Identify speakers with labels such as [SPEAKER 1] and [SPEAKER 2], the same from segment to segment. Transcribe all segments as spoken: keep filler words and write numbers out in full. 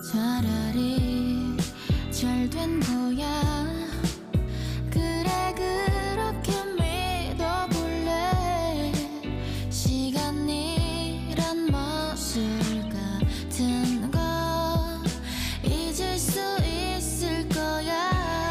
[SPEAKER 1] 차라리 잘 된 거야. 그래 그렇게 믿어볼래. 시간이란 멋을 같은 거 잊을 수 있을 거야.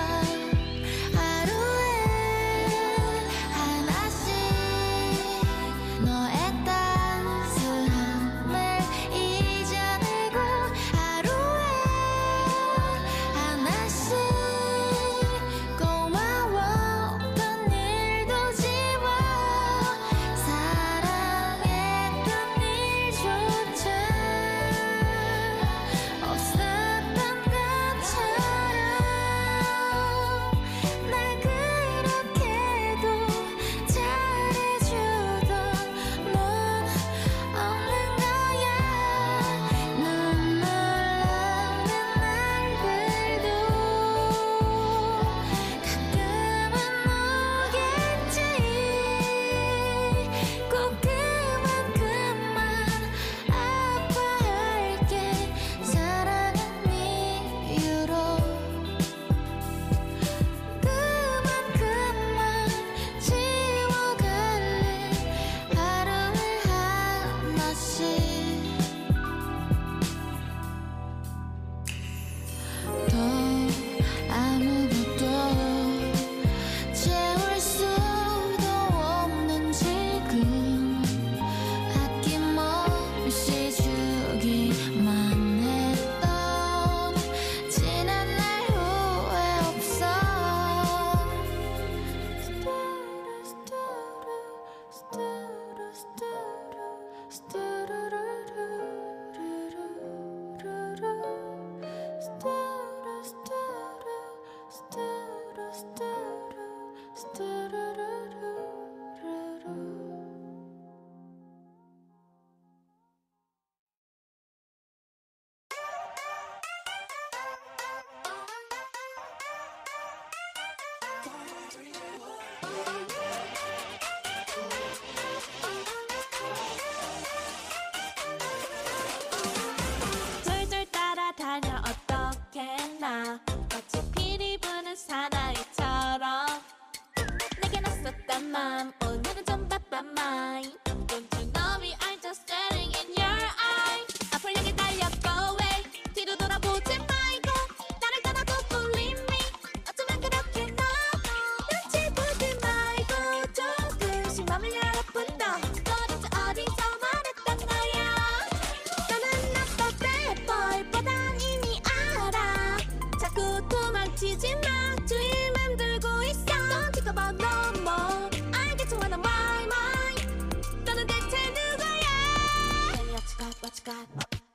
[SPEAKER 2] 돌돌 따라다녀 어떻게 나 마치 피리 부는 사나이처럼 내게 낯섰단 맘 오늘은 좀 바쁜 마인 Don't you know me I'm just staring in your eye 앞을 향해 달려 go away 뒤로 돌아보지 말고 나를 따라도 believe me 어쩌면 그렇게 너무 눈치 보지 말고 조금씩 맘을 열어본다 도대체 어디서 말했던 거야 너는 나빠 bad boy보단 이미 알아 자꾸 도망치지 마 주위 맴돌고 있어 Don't think about no more 알겠지 wanna my mind 너는 대체 누구야 Tell me what you got what you got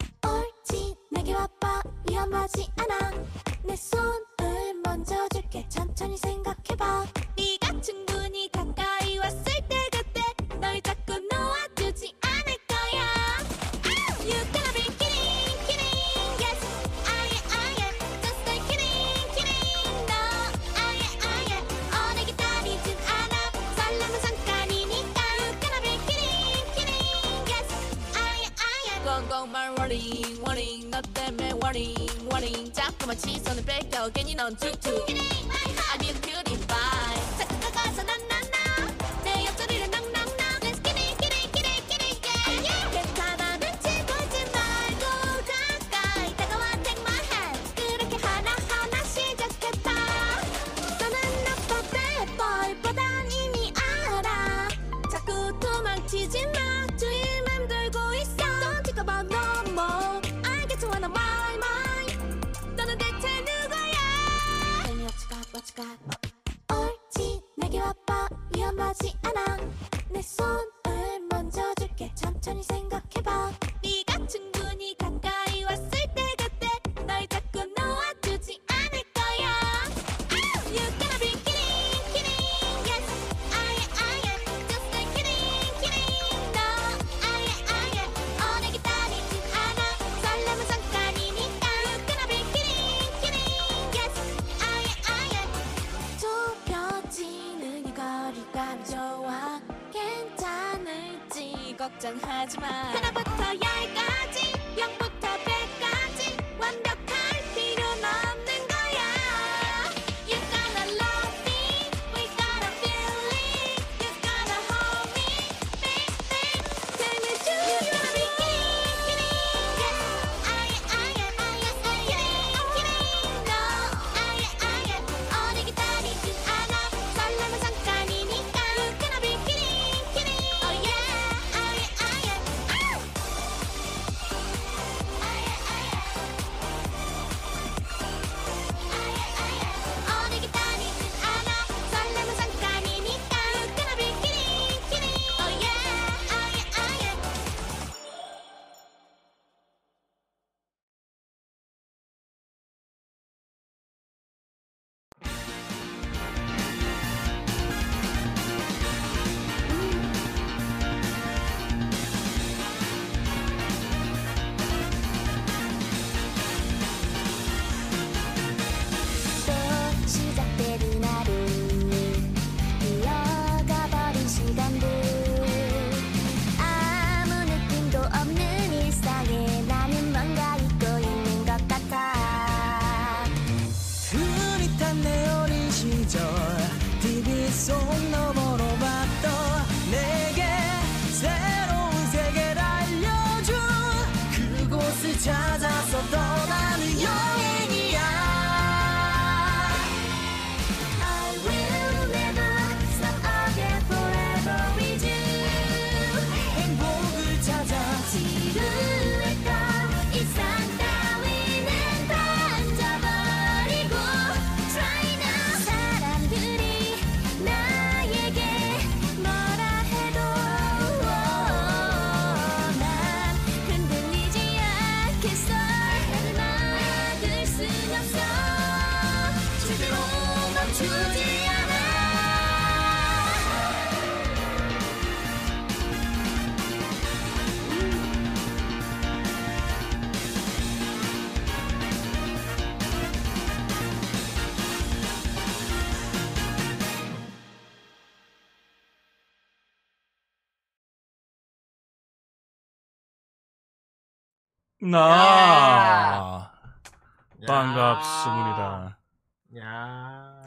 [SPEAKER 2] 옳지 내게 와봐 위험하지 않아 내 손을 먼저 줄게 천천히 생각해봐 네가 충분히 가까이 왔을 때 그때 널 자꾸 놓아주지 않을 거야 You gonna be kidding kidding yes I am I am just like kidding kidding no I am I am 오래 기다리진 않아 설렘은 잠깐이니까 You gonna be kidding kidding yes I am I am 꽁꽁만 warning warning 너 때문에 warning warning 자꾸만 시선을 뺏겨 괜히 넌 툭툭 It ain't my heart I need a cutie pie 자꾸 다가와서 난난나 내 옆자리를 낭낭낭 Let's get it get it get it get it yeah yeah 괜찮아 눈치 보지 말고 가까이 다가와 take my hand 그렇게 하나하나 시작해봐 너는 나빠 bad boy보단 이미 알아 자꾸 도망치지 마 주위 맴돌고 있어 Don't think about no more 알겠지 wanna my mind 너는 대체 누구야 Tell me what you got what you got 옳지 내게 와봐 위험하지 않아 내 손을 먼저 줄게 천천히 생각해봐 네가 충분히 가까이 왔을 때 그때 널 자꾸 놓아주지 않을 거야 You gonna be kidding kidding yes I am I am just like kidding kidding no I am I am 오래 기다리진 않아 설렘은 잠깐이니까 You gonna be kidding kidding yes I am I am 좁혀지는 이 거리감 좋아 괜찮을지 걱정하지 마 하나부터 열까지 영부터 백까지 완벽
[SPEAKER 3] 시절 티비 속 너머로 봤던 내게 새로운 세계를 알려준 그곳을 찾아서 떠나는 여행이야.
[SPEAKER 1] I will never stop again forever with you.
[SPEAKER 3] 행복을 찾아
[SPEAKER 1] 지루했던 일상 따위는 던져버리고 Try now. 사람들이 나에게 뭐라 해도 난 흔들리지 않겠어. 나를 막을 순 없어. 절대로 멈추지 않아.
[SPEAKER 4] 나
[SPEAKER 5] 야.
[SPEAKER 4] 반갑습니다.
[SPEAKER 5] 야.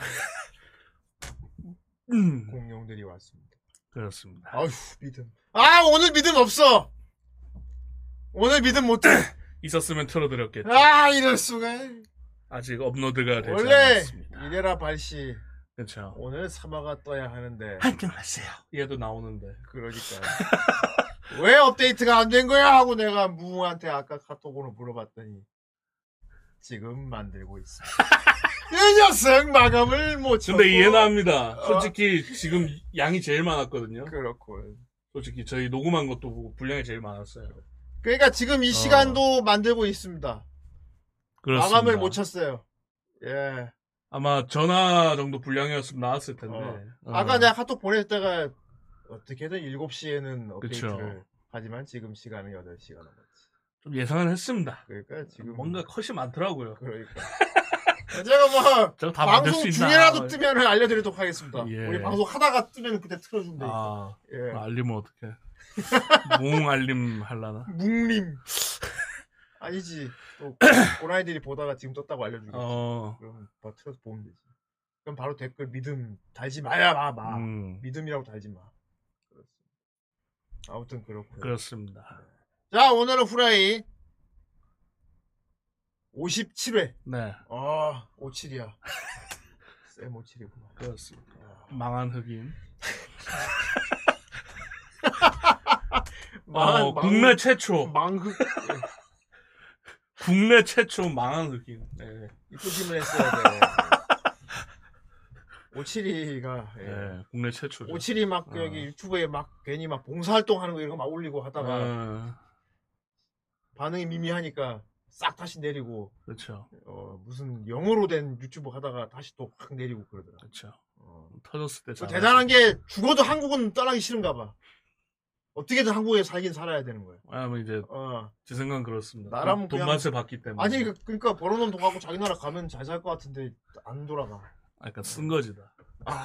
[SPEAKER 4] 음,
[SPEAKER 5] 공룡들이 왔습니다.
[SPEAKER 4] 그렇습니다.
[SPEAKER 5] 아휴, 믿음. 아, 오늘 믿음 없어. 오늘 믿음 못해.
[SPEAKER 4] 있었으면 틀어드렸겠죠.
[SPEAKER 5] 아, 이럴 수가.
[SPEAKER 4] 아직 업로드가 되지
[SPEAKER 5] 원래
[SPEAKER 4] 않았습니다.
[SPEAKER 5] 이래라 발시.
[SPEAKER 4] 그렇죠.
[SPEAKER 5] 오늘 사마가 떠야 하는데.
[SPEAKER 4] 안녕하세요. 얘도 나오는데.
[SPEAKER 5] 그러니까. 왜 업데이트가 안 된 거야? 하고 내가 무한테 아까 카톡으로 물어봤더니 지금 만들고 있어. 이 녀석 마감을 못 쳤고.
[SPEAKER 4] 근데 이해는 합니다. 솔직히 지금 양이 제일 많았거든요.
[SPEAKER 5] 그렇군.
[SPEAKER 4] 솔직히 저희 녹음한 것도 보고 분량이 제일 많았어요.
[SPEAKER 5] 그러니까 지금 이 시간도 만들고 있습니다.
[SPEAKER 4] 그렇습니다.
[SPEAKER 5] 마감을 못 쳤어요. 예.
[SPEAKER 4] 아마 전화 정도 분량이었으면 나왔을 텐데.
[SPEAKER 5] 어.
[SPEAKER 4] 어.
[SPEAKER 5] 아까 내가 카톡 보낼 때가 어떻게든 일곱 시에는 업데이트를
[SPEAKER 4] 그쵸.
[SPEAKER 5] 하지만 지금 시간은 여덟 시가 넘었지.
[SPEAKER 4] 좀 예상은 했습니다.
[SPEAKER 5] 그러니까 지금
[SPEAKER 4] 뭔가 컷이 많더라고요.
[SPEAKER 5] 그러니까 제가 뭐
[SPEAKER 4] 저거 다 만들 수
[SPEAKER 5] 방송
[SPEAKER 4] 있나?
[SPEAKER 5] 중에라도 뜨면 알려드리도록 하겠습니다.
[SPEAKER 4] 예.
[SPEAKER 5] 우리 방송 하다가 뜨면 그때 틀어준다니까.
[SPEAKER 4] 아,
[SPEAKER 5] 예.
[SPEAKER 4] 알림은 어떡해. 몽 알림 할라나?
[SPEAKER 5] 뭉림. 아니지. 또 고라이들이 보다가 지금 떴다고 알려주겠지.
[SPEAKER 4] 어,
[SPEAKER 5] 그럼 뭐 틀어서 보면 되지. 그럼 바로 댓글 믿음 달지 마야 마 마.
[SPEAKER 4] 음,
[SPEAKER 5] 믿음이라고 달지 마. 그렇습니다. 아무튼 그렇고요.
[SPEAKER 4] 그렇습니다.
[SPEAKER 5] 자, 오늘은 후라이 오십칠 회.
[SPEAKER 4] 네,
[SPEAKER 5] 아, 오십칠이야. 쌤 오십칠이구나.
[SPEAKER 4] 그렇습니다. 망한 흑인.
[SPEAKER 5] 망한,
[SPEAKER 4] 어,
[SPEAKER 5] 망-
[SPEAKER 4] 국내 최초.
[SPEAKER 5] 망흑.
[SPEAKER 4] 국내 최초 망한 흑인. 네,
[SPEAKER 5] 이쁘심을 했어야 돼. 오칠이가 예.
[SPEAKER 4] 네, 국내 최초죠.
[SPEAKER 5] 오칠이 막
[SPEAKER 4] 어.
[SPEAKER 5] 여기 유튜브에 막 괜히 막 봉사활동 하는 거 이런 거 막 올리고 하다가
[SPEAKER 4] 어,
[SPEAKER 5] 반응이 미미하니까 싹 다시 내리고
[SPEAKER 4] 그렇죠.
[SPEAKER 5] 어, 무슨 영어로 된 유튜브 하다가 다시 또 확 내리고 그러더라.
[SPEAKER 4] 그렇죠.
[SPEAKER 5] 어.
[SPEAKER 4] 터졌을 때
[SPEAKER 5] 저
[SPEAKER 4] 잘
[SPEAKER 5] 대단한 게 죽어도 한국은 떠나기 싫은가 봐. 어떻게든 한국에 살긴 살아야 되는 거야.
[SPEAKER 4] 아, 뭐 이제
[SPEAKER 5] 어.
[SPEAKER 4] 제 생각은 그렇습니다.
[SPEAKER 5] 나라면
[SPEAKER 4] 돈
[SPEAKER 5] 그냥-
[SPEAKER 4] 맛을 봤기 때문에.
[SPEAKER 5] 아니 그- 그러니까 벌어놓은 돈 갖고 자기 나라 가면 잘 살 것 같은데 안 돌아가.
[SPEAKER 4] 아, 그러니까 쓴 거지다.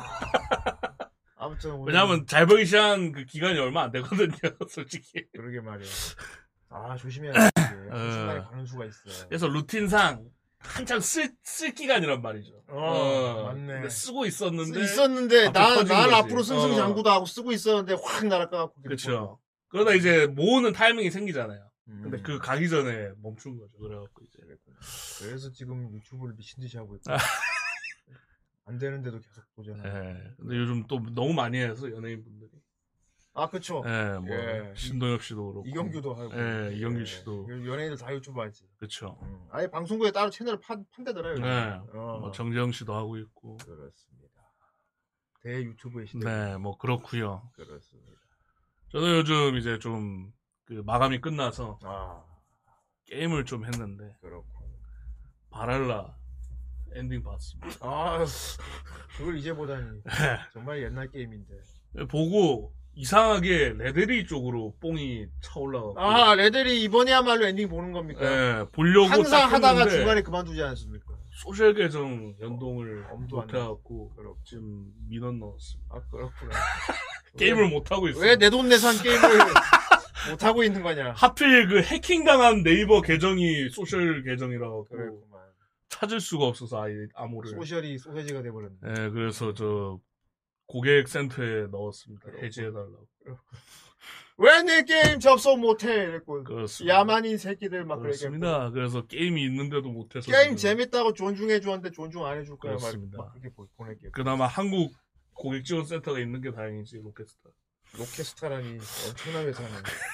[SPEAKER 5] 아무튼 오늘
[SPEAKER 4] 왜냐하면 잘 벌기 시작한 그 기간이 얼마 안 되거든요, 솔직히.
[SPEAKER 5] 그러게 말이야. 아 조심해야 돼. 이게.
[SPEAKER 4] 어.
[SPEAKER 5] 중간에 가는 수가 있어.
[SPEAKER 4] 그래서 루틴상 한창 쓸, 쓸 기간이란 말이죠.
[SPEAKER 5] 어, 맞네.
[SPEAKER 4] 근데 쓰고 있었는데.
[SPEAKER 5] 있었는데
[SPEAKER 4] 갑자기
[SPEAKER 5] 난,
[SPEAKER 4] 터진
[SPEAKER 5] 난
[SPEAKER 4] 거지.
[SPEAKER 5] 앞으로 승승장구도
[SPEAKER 4] 어.
[SPEAKER 5] 하고 쓰고 있었는데 확 날아가고.
[SPEAKER 4] 그렇죠. 그러다 이제 모으는 타이밍이 생기잖아요.
[SPEAKER 5] 음.
[SPEAKER 4] 근데 그 가기 전에 멈춘 거죠. 그래갖고 이제.
[SPEAKER 5] 그래서 지금 유튜브를 미친 듯이 하고 있고.
[SPEAKER 4] 아.
[SPEAKER 5] 안 되는데도 계속 도전해.
[SPEAKER 4] 예. 근데 요즘 또 너무 많이 해서 연예인 분들이.
[SPEAKER 5] 아 그쵸.
[SPEAKER 4] 예, 뭐
[SPEAKER 5] 예.
[SPEAKER 4] 신동엽 씨도 그렇고.
[SPEAKER 5] 이경규도 하고.
[SPEAKER 4] 예, 이경규 씨도.
[SPEAKER 5] 연예인들 다 유튜브 하지.
[SPEAKER 4] 그렇죠.
[SPEAKER 5] 음. 아예 방송국에 따로 채널을 판, 판대더라요.
[SPEAKER 4] 네.
[SPEAKER 5] 어.
[SPEAKER 4] 뭐 정재영 씨도 하고 있고.
[SPEAKER 5] 그렇습니다. 대 유튜브의 시대.
[SPEAKER 4] 네, 뭐 그렇고요.
[SPEAKER 5] 그렇습니다.
[SPEAKER 4] 저는 요즘 이제 좀 그 마감이 끝나서
[SPEAKER 5] 아
[SPEAKER 4] 게임을 좀 했는데
[SPEAKER 5] 그렇고.
[SPEAKER 4] 바랄라 엔딩 봤습니다.
[SPEAKER 5] 아 그걸 이제 보다니. 정말 옛날 게임인데.
[SPEAKER 4] 보고 이상하게 레데리 쪽으로 뽕이 차올라가고.
[SPEAKER 5] 아 레델이 이번에야말로 엔딩 보는 겁니까?
[SPEAKER 4] 예, 보려고
[SPEAKER 5] 항상
[SPEAKER 4] 딱
[SPEAKER 5] 하다가
[SPEAKER 4] 했는데
[SPEAKER 5] 중간에 그만두지 않습니까?
[SPEAKER 4] 소셜 계정 연동을
[SPEAKER 5] 엄두 안
[SPEAKER 4] 못해갖고
[SPEAKER 5] 그렇고.
[SPEAKER 4] 지금 민원 넣었습니다.
[SPEAKER 5] 아 그렇구나.
[SPEAKER 4] 게임을 못하고 있어요.
[SPEAKER 5] 왜 내 돈 내산 게임을 못 하고 있는 거냐?
[SPEAKER 4] 하필 그 해킹당한 네이버 계정이 소셜 계정이라고
[SPEAKER 5] 그랬구만.
[SPEAKER 4] 찾을 수가 없어서 아예 암호를.
[SPEAKER 5] 소셜이 소세지가 돼버렸네.
[SPEAKER 4] 예, 그래서 저 고객 센터에 넣었습니다. 해지해달라고.
[SPEAKER 5] 왜 내 게임 접속 못해? 이랬고.
[SPEAKER 4] 그렇습니다.
[SPEAKER 5] 야만인 새끼들 막 그랬겠고.
[SPEAKER 4] 그렇습니다. 그래서 게임이 있는데도 못해서
[SPEAKER 5] 게임
[SPEAKER 4] 지금
[SPEAKER 5] 재밌다고 존중해 주었는데 존중 안 해줄 거야. 막,
[SPEAKER 4] 그렇습니다.
[SPEAKER 5] 막 그렇게 보- 보낼게.
[SPEAKER 4] 그나마 한국 고객 지원 센터가 있는 게 다행이지 로켓스타.
[SPEAKER 5] 로켓스타라니 엄청난 회사네.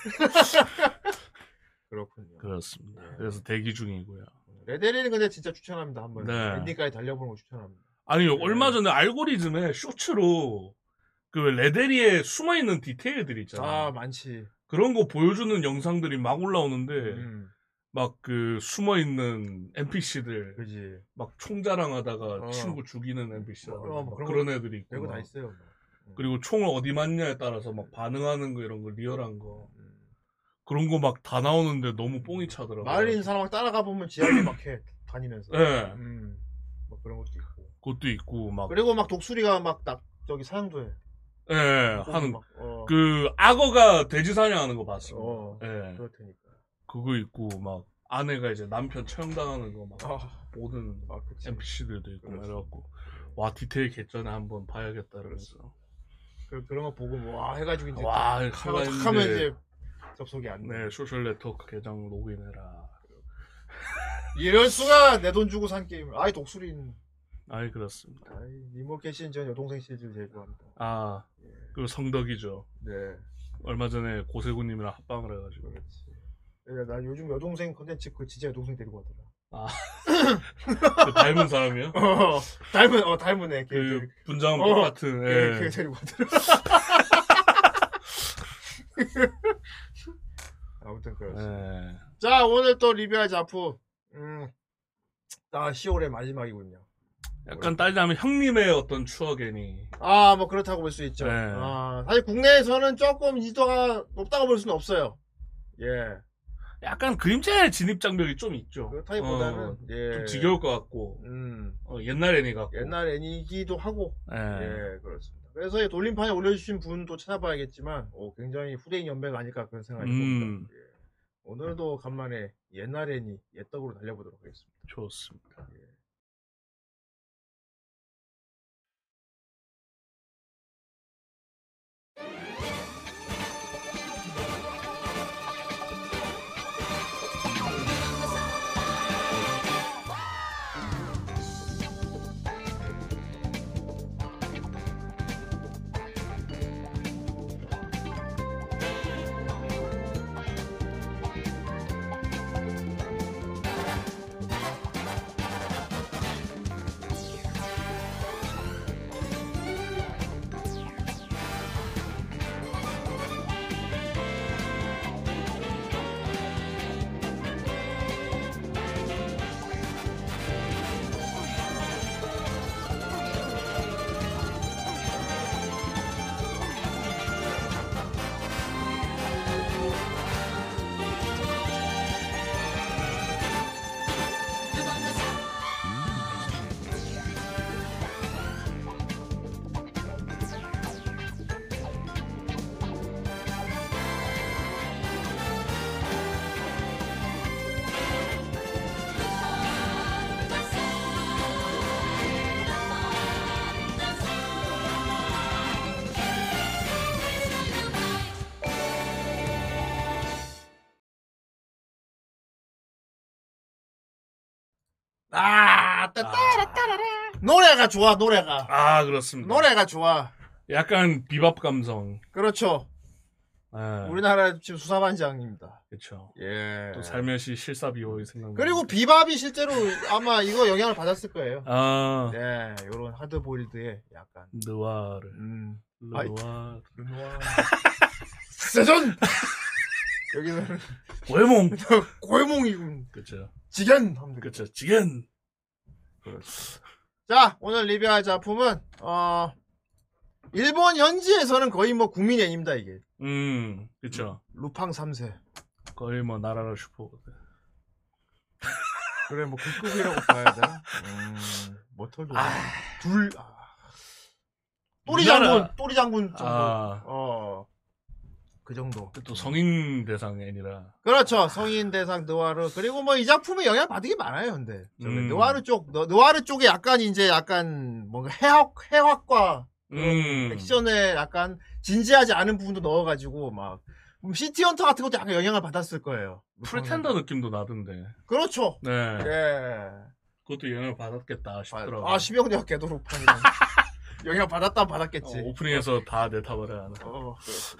[SPEAKER 5] 그렇군요.
[SPEAKER 4] 그렇습니다.
[SPEAKER 5] 예.
[SPEAKER 4] 그래서 대기 중이고요.
[SPEAKER 5] 레데리는 근데 진짜 추천합니다. 한번
[SPEAKER 4] 네.
[SPEAKER 5] 엔딩까지 달려보는 거 추천합니다.
[SPEAKER 4] 아니
[SPEAKER 5] 네.
[SPEAKER 4] 얼마 전에 알고리즘에 쇼츠로 그 레데리에 숨어 있는 디테일들 있잖아.
[SPEAKER 5] 아 많지.
[SPEAKER 4] 그런 거 보여주는 영상들이 막 올라오는데
[SPEAKER 5] 음,
[SPEAKER 4] 막 그 숨어 있는 엔피씨들
[SPEAKER 5] 그지.
[SPEAKER 4] 막 총자랑하다가
[SPEAKER 5] 어.
[SPEAKER 4] 친구 죽이는 엔피씨들
[SPEAKER 5] 어, 뭐 그런
[SPEAKER 4] 그런 애들이 있고
[SPEAKER 5] 별거 다
[SPEAKER 4] 막.
[SPEAKER 5] 있어요. 뭐.
[SPEAKER 4] 그리고 총을 어디 맞냐에 따라서 막 반응하는 거 이런 거 리얼한 거
[SPEAKER 5] 음.
[SPEAKER 4] 그런 거 막 다 나오는데 너무 뽕이 차더라고.
[SPEAKER 5] 마을에 있는 사람 막 따라가 보면 지하에 막 해. 다니면서.
[SPEAKER 4] 예.
[SPEAKER 5] 음, 뭐 그런 것도 있고.
[SPEAKER 4] 그것도 있고 막
[SPEAKER 5] 그리고 막 독수리가 막 나, 저기 사냥도 해.
[SPEAKER 4] 예, 하는
[SPEAKER 5] 막, 어,
[SPEAKER 4] 그 악어가 돼지 사냥하는 거 봤습니다.
[SPEAKER 5] 어,
[SPEAKER 4] 예.
[SPEAKER 5] 그럴 테니까.
[SPEAKER 4] 그거 있고 막 아내가 이제 남편 처형당하는 거 막
[SPEAKER 5] 아,
[SPEAKER 4] 보는
[SPEAKER 5] 아 그치.
[SPEAKER 4] 엔피씨들도 있고 막
[SPEAKER 5] 그렇지.
[SPEAKER 4] 이래갖고 와 디테일 개전에 한번 봐야겠다 이러면서
[SPEAKER 5] 그, 그런 거 보고 뭐, 와 해가지고 이제
[SPEAKER 4] 와
[SPEAKER 5] 하고
[SPEAKER 4] 하가
[SPEAKER 5] 탁 하면
[SPEAKER 4] 있는데
[SPEAKER 5] 이제 접속이 안 돼.
[SPEAKER 4] 네 소셜 네트워크 계정 로그인해라.
[SPEAKER 5] 이럴 수가 내 돈 주고 산 게임을. 아이 독수리는.
[SPEAKER 4] 아이 그렇습니다.
[SPEAKER 5] 아이 니모캐신 전 여동생 시리즈를 제일 좋아합니다.
[SPEAKER 4] 아 그리고 성덕이죠.
[SPEAKER 5] 네.
[SPEAKER 4] 얼마 전에 고세구님이랑 합방을 해가지고
[SPEAKER 5] 그렇지. 야, 나 요즘 여동생 컨텐츠 그 진짜 여동생 데리고 가더라.
[SPEAKER 4] 그 닮은 사람이요?
[SPEAKER 5] 어, 닮은 어 닮은 애. 걔,
[SPEAKER 4] 그
[SPEAKER 5] 걔,
[SPEAKER 4] 분장
[SPEAKER 5] 어,
[SPEAKER 4] 똑같은
[SPEAKER 5] 걔,
[SPEAKER 4] 예.
[SPEAKER 5] 걔 데리고 가더라. 아무튼 그렇습니다.
[SPEAKER 4] 예.
[SPEAKER 5] 자 오늘 또 리뷰할 작품. 음, 아 시월의 마지막이군요.
[SPEAKER 4] 약간 따지자면 형님의 어떤 추억이니
[SPEAKER 5] 아 뭐 그렇다고 볼 수 있죠.
[SPEAKER 4] 네.
[SPEAKER 5] 아 사실 국내에서는 조금 이도가 높다고 볼 수는 없어요. 예.
[SPEAKER 4] 약간 그림자의 진입 장벽이 좀 있죠.
[SPEAKER 5] 그렇다기보다는
[SPEAKER 4] 어,
[SPEAKER 5] 예.
[SPEAKER 4] 좀 지겨울 것 같고
[SPEAKER 5] 음
[SPEAKER 4] 어, 옛날 애니 같고
[SPEAKER 5] 옛날 애니기도 하고
[SPEAKER 4] 예.
[SPEAKER 5] 예 그렇습니다. 그래서 이 돌림판에 올려주신 분도 찾아봐야겠지만 오, 굉장히 후대인 연배가 아닐까 그런 생각이
[SPEAKER 4] 음.
[SPEAKER 5] 듭니다. 예. 오늘도 간만에 옛날 애니 옛떡으로 달려보도록 하겠습니다.
[SPEAKER 4] 좋습니다.
[SPEAKER 5] 아, 따따라따라라. 노래가 좋아, 노래가.
[SPEAKER 4] 아 그렇습니다.
[SPEAKER 5] 노래가 좋아.
[SPEAKER 4] 약간 비밥 감성.
[SPEAKER 5] 그렇죠.
[SPEAKER 4] 예.
[SPEAKER 5] 우리나라 지금 수사반장입니다.
[SPEAKER 4] 그렇죠.
[SPEAKER 5] 예.
[SPEAKER 4] 또 살며시 실사비호이 생각.
[SPEAKER 5] 그리고 비밥이 실제로 아마 이거 영향을 받았을 거예요.
[SPEAKER 4] 아
[SPEAKER 5] 네, 요런 하드보일드의 약간.
[SPEAKER 4] 느와르.
[SPEAKER 5] 음. 아이.
[SPEAKER 4] 느와르.
[SPEAKER 5] 르노아. 세전! 여기는
[SPEAKER 4] 고해몽.
[SPEAKER 5] 고해몽이군.
[SPEAKER 4] 그렇죠.
[SPEAKER 5] 지견! 하면 되겠죠.
[SPEAKER 4] 그렇죠. 지겐.
[SPEAKER 5] 자, 오늘 리뷰할 작품은, 어, 일본 현지에서는 거의 뭐 국민 애니입니다, 이게.
[SPEAKER 4] 음 그렇죠.
[SPEAKER 5] 루팡 삼 세.
[SPEAKER 4] 거의 뭐 나라라 슈퍼거든.
[SPEAKER 5] 그래, 뭐 그 급이라고 봐야 되나? 음, 뭐털도
[SPEAKER 4] 아.
[SPEAKER 5] 둘, 아. 또리
[SPEAKER 4] 우리나라-
[SPEAKER 5] 장군, 또리 장군 정도.
[SPEAKER 4] 아
[SPEAKER 5] 어. 그 정도.
[SPEAKER 4] 또 성인 대상 애니라.
[SPEAKER 5] 그렇죠. 성인 대상 느와르. 그리고 뭐 이 작품에 영향 받은 게 많아요, 근데.
[SPEAKER 4] 음.
[SPEAKER 5] 느와르 쪽, 느- 느와르 쪽에 약간 이제 약간 뭔가 해학, 해학과
[SPEAKER 4] 음.
[SPEAKER 5] 액션에 약간 진지하지 않은 부분도 넣어가지고 막 시티헌터 같은 것도 약간 영향을 받았을 거예요.
[SPEAKER 4] 프리텐더 느낌도 나던데.
[SPEAKER 5] 그렇죠.
[SPEAKER 4] 네.
[SPEAKER 5] 예.
[SPEAKER 4] 그것도 영향을 받았겠다 싶더라고.
[SPEAKER 5] 아, 시병대가 개도록판이 영향 받았다 받았겠지.
[SPEAKER 4] 어, 오프닝에서 다 내타버려 하는.
[SPEAKER 5] 어,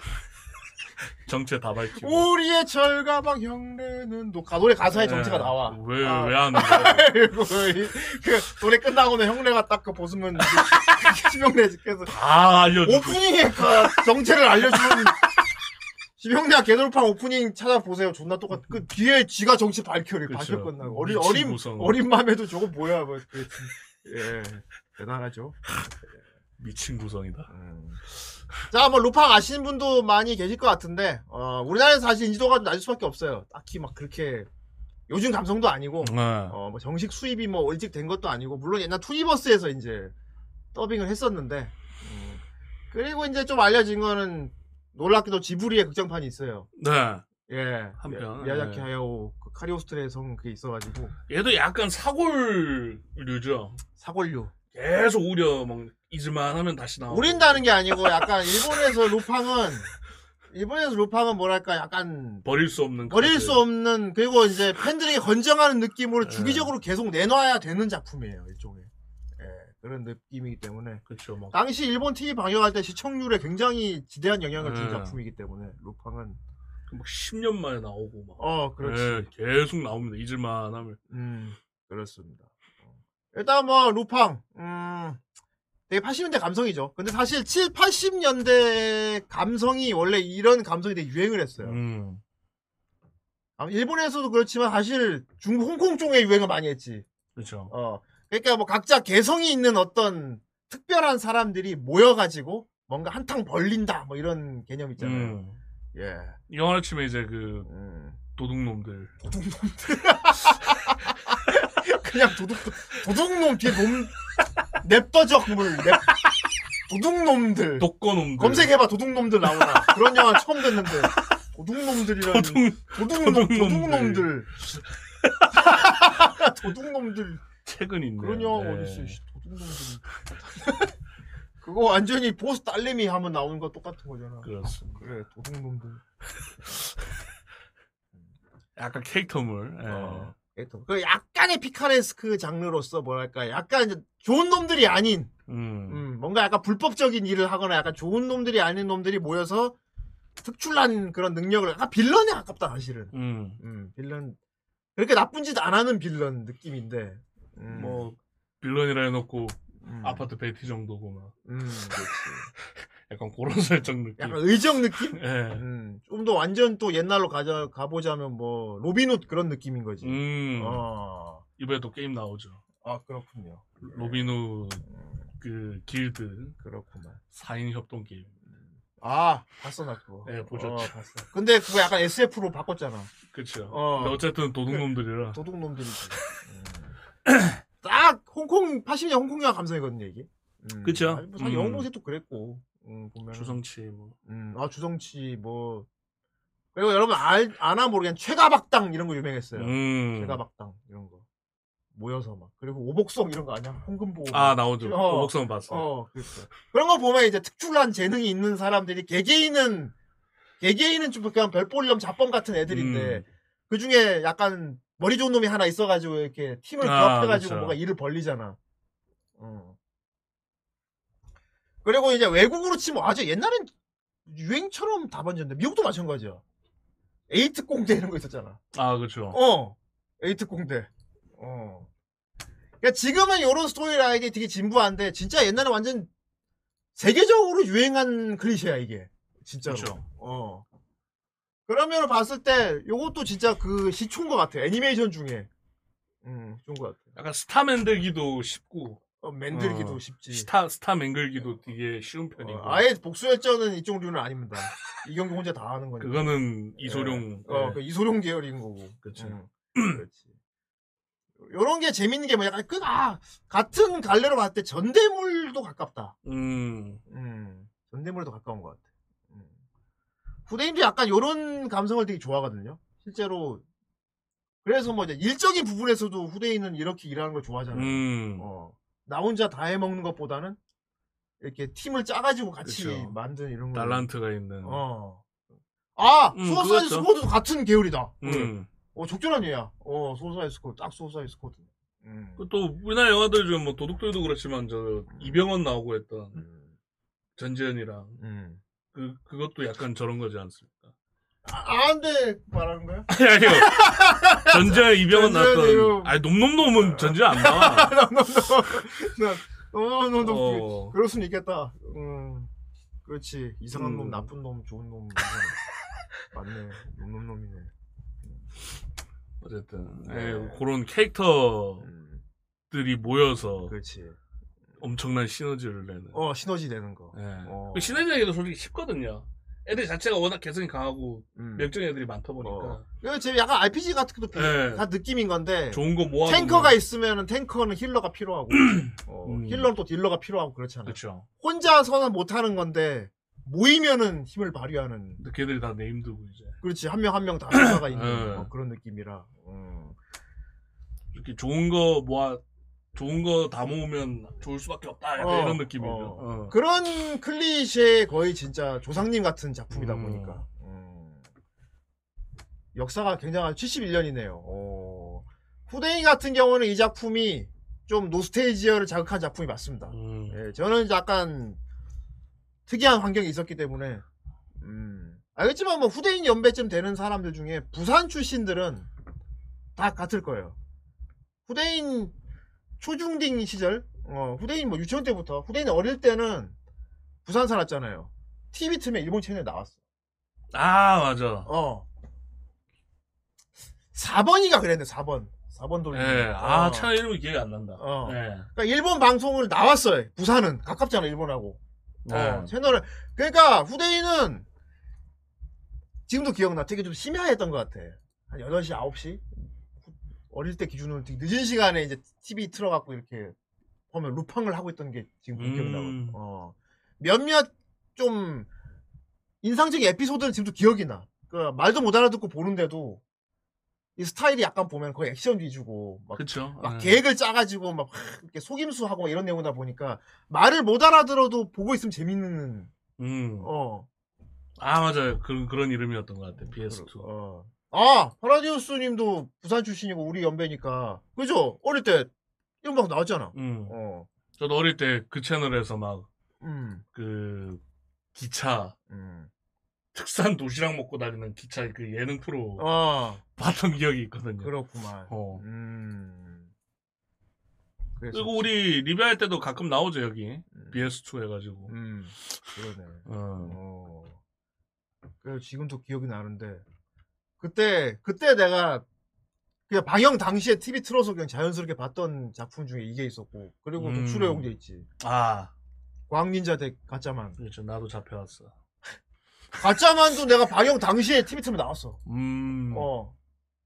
[SPEAKER 4] 정체 다 밝히고.
[SPEAKER 5] 우리의 철가방 형네는 또 가, 노래 가사에 정체가
[SPEAKER 4] 네.
[SPEAKER 5] 나와.
[SPEAKER 4] 왜,
[SPEAKER 5] 아.
[SPEAKER 4] 왜 하는 거야?
[SPEAKER 5] 그리고 이- 그 노래 끝나고는 형네가 딱 그 벗으면 시병대께서
[SPEAKER 4] 다 알려주고.
[SPEAKER 5] 오프닝에 그 정체를 알려주는 시병대가 개돌판 오프닝 찾아보세요. 존나 똑같. 그 뒤에 지가 정체 밝혀를
[SPEAKER 4] 그쵸.
[SPEAKER 5] 밝혀 끝나고 어린
[SPEAKER 4] 미친
[SPEAKER 5] 어린
[SPEAKER 4] 구성.
[SPEAKER 5] 어린 맘에도 저거 뭐야 뭐. 그, 예 대단하죠.
[SPEAKER 4] 미친 구성이다.
[SPEAKER 5] 음. 자, 뭐 루팡 아시는 분도 많이 계실 것 같은데 어, 우리나라에서 사실 인지도가 좀 낮을 수밖에 없어요. 딱히 막 그렇게 요즘 감성도 아니고
[SPEAKER 4] 네.
[SPEAKER 5] 어, 뭐 정식 수입이 뭐 일찍 된 것도 아니고 물론 옛날 투니버스에서 이제 더빙을 했었는데 음. 그리고 이제 좀 알려진 거는 놀랍게도 지브리의 극장판이 있어요.
[SPEAKER 4] 네.
[SPEAKER 5] 예,
[SPEAKER 4] 한 편.
[SPEAKER 5] 미야자키
[SPEAKER 4] 네.
[SPEAKER 5] 하야오 그 카리오스트레의 성 그게 있어가지고
[SPEAKER 4] 얘도 약간 사골류죠.
[SPEAKER 5] 사골류.
[SPEAKER 4] 계속 우려, 막, 잊을만 하면 다시 나오고.
[SPEAKER 5] 우린다는 게 아니고 약간 일본에서 루팡은 일본에서 루팡은 뭐랄까 약간
[SPEAKER 4] 버릴 수 없는.
[SPEAKER 5] 버릴
[SPEAKER 4] 카드.
[SPEAKER 5] 수 없는 그리고 이제 팬들에게 건정하는 느낌으로
[SPEAKER 4] 네.
[SPEAKER 5] 주기적으로 계속 내놔야 되는 작품이에요 일종의 예, 그런 느낌이기 때문에
[SPEAKER 4] 그쵸, 막.
[SPEAKER 5] 당시 일본 티비 방영할 때 시청률에 굉장히 지대한 영향을 준
[SPEAKER 4] 네.
[SPEAKER 5] 작품이기 때문에 루팡은
[SPEAKER 4] 막 십 년 만에 나오고, 막.
[SPEAKER 5] 어 그렇지
[SPEAKER 4] 네, 계속 나옵니다. 잊을만 하면.
[SPEAKER 5] 음 그렇습니다 어. 일단 뭐 루팡 음 되게 팔십 년대 감성이죠 근데 사실 칠, 팔십 년대 감성이 원래 이런 감성이 되게 유행을 했어요
[SPEAKER 4] 음.
[SPEAKER 5] 아, 일본에서도 그렇지만 사실 중국 홍콩 쪽에 유행을 많이 했지
[SPEAKER 4] 그쵸.
[SPEAKER 5] 어 그러니까 뭐 각자 개성이 있는 어떤 특별한 사람들이 모여가지고 뭔가 한탕 벌린다 뭐 이런 개념 있잖아요
[SPEAKER 4] 음.
[SPEAKER 5] 예
[SPEAKER 4] 영화를 치면 이제 그,
[SPEAKER 5] 음.
[SPEAKER 4] 도둑놈들.
[SPEAKER 5] 그냥 도둑 도둑놈 뒤에 놈 냅더적물 냅 도둑놈들
[SPEAKER 4] 독거놈들.
[SPEAKER 5] 검색해봐 도둑놈들 나오나 그런 영화 처음 듣는데 도둑놈들이라는
[SPEAKER 4] 도둑,
[SPEAKER 5] 도둑놈
[SPEAKER 4] 도둑놈들.
[SPEAKER 5] 도둑놈들 도둑놈들
[SPEAKER 4] 책은 있네.
[SPEAKER 5] 그런 영화가
[SPEAKER 4] 네.
[SPEAKER 5] 어딨어 씨, 도둑놈들 그거 완전히 보스 딸내미 하면 나오는 거 똑같은 거잖아
[SPEAKER 4] 그렇습니다.
[SPEAKER 5] 그래 도둑놈들
[SPEAKER 4] 약간 캐릭터물. 예.
[SPEAKER 5] 어, 캐릭터. 그 약간의 피카레스크 장르로서 뭐랄까 약간 이제 좋은 놈들이 아닌
[SPEAKER 4] 음.
[SPEAKER 5] 음, 뭔가 약간 불법적인 일을 하거나 약간 좋은 놈들이 아닌 놈들이 모여서 특출난 그런 능력을 약간 빌런에 가깝다 사실은
[SPEAKER 4] 음.
[SPEAKER 5] 음, 빌런 그렇게 나쁜 짓 안 하는 빌런 느낌인데 음,
[SPEAKER 4] 뭐, 빌런이라 해놓고,
[SPEAKER 5] 음,
[SPEAKER 4] 아파트 베티 정도고, 막.
[SPEAKER 5] 음, 그렇지.
[SPEAKER 4] 약간 그런 설정 느낌.
[SPEAKER 5] 약간 의정 느낌?
[SPEAKER 4] 예.
[SPEAKER 5] 음, 좀 더 완전 또 옛날로 가자 가보자면 뭐 로빈훗 그런 느낌인 거지.
[SPEAKER 4] 음.
[SPEAKER 5] 어,
[SPEAKER 4] 이번에 또 게임 나오죠.
[SPEAKER 5] 아 그렇군요.
[SPEAKER 4] 로빈후,
[SPEAKER 5] 음,
[SPEAKER 4] 그, 길드,
[SPEAKER 5] 그렇구만.
[SPEAKER 4] 사 인 협동 게임.
[SPEAKER 5] 아 봤어 나 그거.
[SPEAKER 4] 네, 보셨죠.
[SPEAKER 5] 어, 봤어. 근데 그거 약간 에스에프로 바꿨잖아.
[SPEAKER 4] 그쵸.
[SPEAKER 5] 어.
[SPEAKER 4] 근데 어쨌든 도둑놈들이라.
[SPEAKER 5] 도둑놈들이지. 음. 딱 홍콩 팔십 년 홍콩 영화 감성이거든요 이게. 음,
[SPEAKER 4] 그쵸.
[SPEAKER 5] 아니, 뭐 사실
[SPEAKER 4] 음.
[SPEAKER 5] 영웅봉쇄도 그랬고. 음, 보면.
[SPEAKER 4] 주성치, 뭐.
[SPEAKER 5] 음, 아 주성치 뭐. 그리고 여러분 알 아나 모르겠는 최가박당 이런 거 유명했어요.
[SPEAKER 4] 음.
[SPEAKER 5] 최가박당 이런 거 모여서 막 그리고 오복성 이런 거 아니야? 홍금보.
[SPEAKER 4] 아, 나오죠.
[SPEAKER 5] 어.
[SPEAKER 4] 오복성 봤어.
[SPEAKER 5] 어, 그렇죠. 그런 거 보면 이제 특출난 재능이 있는 사람들이 개개인은 개개인은 좀 그냥 별볼염 잡범 같은 애들인데
[SPEAKER 4] 음.
[SPEAKER 5] 그 중에 약간 머리 좋은 놈이 하나 있어가지고 이렇게 팀을
[SPEAKER 4] 아,
[SPEAKER 5] 부합해가지고
[SPEAKER 4] 그쵸.
[SPEAKER 5] 뭔가 일을 벌리잖아. 어. 그리고 이제 외국으로 치면 아주 옛날엔 유행처럼 다 번졌는데 미국도 마찬가지야. 에이트 공대 이런 거 있었잖아.
[SPEAKER 4] 아, 그쵸.
[SPEAKER 5] 어, 에이트 공대. 어. 그러니까 지금은 이런 스토리라인이 되게 진부한데 진짜 옛날에 완전 세계적으로 유행한 클리셰야 이게. 진짜로.
[SPEAKER 4] 그쵸.
[SPEAKER 5] 어. 그러면 봤을 때 요것도 진짜 그 시초인 것 같아. 애니메이션 중에. 음, 좋은 것 같아.
[SPEAKER 4] 약간 스타 만들기도 쉽고,
[SPEAKER 5] 어, 만들기도
[SPEAKER 4] 어,
[SPEAKER 5] 쉽지.
[SPEAKER 4] 스타, 스타 만들기도 되게 쉬운 편이고.
[SPEAKER 5] 어, 아예 복수열전은 이쪽 류는 아닙니다. 이경규 혼자 다 하는 거니까.
[SPEAKER 4] 그거는 이소룡.
[SPEAKER 5] 예. 어,
[SPEAKER 4] 예.
[SPEAKER 5] 그 이소룡 계열인 거고.
[SPEAKER 4] 그쵸.
[SPEAKER 5] 음, 그렇지. 요런 게 재밌는 게 뭐 약간 그, 아, 같은 갈래로 봤을 때 전대물도 가깝다.
[SPEAKER 4] 음.
[SPEAKER 5] 음, 전대물도 가까운 것 같아. 음. 후대인도 약간 요런 감성을 되게 좋아하거든요. 실제로 그래서 뭐 이제 일적인 부분에서도 후대인은 이렇게 일하는 걸 좋아하잖아요.
[SPEAKER 4] 음.
[SPEAKER 5] 어. 나 혼자 다 해먹는 것보다는 이렇게 팀을 짜가지고 같이
[SPEAKER 4] 그쵸.
[SPEAKER 5] 만든 이런 거.
[SPEAKER 4] 달란트가 있는.
[SPEAKER 5] 어. 아,
[SPEAKER 4] 음,
[SPEAKER 5] 소사이드
[SPEAKER 4] 그거죠.
[SPEAKER 5] 스쿼드도 같은 계열이다.
[SPEAKER 4] 음.
[SPEAKER 5] 어, 적절한 얘야. 어, 소사이드 스쿼드. 딱 소사이드 스쿼드. 음.
[SPEAKER 4] 그또 우리나라 영화들 중 뭐 도둑들도 그렇지만 저 이병헌 나오고 했던
[SPEAKER 5] 음.
[SPEAKER 4] 전지현이랑
[SPEAKER 5] 음.
[SPEAKER 4] 그 그것도 약간 저런 거지 않습니까?
[SPEAKER 5] 아, 안 돼. 말하는 거야?
[SPEAKER 4] 아니 아니요. 전지현 이병헌
[SPEAKER 5] 전지현이요.
[SPEAKER 4] 나왔던 아니 놈놈놈은 전지현 안 나와.
[SPEAKER 5] 어, 너, 너,
[SPEAKER 4] 어.
[SPEAKER 5] 그럴 수는 있겠다. 음. 그렇지. 이상한
[SPEAKER 4] 음.
[SPEAKER 5] 놈, 나쁜 놈, 좋은 놈. 맞네. 놈놈놈이네.
[SPEAKER 4] 어쨌든
[SPEAKER 5] 네.
[SPEAKER 4] 예, 그런 캐릭터들이
[SPEAKER 5] 음.
[SPEAKER 4] 모여서
[SPEAKER 5] 그렇지.
[SPEAKER 4] 엄청난 시너지를 내는.
[SPEAKER 5] 어, 시너지 내는 거.
[SPEAKER 4] 예.
[SPEAKER 5] 어.
[SPEAKER 4] 그 시너지 내기도 솔직히 쉽거든요. 애들 자체가 워낙 개성이 강하고
[SPEAKER 5] 음.
[SPEAKER 4] 명정 애들이 많다 보니까
[SPEAKER 5] 어. 이거 지금 약간 알피지 같은 것도
[SPEAKER 4] 네.
[SPEAKER 5] 비슷한 느낌인 건데.
[SPEAKER 4] 좋은 거 모아.
[SPEAKER 5] 탱커가 있으면 탱커는 힐러가 필요하고, 어,
[SPEAKER 4] 음.
[SPEAKER 5] 힐러는 또 딜러가 필요하고 그렇잖아.
[SPEAKER 4] 그렇죠.
[SPEAKER 5] 혼자서는 못하는 건데, 모이면은 힘을 발휘하는.
[SPEAKER 4] 근데 걔들이 다 네임드고 이제
[SPEAKER 5] 그렇지. 한 명 한 명 다 수사가 있는
[SPEAKER 4] 네.
[SPEAKER 5] 어, 그런 느낌이라. 음.
[SPEAKER 4] 이렇게 좋은 거 모아 좋은 거 다 모으면 좋을 수밖에 없다. 약간
[SPEAKER 5] 어,
[SPEAKER 4] 이런 느낌이죠.
[SPEAKER 5] 어.
[SPEAKER 4] 어.
[SPEAKER 5] 그런 클리셰 거의 진짜 조상님 같은 작품이다
[SPEAKER 4] 음.
[SPEAKER 5] 보니까. 음. 역사가 굉장한 칠십일 년이네요. 어. 후대인 같은 경우는 이 작품이 좀 노스테이지어를 자극한 작품이 맞습니다.
[SPEAKER 4] 음.
[SPEAKER 5] 예, 저는 약간 특이한 환경이 있었기 때문에 음, 알겠지만 뭐 후대인 연배쯤 되는 사람들 중에 부산 출신들은 다 같을 거예요. 후대인 초중딩 시절, 어, 후대인 뭐 유치원 때부터 후대인 어릴 때는 부산 살았잖아요. 티비 틈에 일본 채널에 나왔어.
[SPEAKER 4] 아 맞아.
[SPEAKER 5] 어. 사 번이가 그랬네. 사 번. 사 번 돌리기.
[SPEAKER 4] 예. 아
[SPEAKER 5] 어.
[SPEAKER 4] 채널 이름이 기억이 안 난다.
[SPEAKER 5] 어.
[SPEAKER 4] 예.
[SPEAKER 5] 그러니까 일본 방송을 나왔어요. 부산은 가깝잖아 일본하고.
[SPEAKER 4] 네.
[SPEAKER 5] 어, 채널을 그러니까 후대인은 지금도 기억나. 되게 좀 심야했던 것 같아. 한 여덟 시, 아홉 시 어릴 때 기준으로 되게 늦은 시간에 이제 티비 틀어갖고 이렇게 보면 루팡을 하고 있던 게 지금
[SPEAKER 4] 음.
[SPEAKER 5] 기억나거든. 어. 몇몇 좀 인상적인 에피소드는 지금도 기억이 나. 그 말도 못 알아듣고 보는데도 이 스타일이 약간 보면 거의 액션 위주고 막
[SPEAKER 4] 그쵸.
[SPEAKER 5] 막
[SPEAKER 4] 예.
[SPEAKER 5] 계획을 짜가지고 막 이렇게 속임수하고 막 이런 내용이다 보니까 말을 못 알아들어도 보고 있으면 재밌는
[SPEAKER 4] 음.
[SPEAKER 5] 어.
[SPEAKER 4] 아 맞아요. 그런 그런 이름이었던 것 같아. 비에스 투.
[SPEAKER 5] 어. 아 파라디우스님도 부산 출신이고 우리 연배니까 그죠? 어릴 때 이런 방송 나왔잖아.
[SPEAKER 4] 음.
[SPEAKER 5] 어.
[SPEAKER 4] 저도 어릴 때 그 채널에서 막
[SPEAKER 5] 음.
[SPEAKER 4] 그 기차
[SPEAKER 5] 음.
[SPEAKER 4] 특산 도시락 먹고 다니는 기차 그 예능 프로
[SPEAKER 5] 어.
[SPEAKER 4] 봤던 기억이 있거든요.
[SPEAKER 5] 그렇구만.
[SPEAKER 4] 어.
[SPEAKER 5] 음. 그래서
[SPEAKER 4] 그리고 우리 리뷰할 때도 가끔 나오죠 여기
[SPEAKER 5] 음.
[SPEAKER 4] 비에스 투 해가지고.
[SPEAKER 5] 음. 그러네.
[SPEAKER 4] 어.
[SPEAKER 5] 어. 그래서 지금도 기억이 나는데 그때 그때 내가 그냥 방영 당시에 티비 틀어서 그냥 자연스럽게 봤던 작품 중에 이게 있었고 그리고
[SPEAKER 4] 음.
[SPEAKER 5] 독수리 용제 있지.
[SPEAKER 4] 아
[SPEAKER 5] 광닌자 대 가짜만.
[SPEAKER 4] 그렇죠. 나도 잡혀왔어.
[SPEAKER 5] 가짜만도 내가 방영 당시에 티비 틀면 나왔어.
[SPEAKER 4] 음.
[SPEAKER 5] 어.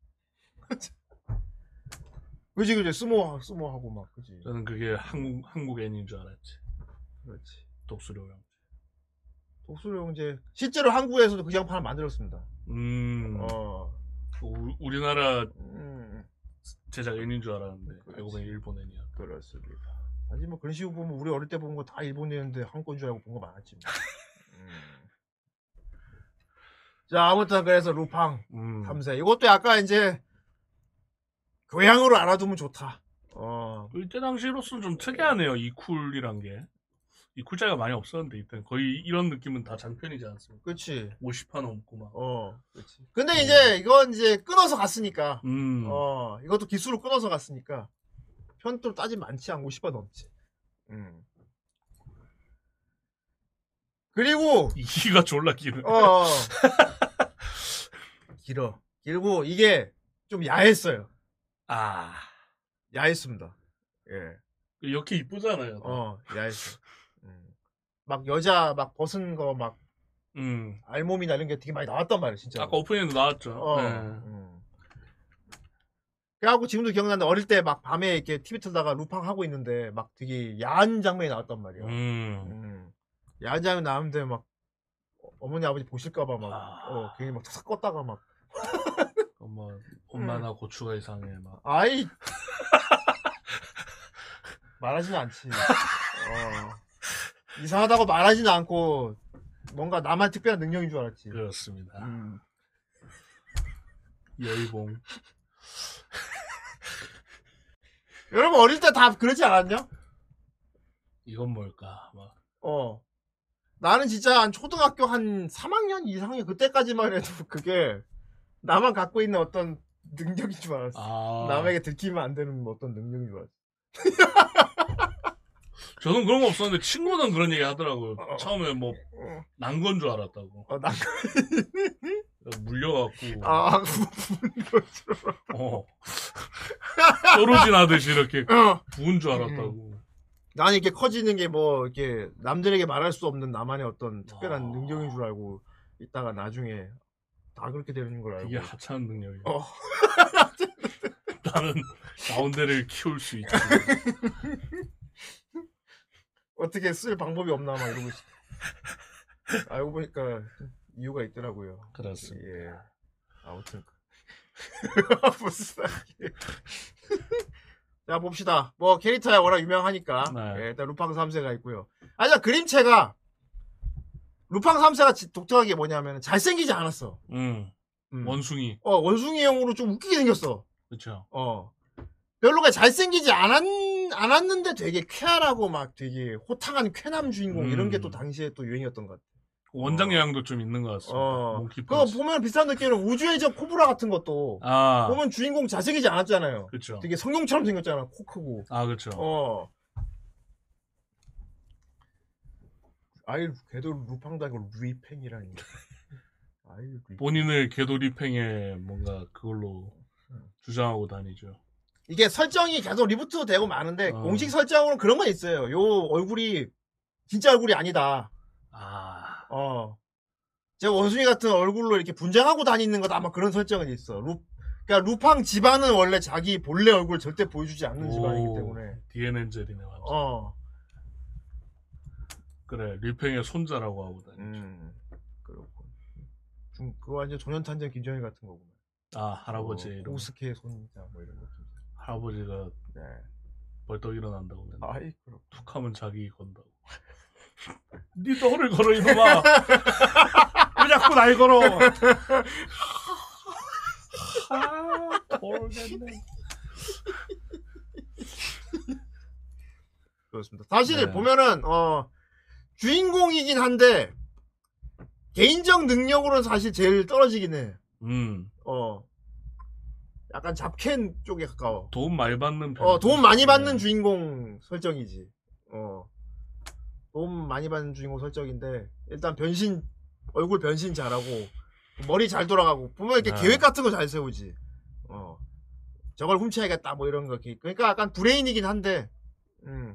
[SPEAKER 5] 그지 그지 스모 스모 하고 막 그지.
[SPEAKER 4] 저는 그게 한국 한국 애니인 줄 알았지.
[SPEAKER 5] 그렇지.
[SPEAKER 4] 독수리 형.
[SPEAKER 5] 독수리 용제 실제로 한국에서도 그 장판을 만들었습니다.
[SPEAKER 4] 음.
[SPEAKER 5] 어.
[SPEAKER 4] 우, 우리나라
[SPEAKER 5] 음.
[SPEAKER 4] 제작 애니인 줄 알았는데
[SPEAKER 5] 그렇지.
[SPEAKER 4] 알고 보니 일본 애니야.
[SPEAKER 5] 그렇습니다. 사실 뭐 그런 식으로 보면 우리 어릴 때 본 거 다 일본 애인데 한국 건 줄 알고 본 거 많았지. 뭐. 음. 자 아무튼 그래서 루팡
[SPEAKER 4] 음.
[SPEAKER 5] 삼 세 이것도 약간 이제 교양으로 알아두면 좋다. 어.
[SPEAKER 4] 이때 당시로서는 좀 특이하네요. 이쿨이란 게. 이쿨자가 많이 없었는데 이때 거의 이런 느낌은 다 장편이지 않습니까?
[SPEAKER 5] 그렇지.
[SPEAKER 4] 오십 화 넘고 막.
[SPEAKER 5] 어. 그렇지. 근데 이제 이건 이제 끊어서 갔으니까.
[SPEAKER 4] 음.
[SPEAKER 5] 어. 이것도 기수로 끊어서 갔으니까 편도 따지면 많지 않고 오십 화 넘지. 음. 그리고
[SPEAKER 4] 이가 졸라 길어.
[SPEAKER 5] 어. 길어. 길고 이게 좀 야했어요.
[SPEAKER 4] 아.
[SPEAKER 5] 야했습니다. 예.
[SPEAKER 4] 이렇게 이쁘잖아요.
[SPEAKER 5] 어, 야했어. 음. 막 여자 막 벗은 거 막
[SPEAKER 4] 음.
[SPEAKER 5] 알몸이나 이런 게 되게 많이 나왔단 말이야, 진짜.
[SPEAKER 4] 아까 오프닝에도 나왔죠.
[SPEAKER 5] 어.
[SPEAKER 4] 네.
[SPEAKER 5] 음. 그래갖고 지금도 기억나는데 어릴 때 막 밤에 이렇게 티비 틀다가 루팡 하고 있는데 막 되게 야한 장면이 나왔단 말이야.
[SPEAKER 4] 음.
[SPEAKER 5] 음. 야한 장면 나오는데 막 어머니 아버지 보실까봐 막
[SPEAKER 4] 아.
[SPEAKER 5] 어, 괜히 막 탁 껐다가 막
[SPEAKER 4] 엄마 엄마나 고추가 이상해 막.
[SPEAKER 5] 아이 말하지는 않지. 어. 이상하다고 말하지는 않고 뭔가 나만 특별한 능력인 줄 알았지.
[SPEAKER 4] 그렇습니다.
[SPEAKER 5] 음.
[SPEAKER 4] 여의봉.
[SPEAKER 5] 여러분 어릴 때 다 그러지 않았냐?
[SPEAKER 4] 이건 뭘까? 막.
[SPEAKER 5] 어. 나는 진짜 한 초등학교 한 삼 학년, 이 학년 그때까지만 해도 그게 나만 갖고 있는 어떤 능력인 줄 알았어.
[SPEAKER 4] 아.
[SPEAKER 5] 남에게 들키면 안 되는 어떤 능력인 줄 알았어.
[SPEAKER 4] 저는 그런 거 없었는데 친구는 그런 얘기 하더라고요.
[SPEAKER 5] 어.
[SPEAKER 4] 처음에 뭐
[SPEAKER 5] 어,
[SPEAKER 4] 난 건 줄 알았다고.
[SPEAKER 5] 어 나,
[SPEAKER 4] 물려갖고.
[SPEAKER 5] 아,
[SPEAKER 4] 어. 떨어진 하듯이 이렇게
[SPEAKER 5] 어.
[SPEAKER 4] 부은 줄 알았다고.
[SPEAKER 5] 나는 이렇게 커지는 게 뭐 이렇게 남들에게 말할 수 없는 나만의 어떤 특별한
[SPEAKER 4] 아.
[SPEAKER 5] 능력인 줄 알고 있다가 나중에 다 그렇게 되는 걸 알고.
[SPEAKER 4] 이게 하찮은 능력이야.
[SPEAKER 5] 어.
[SPEAKER 4] 나는 가운데를 키울 수 있지.
[SPEAKER 5] 어떻게 쓸 방법이 없나 막 이러고 있어. 알고 보니까 이유가 있더라고요.
[SPEAKER 4] 그렇습니다.
[SPEAKER 5] 예. 아무튼 무슨 소리야. 자 봅시다. 뭐 캐릭터야 워낙 유명하니까
[SPEAKER 4] 네.
[SPEAKER 5] 예, 일단 루팡 삼 세가 있고요. 아니 그림체가 루팡 삼 세가 독특한 게 뭐냐면 잘생기지 않았어.
[SPEAKER 4] 음.
[SPEAKER 5] 음.
[SPEAKER 4] 원숭이.
[SPEAKER 5] 어 원숭이형으로 좀 웃기게 생겼어.
[SPEAKER 4] 그쵸.
[SPEAKER 5] 어 별로가 잘생기지 않았, 않았는데 되게 쾌활하고 막 되게 호탕한 쾌남 주인공
[SPEAKER 4] 음.
[SPEAKER 5] 이런 게 또 당시에 또 유행이었던 것 같아.
[SPEAKER 4] 원작
[SPEAKER 5] 어.
[SPEAKER 4] 영향도 좀 있는 것 같습니다.
[SPEAKER 5] 어.
[SPEAKER 4] 몽키
[SPEAKER 5] 그거
[SPEAKER 4] 펀치.
[SPEAKER 5] 보면 비슷한 느낌은 우주의 적 코브라 같은 것도
[SPEAKER 4] 아.
[SPEAKER 5] 보면 주인공 잘생기지 않았잖아요.
[SPEAKER 4] 그쵸.
[SPEAKER 5] 되게 성룡처럼 생겼잖아. 코 크고.
[SPEAKER 4] 아, 그쵸.
[SPEAKER 5] 어. 아이 걔도 루팡도 아니고 루이팽이라니. 아이 루이...
[SPEAKER 4] 본인을 개도리팽에 뭔가 그걸로 주장하고 다니죠.
[SPEAKER 5] 이게 설정이 계속 리부트 되고 많은데
[SPEAKER 4] 어.
[SPEAKER 5] 공식 설정으로는 그런 건 있어요. 요 얼굴이 진짜 얼굴이 아니다.
[SPEAKER 4] 아.
[SPEAKER 5] 어. 제가 원숭이 같은 얼굴로 이렇게 분장하고 다니는 거다 아마 그런 설정은 있어. 루, 그러니까 루팡 집안은 원래 자기 본래 얼굴 절대 보여주지 않는 집안이기 때문에.
[SPEAKER 4] 디엔엔젤이네, 완전.
[SPEAKER 5] 어.
[SPEAKER 4] 그래, 류팽의 손자라고 하고 다니죠.
[SPEAKER 5] 음. 그렇고. 중, 그거 완전 조년탄전 김정일 같은 거구나.
[SPEAKER 4] 아, 할아버지.
[SPEAKER 5] 어,
[SPEAKER 4] 이런 거.
[SPEAKER 5] 오스케 손자 뭐 이런 거.
[SPEAKER 4] 할아버지가
[SPEAKER 5] 네.
[SPEAKER 4] 벌떡 일어난다고. 맨날.
[SPEAKER 5] 아이, 그렇고.
[SPEAKER 4] 툭 하면 자기 건다고. 니 너를 걸어, 이놈아. 왜 자꾸 날 걸어. 아, 모르겠네.
[SPEAKER 5] 그렇습니다. 사실
[SPEAKER 4] 네.
[SPEAKER 5] 보면은 어 주인공이긴 한데 개인적 능력으로는 사실 제일 떨어지긴 해.
[SPEAKER 4] 음.
[SPEAKER 5] 어 약간 잡캔 쪽에 가까워.
[SPEAKER 4] 도움 많이 받는 편.
[SPEAKER 5] 어 도움 많이 받는 주인공 설정이지. 어 도움 많이 받는 주인공 설정인데 일단 변신 얼굴 변신 잘하고 머리 잘 돌아가고 보면 이렇게
[SPEAKER 4] 네.
[SPEAKER 5] 계획 같은 거 잘 세우지. 어 저걸 훔쳐야겠다 뭐 이런 거 이렇게. 그러니까 약간 브레인이긴 한데. 음.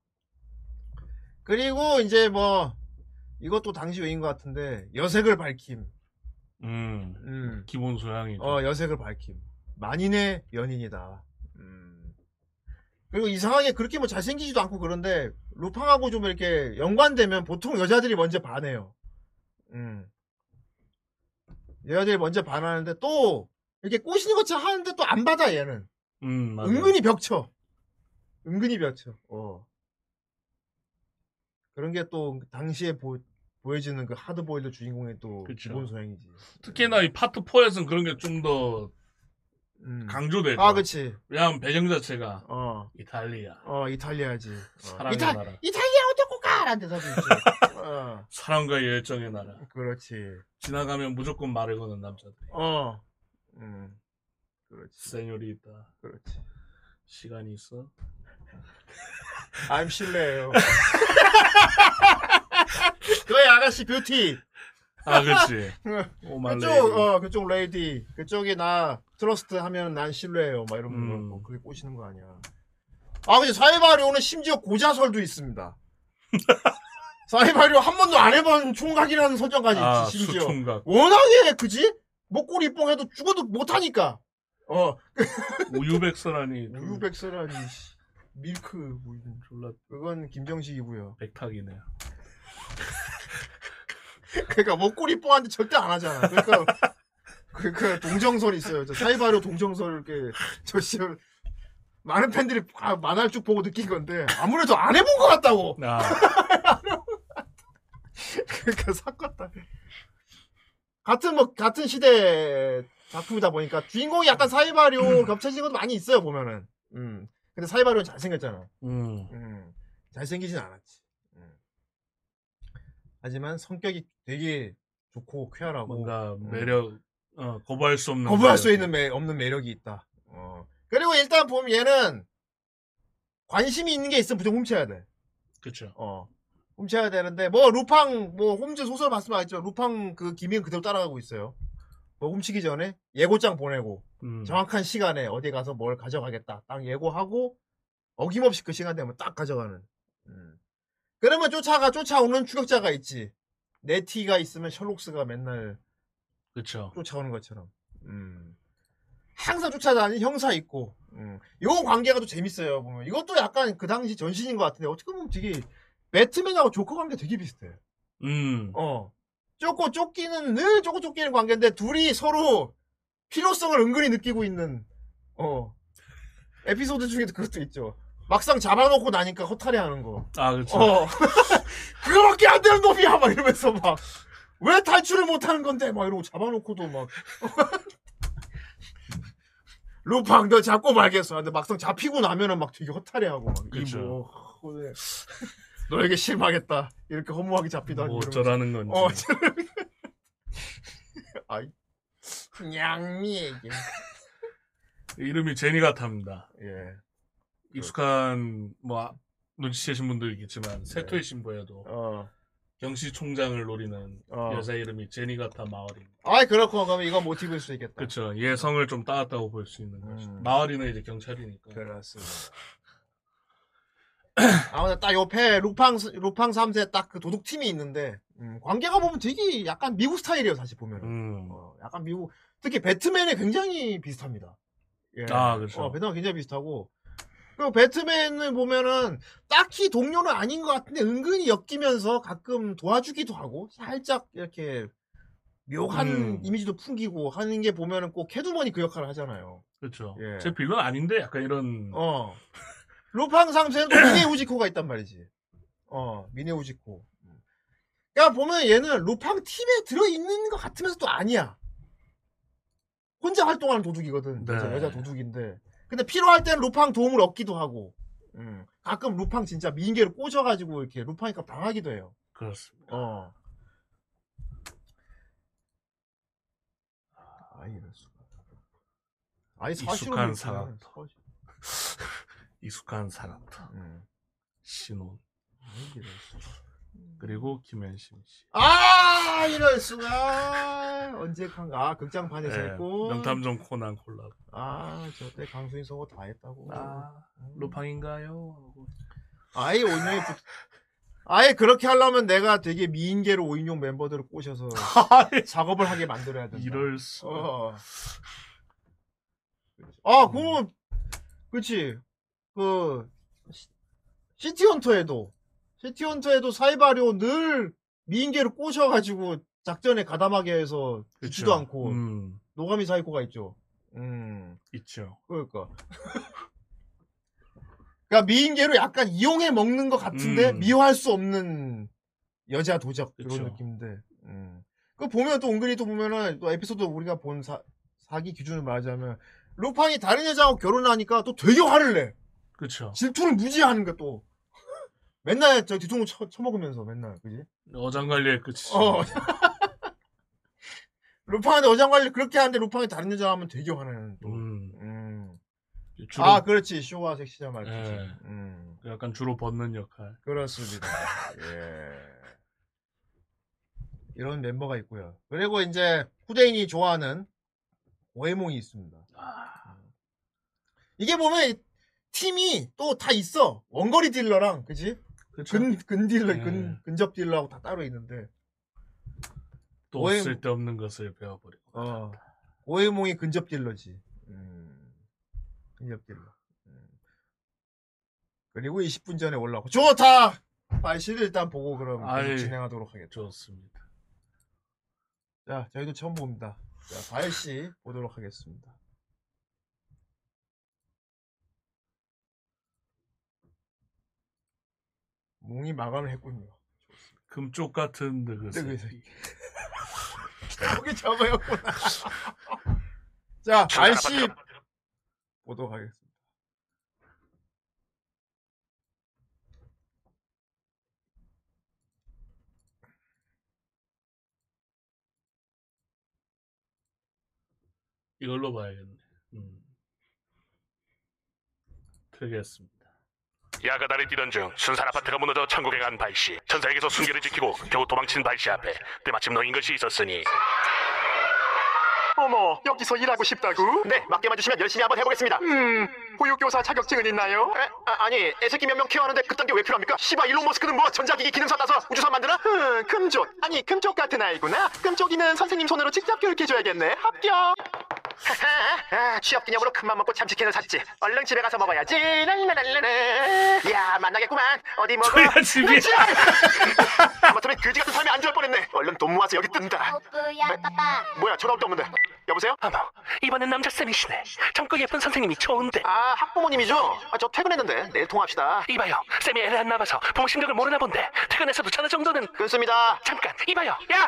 [SPEAKER 5] 그리고 이제 뭐 이것도 당시 외인 것 같은데 여색을 밝힘.
[SPEAKER 4] 음.
[SPEAKER 5] 음.
[SPEAKER 4] 기본 소양이죠.
[SPEAKER 5] 어 여색을 밝힘. 만인의 연인이다. 음. 그리고 이상하게 그렇게 뭐 잘생기지도 않고 그런데 루팡하고 좀 이렇게 연관되면 보통 여자들이 먼저 반해요. 음. 여자들이 먼저 반하는데 또 이렇게 꼬시는 것처럼 하는데 또 안 받아 얘는.
[SPEAKER 4] 음, 맞아요.
[SPEAKER 5] 은근히 벽쳐. 은근히 벽쳐. 어. 그런 게 또 당시에 보, 보여지는 그 하드보일드 주인공의 또
[SPEAKER 4] 그쵸.
[SPEAKER 5] 기본 소양이지.
[SPEAKER 4] 특히나 이 파트 사에서는 그런 게 좀 더
[SPEAKER 5] 음.
[SPEAKER 4] 강조되죠.
[SPEAKER 5] 아, 그치.
[SPEAKER 4] 왜냐하면 배경 자체가
[SPEAKER 5] 어,
[SPEAKER 4] 이탈리아.
[SPEAKER 5] 어, 이탈리아지. 어.
[SPEAKER 4] 사랑의
[SPEAKER 5] 이탈,
[SPEAKER 4] 나라.
[SPEAKER 5] 이탈리아 어떡고가! 라는 대사도 있지. 어,
[SPEAKER 4] 사랑과 열정의 나라.
[SPEAKER 5] 그렇지.
[SPEAKER 4] 지나가면 무조건 말을 거는 남자들.
[SPEAKER 5] 어, 음, 그렇지.
[SPEAKER 4] 세뇨리다.
[SPEAKER 5] 그렇지.
[SPEAKER 4] 시간이 있어?
[SPEAKER 5] I'm 실례예요. 그거야 아가씨 뷰티.
[SPEAKER 4] 아, 그렇지. 오만
[SPEAKER 5] 그쪽,
[SPEAKER 4] 레이디.
[SPEAKER 5] 어, 그쪽 레이디. 그쪽이 나 트러스트 하면 난 실례예요. 막 이런 거.
[SPEAKER 4] 음.
[SPEAKER 5] 뭐 그게 꼬시는 거 아니야. 아, 근데 사이바리오는 심지어 고자설도 있습니다. 사이바리오 한 번도 안 해본 총각이라는 설정까지
[SPEAKER 4] 아,
[SPEAKER 5] 있지, 심지어.
[SPEAKER 4] 수총각.
[SPEAKER 5] 워낙에, 그지? 목걸이 뽕해도 죽어도 못하니까. 어,
[SPEAKER 4] 우유백설하니.
[SPEAKER 5] 우유백설하니, 씨. 밀크, 뭐, 이런.
[SPEAKER 4] 졸라
[SPEAKER 5] 그건 김정식이고요.
[SPEAKER 4] 백탁이네.
[SPEAKER 5] 그러니까 목걸이 뽀한테 절대 안 하잖아. 그러니까 그, 그 동정설 있어요. 저 사이바리오 동정설 이렇게 저 씨 많은 팬들이 아, 만화를 쭉 보고 느낀 건데 아무래도 안 해본 것 같다고.
[SPEAKER 4] 아,
[SPEAKER 5] 그러니까 삭갔다. 같은 뭐 같은 시대 작품이다 보니까 주인공이 약간 사이바리오 겹쳐진 것도 많이 있어요 보면은. 음. 근데 사이바리오는 잘생겼잖아.
[SPEAKER 4] 음,
[SPEAKER 5] 음. 잘생기진 않았지. 음. 하지만 성격이 되게 좋고 쾌활하고
[SPEAKER 4] 뭔가
[SPEAKER 5] 음.
[SPEAKER 4] 매력, 어, 거부할 수 없는.
[SPEAKER 5] 거부할 수
[SPEAKER 4] 매력.
[SPEAKER 5] 있는 매, 없는 매력이 있다. 어. 그리고 일단 보면 얘는 관심이 있는 게 있으면 무조건 훔쳐야 돼.
[SPEAKER 4] 그쵸.
[SPEAKER 5] 어. 훔쳐야 되는데 뭐 루팡 뭐 홈즈 소설 봤으면 알겠지만 루팡 그 기밀 그대로 따라가고 있어요. 뭐 훔치기 전에 예고장 보내고
[SPEAKER 4] 음,
[SPEAKER 5] 정확한 시간에 어디 가서 뭘 가져가겠다 딱 예고하고 어김없이 그 시간 되면 딱 가져가는. 음. 그러면 쫓아가 쫓아오는 추격자가 있지. 네티가 있으면 셜록스가 맨날
[SPEAKER 4] 그쵸.
[SPEAKER 5] 쫓아오는 것처럼. 음. 항상 쫓아다니는 형사 있고. 음. 요 관계가 또 재밌어요 보면. 이것도 약간 그 당시 전신인 것 같은데 어떻게 보면 되게 배트맨하고 조커 관계 되게 비슷해.
[SPEAKER 4] 음,
[SPEAKER 5] 어. 쫓고 쫓기는 늘 쫓고 쫓기는 관계인데 둘이 서로 필요성을 은근히 느끼고 있는 어 에피소드 중에도 그것도 있죠. 막상 잡아놓고 나니까 허탈해하는 거.
[SPEAKER 4] 아, 그쵸.
[SPEAKER 5] 어 그거밖에 안 되는 놈이야 막 이러면서 막 왜 탈출을 못하는 건데 막 이러고 잡아놓고도 막 루팡 너 잡고 말겠어. 근데 막상 잡히고 나면은 막 되게 허탈해하고 막
[SPEAKER 4] 그쵸.
[SPEAKER 5] 이뭐 오늘 너에게 실망했다 이렇게 허무하게 잡히다니
[SPEAKER 4] 뭐
[SPEAKER 5] 이러면서.
[SPEAKER 4] 어쩌라는 건지.
[SPEAKER 5] 어, 아이, 냥미에게.
[SPEAKER 4] 이름이 제니가타입니다.
[SPEAKER 5] 예.
[SPEAKER 4] 익숙한 뭐 아, 눈치채신 분도 있겠지만 세토의 신부에도
[SPEAKER 5] 어.
[SPEAKER 4] 경시총장을 노리는
[SPEAKER 5] 어.
[SPEAKER 4] 여자 이름이 제니가타 마와리입니다.
[SPEAKER 5] 아이, 그렇고, 그러면 이거 모티브일 수 있겠다.
[SPEAKER 4] 그쵸. 얘 성을 좀 따왔다고 볼 수 있는 거죠.
[SPEAKER 5] 음.
[SPEAKER 4] 마와리는 이제 경찰이니까.
[SPEAKER 5] 그렇습니다. 아무튼 딱 옆에 루팡, 루팡 삼 세 딱 그 도둑팀이 있는데, 음, 관계가 보면 되게 약간 미국 스타일이에요, 사실 보면은.
[SPEAKER 4] 음.
[SPEAKER 5] 어, 약간 미국, 특히 배트맨에 굉장히 비슷합니다. 예.
[SPEAKER 4] 아, 그렇죠.
[SPEAKER 5] 어, 배트맨 굉장히 비슷하고. 그리고 배트맨을 보면은 딱히 동료는 아닌 것 같은데 은근히 엮이면서 가끔 도와주기도 하고 살짝 이렇게 묘한
[SPEAKER 4] 음.
[SPEAKER 5] 이미지도 풍기고 하는 게 보면은 꼭 캐두먼이 그 역할을 하잖아요.
[SPEAKER 4] 그렇죠.
[SPEAKER 5] 예.
[SPEAKER 4] 제 빌런 아닌데 약간 이런
[SPEAKER 5] 어. 루팡 삼세는 또 미네 우지코가 있단 말이지. 어, 미네 우지코. 그러니까 보면 얘는 루팡 팀에 들어있는 것 같으면서 또 아니야. 혼자 활동하는 도둑이거든.
[SPEAKER 4] 네.
[SPEAKER 5] 여자, 여자 도둑인데. 근데 필요할 때는 루팡 도움을 얻기도 하고. 음. 가끔 루팡 진짜 미인계를 꽂아가지고 이렇게 루팡이니까 당하기도 해요.
[SPEAKER 4] 그렇습니다.
[SPEAKER 5] 어. 아, 이럴 수가. 아니, 사실은
[SPEAKER 4] 익숙한
[SPEAKER 5] 그렇지.
[SPEAKER 4] 사람.
[SPEAKER 5] 사실.
[SPEAKER 4] 익숙한 사람터
[SPEAKER 5] 음.
[SPEAKER 4] 신혼
[SPEAKER 5] 아이, 이럴 수가.
[SPEAKER 4] 그리고 김현심 씨.
[SPEAKER 5] 아, 이럴 수가. 언제 강, 아, 극장판에서
[SPEAKER 4] 네,
[SPEAKER 5] 했고.
[SPEAKER 4] 명탐정 코난 콜라보.
[SPEAKER 5] 아, 저때 강수인 성우 다 했다고.
[SPEAKER 4] 아, 루팡인가요? 하고.
[SPEAKER 5] 아예 오인용이 붙... 아예 그렇게 하려면 내가 되게 미인계로 오인용 멤버들을 꼬셔서 작업을 하게 만들어야 된다.
[SPEAKER 4] 이럴 수.
[SPEAKER 5] 어. 아, 그러면 그렇지. 그 시- 시티헌터에도 시티헌터에도 사이바리오 늘 미인계로 꼬셔가지고 작전에 가담하게 해서 죽지도
[SPEAKER 4] 그쵸.
[SPEAKER 5] 않고
[SPEAKER 4] 음,
[SPEAKER 5] 노가미 사이코가 있죠. 음,
[SPEAKER 4] 있죠.
[SPEAKER 5] 그러니까. 그러니까 미인계로 약간 이용해 먹는 것 같은데
[SPEAKER 4] 음.
[SPEAKER 5] 미워할 수 없는 여자 도적
[SPEAKER 4] 그쵸.
[SPEAKER 5] 이런 느낌인데. 음. 그 보면 또 은근히 또 보면은 또 에피소드 우리가 본 사, 사기 기준을 말하자면 루팡이 다른 여자하고 결혼하니까 또 되게 화를 내.
[SPEAKER 4] 그쵸.
[SPEAKER 5] 질투를 무지하는 거 또. 맨날 저 뒤통수 쳐, 쳐먹으면서 맨날 그지?
[SPEAKER 4] 어장관리의 끝이죠.
[SPEAKER 5] 어. 루팡한테 어장관리 그렇게 하는데 루팡이 다른 여자 하면 되게 화내는 또.
[SPEAKER 4] 음,
[SPEAKER 5] 음.
[SPEAKER 4] 주로
[SPEAKER 5] 아 그렇지 쇼와 섹시자 말이지.
[SPEAKER 4] 예.
[SPEAKER 5] 음.
[SPEAKER 4] 약간 주로 벗는 역할.
[SPEAKER 5] 그렇습니다. 예. 이런 멤버가 있고요. 그리고 이제 후대인이 좋아하는 오해몽이 있습니다. 이게 보면 이 팀이 또 다 있어. 원거리 딜러랑 그지?
[SPEAKER 4] 그쵸.
[SPEAKER 5] 근, 근 딜러,
[SPEAKER 4] 네.
[SPEAKER 5] 근, 근접 딜러하고 다 따로 있는데
[SPEAKER 4] 또
[SPEAKER 5] 오해-
[SPEAKER 4] 쓸데없는 것을 배워버리고.
[SPEAKER 5] 어. 오해몽이 근접 딜러지. 음. 근접 딜러. 음. 그리고 이십 분 전에 올라오고 좋다! 빨시를 일단 보고 그럼 계속
[SPEAKER 4] 아이,
[SPEAKER 5] 진행하도록 하겠죠.
[SPEAKER 4] 좋습니다.
[SPEAKER 5] 자, 저희도 처음 봅니다. 자, 바이씨 보도록 하겠습니다. 몽이 마감을 했군요.
[SPEAKER 4] 금쪽 같은 그
[SPEAKER 5] 거기 저거였구나. 자, 바이씨 보도록 하겠습니다.
[SPEAKER 4] 이걸로 봐야겠네. 음. 되겠습니다.
[SPEAKER 6] 야가다리 뛰던 중 순산 아파트가 무너져 천국에 간 바이씨. 천사에게서 순결을 지키고 겨우 도망친 바이씨 앞에 때마침 놓인 것이 있었으니.
[SPEAKER 7] 어머, 여기서 일하고 싶다고? 네, 맡겨만 주시면 열심히 한번 해보겠습니다. 음, 보육교사 자격증은 있나요? 에, 아, 아니, 애새끼 몇 명 케어하는데 그딴 게 왜 필요합니까? 시바 일론 머스크는 뭐 전자기기 기능사 따서 우주선 만드나? 흠, 금쪽. 아니, 금쪽 같은 아이구나. 금쪽이는 선생님 손으로 직접 교육해줘야겠네. 합격. 하하, 아, 취업기념으로 큰맘 먹고 참치캔을 샀지. 얼른 집에 가서 먹어야지. 랄랄랄랄라. 야, 만나겠구만. 어디 먹어?
[SPEAKER 4] 저희가 집이
[SPEAKER 7] 아무튼 그지 같은 삶에 안주할 뻔했네. 얼른 돈 모아서 여기 뜬다.
[SPEAKER 1] 오빠야 빠빠
[SPEAKER 7] 뭐야, 전화 올 때 없는데. 여보세요?
[SPEAKER 6] 어머, 이번엔 남자쌤이시네. 젊고 예쁜 선생님이 좋은데.
[SPEAKER 7] 아, 학부모님이죠? 아, 저 퇴근했는데 내일 통화합시다.
[SPEAKER 6] 이봐요, 쌤이 애를 안 낳아서 부모 심정을 모르나 본데 퇴근해서도 전화 정도는.
[SPEAKER 7] 끊습니다.
[SPEAKER 6] 잠깐, 이봐요, 야!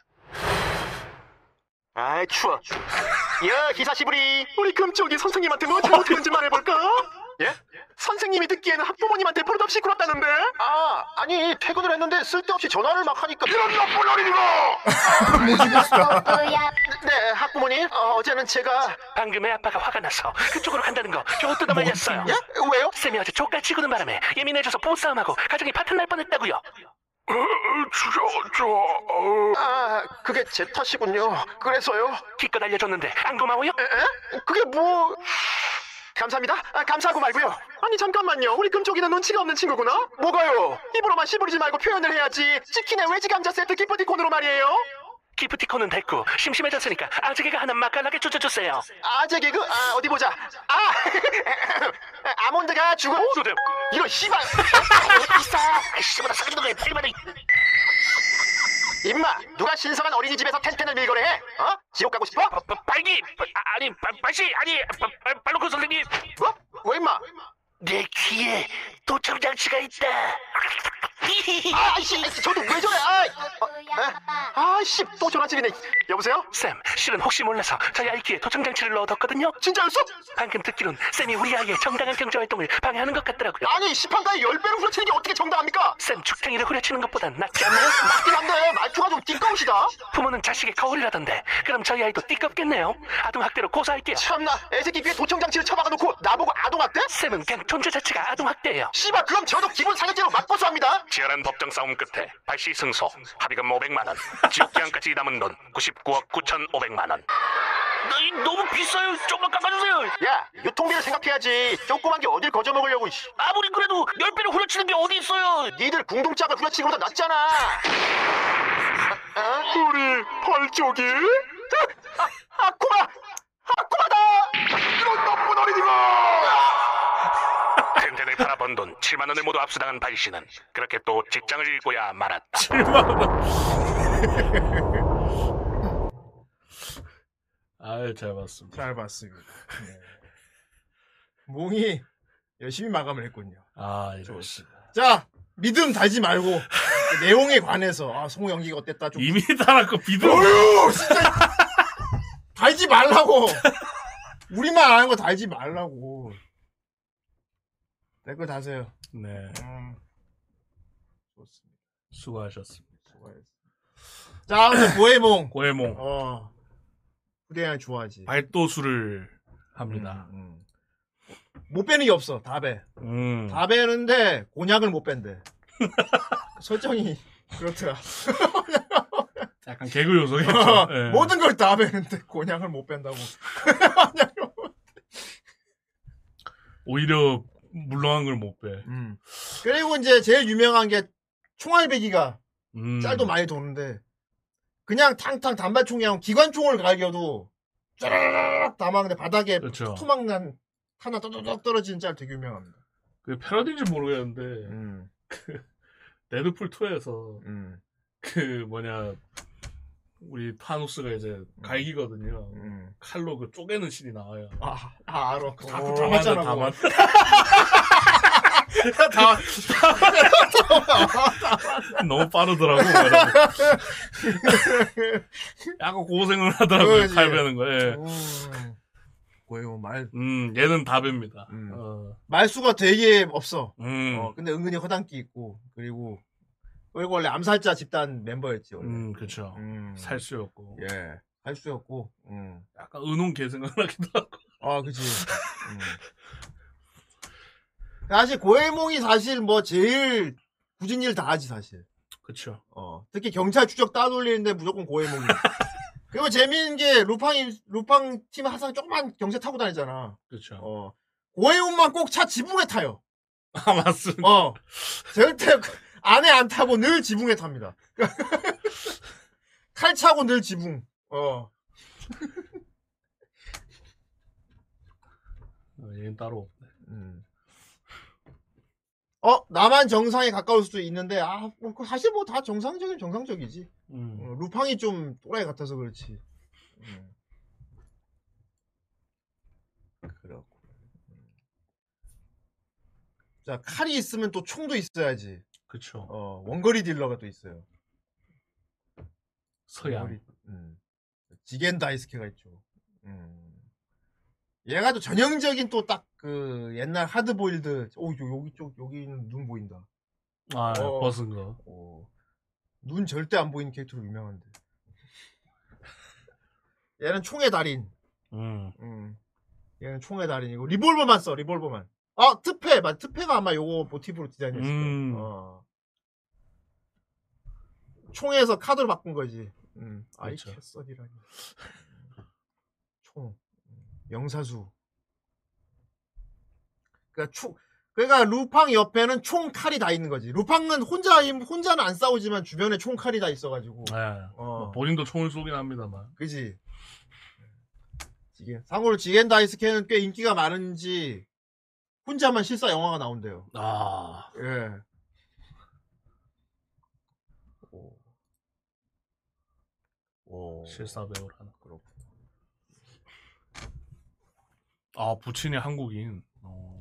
[SPEAKER 7] 아이, 추워. 야, 기사시부리. 우리 금쪽이 선생님한테 뭐 잘못했는지 말해볼까? 예? 선생님이 듣기에는 학부모님한테 버릇없이 굴었다는데? 아, 아니, 퇴근을 했는데 쓸데없이 전화를 막 하니까. 이런 나쁜 어린이가!
[SPEAKER 1] 오빠야
[SPEAKER 7] 네, 학부모님. 어, 어제는 제가.
[SPEAKER 6] 방금 애 아빠가 화가 나서 그쪽으로 간다는 거 겨우 뜯어 말렸어요.
[SPEAKER 7] 예? 왜요?
[SPEAKER 6] 쌤이 어제 쪽갈치구는 바람에 예민해져서 부부싸움하고 가정이 파탄 날 뻔했다고요.
[SPEAKER 7] 저, 저, 어... 아, 그게 제 탓이군요. 그래서요.
[SPEAKER 6] 기껏 알려줬는데 안 고마워요?
[SPEAKER 7] 에? 그게 뭐... 감사합니다. 아, 감사하고 말고요. 아니, 잠깐만요. 우리 금쪽이는 눈치가 없는 친구구나? 뭐가요? 입으로만 씨부리지 말고 표현을 해야지. 치킨에 외지 감자 세트 기프티콘으로 말이에요.
[SPEAKER 6] 기프티콘은 됐고 심심해졌으니까 아재개가 하나 맛깔나게 쫓아주세요.
[SPEAKER 7] 아재 개그? 아, 어디 보자. 아! 아몬드가 죽어.
[SPEAKER 6] 수렴.
[SPEAKER 7] 이런 씨발.
[SPEAKER 6] 비싸. 씨보다 싸가지도 그래. 빨리빨리.
[SPEAKER 7] 임마, 누가 신성한 어린이집에서 텐텐을 밀거래 해? 어? 지옥 가고 싶어?
[SPEAKER 6] 바, 바, 발기. 바, 아, 아니 바, 발씨 아니 바, 바, 발로크 선생님.
[SPEAKER 7] 뭐? 왜 임마?
[SPEAKER 6] 내 귀에 도청장치가 있다.
[SPEAKER 7] 아이씨, 저도 왜 저래? 아이, 어, 에? 아이씨, 또 전화질이네. 여보세요?
[SPEAKER 6] 쌤, 실은 혹시 몰라서 저희 아이 귀에 도청장치를 넣어뒀거든요.
[SPEAKER 7] 진짜였어?
[SPEAKER 6] 방금 듣기론 쌤이 우리 아이의 정당한 경제활동을 방해하는 것 같더라고요.
[SPEAKER 7] 아니, 시판가에 열 배로 후려치는 게 어떻게 정당합니까?
[SPEAKER 6] 쌤, 죽탱이를 후려치는 것보단 낫지 않나요?
[SPEAKER 7] 맞긴 한데 말투가 좀 띠꺼우시다.
[SPEAKER 6] 부모는 자식의 거울이라던데. 그럼 저희 아이도 띠껍겠네요. 아동학대로 고소할게요.
[SPEAKER 7] 참나, 애새끼 귀에 도청장치를 쳐박아놓고 나보고 아동학대?
[SPEAKER 6] 쌤은 그냥 존재 자체가 아동학대예요.
[SPEAKER 7] 씨발, 그럼 저도 기본 상해죄로 맞고소합니다.
[SPEAKER 6] 치열한 법정 싸움 끝에 발시 승소, 합의금 오백만 원, 지옥기한까지 남은 돈 구십구억 구천오백만 원. 너무 비싸요. 조금만 깎아주세요.
[SPEAKER 7] 야, 유통비를 생각해야지. 조그만 게 어딜 거저먹으려고. 이씨.
[SPEAKER 6] 아무리 그래도 열 배로 후려치는 게 어디 있어요.
[SPEAKER 7] 니들 궁둥짝을 후려치는 것보다 낫잖아. 아, 아? 우리 벌쪽이? 아, 아쿠마! 아쿠마다! 이런 나쁜 어린이가!
[SPEAKER 6] 텐텐을 팔아번 돈 칠만 원을 모두 압수당한 발씨는 그렇게 또 직장을 잃고야 말았다.
[SPEAKER 4] 칠만 원. 아유, 잘 봤습니다.
[SPEAKER 5] 잘 봤습니다. 네. 몽이 열심히 마감을 했군요.
[SPEAKER 4] 아, 좋습니다.
[SPEAKER 5] 자, 믿음 달지 말고 내용에 관해서 아, 성우 연기가 어땠다 좀.
[SPEAKER 4] 이미 달았고 비도.
[SPEAKER 5] 어휴, 진짜 달지 말라고. 우리만 아는 거 달지 말라고. 댓글 다세요.
[SPEAKER 4] 네,
[SPEAKER 5] 음, 좋습니다.
[SPEAKER 4] 수고하셨습니다.
[SPEAKER 5] 수고하셨습니다. 자, 아무튼 고해몽.
[SPEAKER 4] 고해몽
[SPEAKER 5] 어, 후대양 좋아하지.
[SPEAKER 4] 발도수를 합니다.
[SPEAKER 5] 음, 음. 못 빼는 게 없어. 다 배.
[SPEAKER 4] 음.
[SPEAKER 5] 다 배는데 곤약을 못 뺀대. 설정이 그렇더라.
[SPEAKER 4] 약간 개그 요소겠죠.
[SPEAKER 5] 어,
[SPEAKER 4] 네.
[SPEAKER 5] 모든 걸 다 배는데 곤약을 못 뺀다고.
[SPEAKER 4] 오히려 물렁한 걸 못 빼.
[SPEAKER 5] 음. 그리고 이제 제일 유명한 게 총알배기가
[SPEAKER 4] 음.
[SPEAKER 5] 짤도 많이 도는데 그냥 탕탕 단발총이랑 기관총을 갈겨도 짜라라락 담았는데 바닥에
[SPEAKER 4] 그렇죠.
[SPEAKER 5] 토막 난 하나 떠덕 떨어지는 짤 되게 유명합니다.
[SPEAKER 4] 그 패러디인지 모르겠는데
[SPEAKER 5] 음.
[SPEAKER 4] 그 데드풀 투에서
[SPEAKER 5] 음.
[SPEAKER 4] 그 뭐냐 우리 타노스가 이제 갈기거든요.
[SPEAKER 5] 음.
[SPEAKER 4] 칼로 그 쪼개는 신이 나와요.
[SPEAKER 5] 아, 아 알아. 다,
[SPEAKER 4] 오,
[SPEAKER 5] 다 맞잖아.
[SPEAKER 4] 다
[SPEAKER 5] 그거.
[SPEAKER 4] 맞.
[SPEAKER 5] 다,
[SPEAKER 4] 너무 빠르더라고. 약간 고생을 하더라고요.
[SPEAKER 5] 그거지.
[SPEAKER 4] 칼 베는 거. 예.
[SPEAKER 5] 음. 고에모 말
[SPEAKER 4] 음, 얘는 다배입니다.
[SPEAKER 5] 음.
[SPEAKER 4] 어.
[SPEAKER 5] 말수가 되게 없어.
[SPEAKER 4] 음,
[SPEAKER 5] 어, 근데 은근히 허당끼 있고 그리고 그리고 원래 암살자 집단 멤버였지 원래.
[SPEAKER 4] 음, 그쵸.
[SPEAKER 5] 음.
[SPEAKER 4] 살수였고.
[SPEAKER 5] 예. 살수였고. 음.
[SPEAKER 4] 약간 은혼 개생을 하기도 하고.
[SPEAKER 5] 아, 그치. 음. 사실 고해몽이 사실 뭐 제일 굳은 일 다 하지 사실.
[SPEAKER 4] 그쵸.
[SPEAKER 5] 어. 특히 경찰 추적 따돌리는데 무조건 고해몽이. 그리고 재미있는 게 루팡이 루팡 팀 항상 조그만 경찰 타고 다니잖아.
[SPEAKER 4] 그쵸.
[SPEAKER 5] 어. 고해몽만 꼭 차 지붕에 타요.
[SPEAKER 4] 아, 맞습니다.
[SPEAKER 5] 어. 절대 안에 안 타고 늘 지붕에 탑니다. 칼 차고 늘 지붕. 어.
[SPEAKER 4] 어, 얘는 따로 없네.
[SPEAKER 5] 음. 어, 나만 정상에 가까울 수도 있는데, 아, 뭐, 그 사실 뭐 다 정상적인 정상적이지.
[SPEAKER 4] 음.
[SPEAKER 5] 어, 루팡이 좀 또라이 같아서 그렇지. 음. 그렇고. 음. 자, 칼이 있으면 또 총도 있어야지.
[SPEAKER 4] 그쵸.
[SPEAKER 5] 어, 원거리 딜러가 또 있어요.
[SPEAKER 4] 서양.
[SPEAKER 5] 원거리, 음. 지겐 다이스케가 있죠. 음. 얘가 또 전형적인 또 딱 그 옛날 하드보일드. 오, 요- 여기 쪽, 여기는 눈 보인다.
[SPEAKER 4] 아,
[SPEAKER 5] 어.
[SPEAKER 4] 벗은 거.
[SPEAKER 5] 어, 눈 절대 안 보이는 캐릭터로 유명한데. 얘는 총의 달인.
[SPEAKER 4] 음.
[SPEAKER 5] 음. 얘는 총의 달인이고 리볼버만 써. 리볼버만. 아, 트페. 맞. 트페가 아마 요거 모티브로 디자인했을 거야.
[SPEAKER 4] 음.
[SPEAKER 5] 어. 총에서 카드를 바꾼 거지. 음. 아이
[SPEAKER 4] 그렇죠.
[SPEAKER 5] 캐서디라니. 총. 영사수. 그러니까 총 그러니까 루팡 옆에는 총 칼이 다 있는 거지. 루팡은 혼자 혼자는 안 싸우지만 주변에 총 칼이 다 있어가지고.
[SPEAKER 4] 네.
[SPEAKER 5] 어.
[SPEAKER 4] 뭐 본인도 총을 쏘긴 합니다만.
[SPEAKER 5] 그지. 지겐. 참고로 지겐 다이스케는 꽤 인기가 많은지 혼자만 실사 영화가 나온대요.
[SPEAKER 4] 아.
[SPEAKER 5] 예. 오. 오.
[SPEAKER 4] 실사 배우라는.
[SPEAKER 5] 그렇고.
[SPEAKER 4] 아, 부친이 한국인. 어.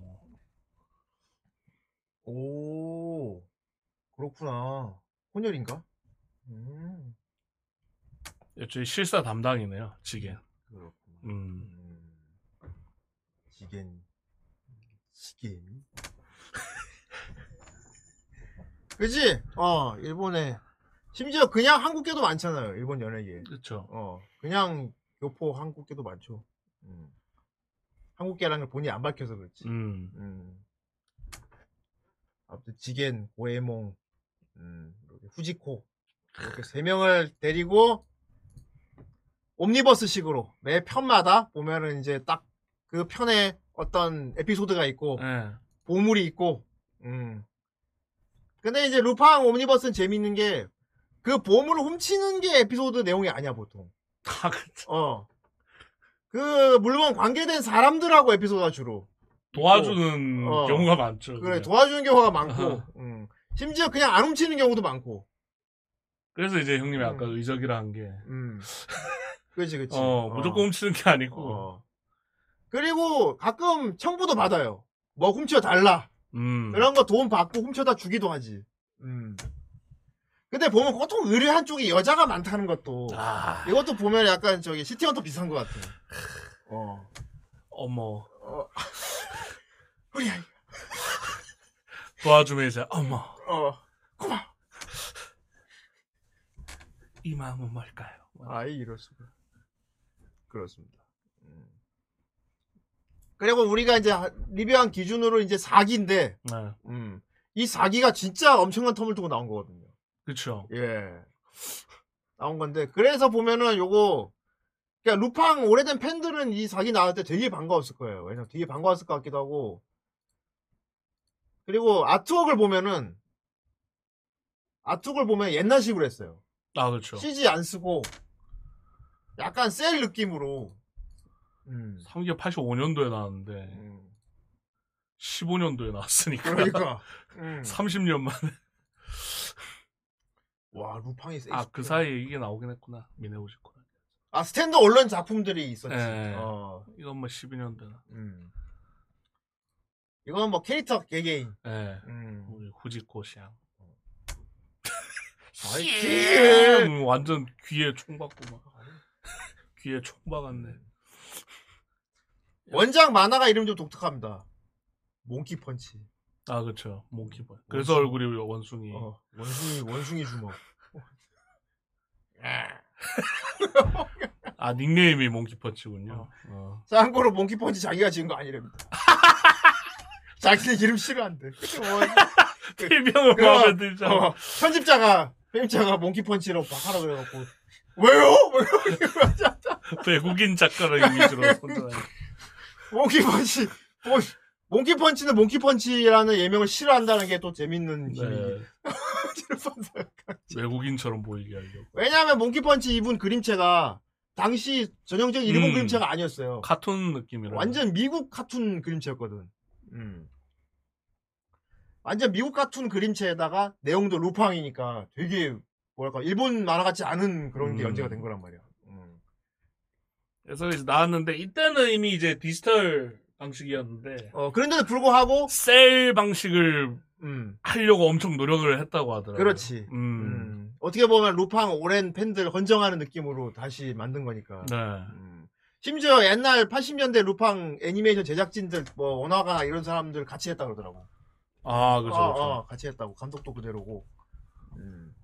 [SPEAKER 5] 오. 그렇구나. 혼혈인가? 음.
[SPEAKER 4] 저희 실사 담당이네요. 지겐.
[SPEAKER 5] 그렇구나.
[SPEAKER 4] 음.
[SPEAKER 5] 음. 지겐. 지겐. 그지? 어, 일본에. 심지어 그냥 한국계도 많잖아요. 일본 연예계.
[SPEAKER 4] 그렇죠.
[SPEAKER 5] 어, 그냥 교포 한국계도 많죠. 음. 한국계라는 걸 본인이 안 밝혀서 그렇지.
[SPEAKER 4] 음.
[SPEAKER 5] 음. 아무튼 지겐, 고에몽, 음, 후지코 이렇게 세 명을 데리고 옴니버스식으로 매 편마다 보면은 이제 딱 그 편에 어떤 에피소드가 있고
[SPEAKER 4] 네.
[SPEAKER 5] 보물이 있고. 음. 근데 이제 루팡 옴니버스는 재밌는 게 그 보물을 훔치는 게 에피소드 내용이 아니야 보통.
[SPEAKER 4] 아, 그쵸.
[SPEAKER 5] 어. 그 물건 관계된 사람들하고 에피소드가 주로.
[SPEAKER 4] 도와주는
[SPEAKER 5] 어.
[SPEAKER 4] 경우가 많죠.
[SPEAKER 5] 그래
[SPEAKER 4] 그냥.
[SPEAKER 5] 도와주는 경우가 많고.
[SPEAKER 4] 어허.
[SPEAKER 5] 음. 심지어 그냥 안 훔치는 경우도 많고.
[SPEAKER 4] 그래서 이제 형님이
[SPEAKER 5] 음.
[SPEAKER 4] 아까 의적이라 한 게.
[SPEAKER 5] 음. 그치, 그치.
[SPEAKER 4] 어, 무조건 훔치는 게 아니고.
[SPEAKER 5] 어. 그리고 가끔 청부도 받아요. 뭐 훔쳐 달라.
[SPEAKER 4] 음.
[SPEAKER 5] 그런 거 돈 받고 훔쳐다 주기도 하지. 음. 근데 보면 보통 의뢰한 쪽이 여자가 많다는 것도.
[SPEAKER 4] 아.
[SPEAKER 5] 이것도 보면 약간 저기 시티헌터 비슷한 것 같아. 어.
[SPEAKER 4] 어머.
[SPEAKER 5] 어. 우리 아이.
[SPEAKER 4] 도와주면 이제, 어머.
[SPEAKER 5] 어. 고마워.
[SPEAKER 4] 이 마음은 뭘까요?
[SPEAKER 5] 아이, 이럴 수가. 그렇습니다. 음. 그리고 우리가 이제 리뷰한 기준으로 이제 사 기인데,
[SPEAKER 4] 네.
[SPEAKER 5] 음. 이 사 기가 진짜 엄청난 텀을 두고 나온 거거든요.
[SPEAKER 4] 그쵸.
[SPEAKER 5] 예. 나온 건데, 그래서 보면은 요거, 그러니까 루팡 오래된 팬들은 이 사 기 나올 때 되게 반가웠을 거예요. 왜냐면 되게 반가웠을 것 같기도 하고. 그리고 아트웍을 보면은, 아트웍을 보면 옛날식으로 했어요.
[SPEAKER 4] 아, 그렇죠.
[SPEAKER 5] 씨지 안 쓰고, 약간 셀 느낌으로. 음.
[SPEAKER 4] 삼 기가 팔십오 년도에 나왔는데,
[SPEAKER 5] 음.
[SPEAKER 4] 십오 년도에 나왔으니까.
[SPEAKER 5] 그러니까. 음.
[SPEAKER 4] 삼십 년 만에.
[SPEAKER 5] 와 루팡이 세.
[SPEAKER 4] 아, 그 사이에 이게 나오긴 했구나. 미네오지코라.
[SPEAKER 5] 아 스탠드 언론 작품들이 있었지.
[SPEAKER 4] 예.
[SPEAKER 5] 어.
[SPEAKER 4] 이건 뭐 십이 년대나.
[SPEAKER 5] 음. 이건 뭐 캐릭터 개개인.
[SPEAKER 4] 예.
[SPEAKER 5] 음.
[SPEAKER 4] 우리 후지코 시앙.
[SPEAKER 5] 아이,
[SPEAKER 4] 음, 완전 귀에 총 박고 막. 귀에 총 박았네.
[SPEAKER 5] 원작 만화가 이름 좀 독특합니다. 몽키 펀치.
[SPEAKER 4] 아, 그쵸. 몽키볼. 그래서
[SPEAKER 5] 원숭이.
[SPEAKER 4] 얼굴이 원숭이.
[SPEAKER 5] 어, 원숭이 원숭이 주먹.
[SPEAKER 4] 아, 닉네임이 몽키펀치군요.
[SPEAKER 5] 어.
[SPEAKER 4] 어.
[SPEAKER 5] 참고로 몽키 펀치 자기가 지은 거 아니랍니다. 자기네 이름 싫어한대. 뭐,
[SPEAKER 4] 필명을
[SPEAKER 5] 그,
[SPEAKER 4] 마음에 들지 않아.
[SPEAKER 5] 어, 편집자가 편집자가 몽키 펀치로 막 하라 그래갖고 왜요? 왜요?
[SPEAKER 4] 외국인 작가를 이미지로 선정하는.
[SPEAKER 5] 몽키 펀치. 뭐, 몽키 펀치는 몽키 펀치라는 예명을 싫어한다는 게 또 재밌는 기믹이.
[SPEAKER 4] 네. 외국인처럼 보이게 하려고.
[SPEAKER 5] 왜냐하면 몽키 펀치 입은 그림체가 당시 전형적인 일본
[SPEAKER 4] 음.
[SPEAKER 5] 그림체가 아니었어요.
[SPEAKER 4] 카툰 느낌이라.
[SPEAKER 5] 완전 미국 카툰 그림체였거든. 음. 완전 미국 카툰 그림체에다가 내용도 루팡이니까 되게 뭐랄까 일본 만화 같지 않은 그런 게
[SPEAKER 4] 음.
[SPEAKER 5] 연재가 된 거란 말이야. 음.
[SPEAKER 4] 그래서 이제 나왔는데 이때는 이미 이제 디지털 방식이었는데
[SPEAKER 5] 어 그런데도 불구하고
[SPEAKER 4] 셀 방식을
[SPEAKER 5] 음.
[SPEAKER 4] 하려고 엄청 노력을 했다고 하더라고요.
[SPEAKER 5] 그렇지.
[SPEAKER 4] 음.
[SPEAKER 5] 음. 어떻게 보면 루팡 오랜 팬들 헌정하는 느낌으로 다시 만든 거니까.
[SPEAKER 4] 네.
[SPEAKER 5] 음. 심지어 옛날 팔십 년대 루팡 애니메이션 제작진들 뭐 원화가나 이런 사람들 같이 했다 그러더라고.
[SPEAKER 4] 아, 그렇죠.
[SPEAKER 5] 어,
[SPEAKER 4] 그렇죠.
[SPEAKER 5] 어, 같이 했다고. 감독도 그대로고. 음.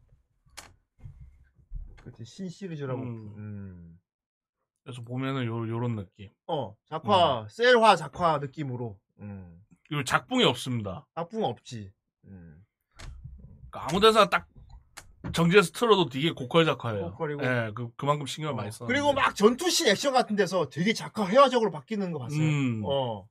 [SPEAKER 5] 그치, 신 시리즈라고.
[SPEAKER 4] 음.
[SPEAKER 5] 음.
[SPEAKER 4] 그래서 보면은 요 요런 느낌.
[SPEAKER 5] 어, 작화, 셀화 작화 느낌으로. 음.
[SPEAKER 4] 그리고 작품이 없습니다.
[SPEAKER 5] 작품 없지. 음.
[SPEAKER 4] 그러니까 아무 데서나 딱 정지해서 틀어도 되게 고퀄 작화예요.
[SPEAKER 5] 고퀄이고.
[SPEAKER 4] 예, 그 그만큼 신경을
[SPEAKER 5] 어.
[SPEAKER 4] 많이 써.
[SPEAKER 5] 그리고 막 전투씬 액션 같은 데서 되게 작화 회화적으로 바뀌는 거 봤어요.
[SPEAKER 4] 음.
[SPEAKER 5] 어.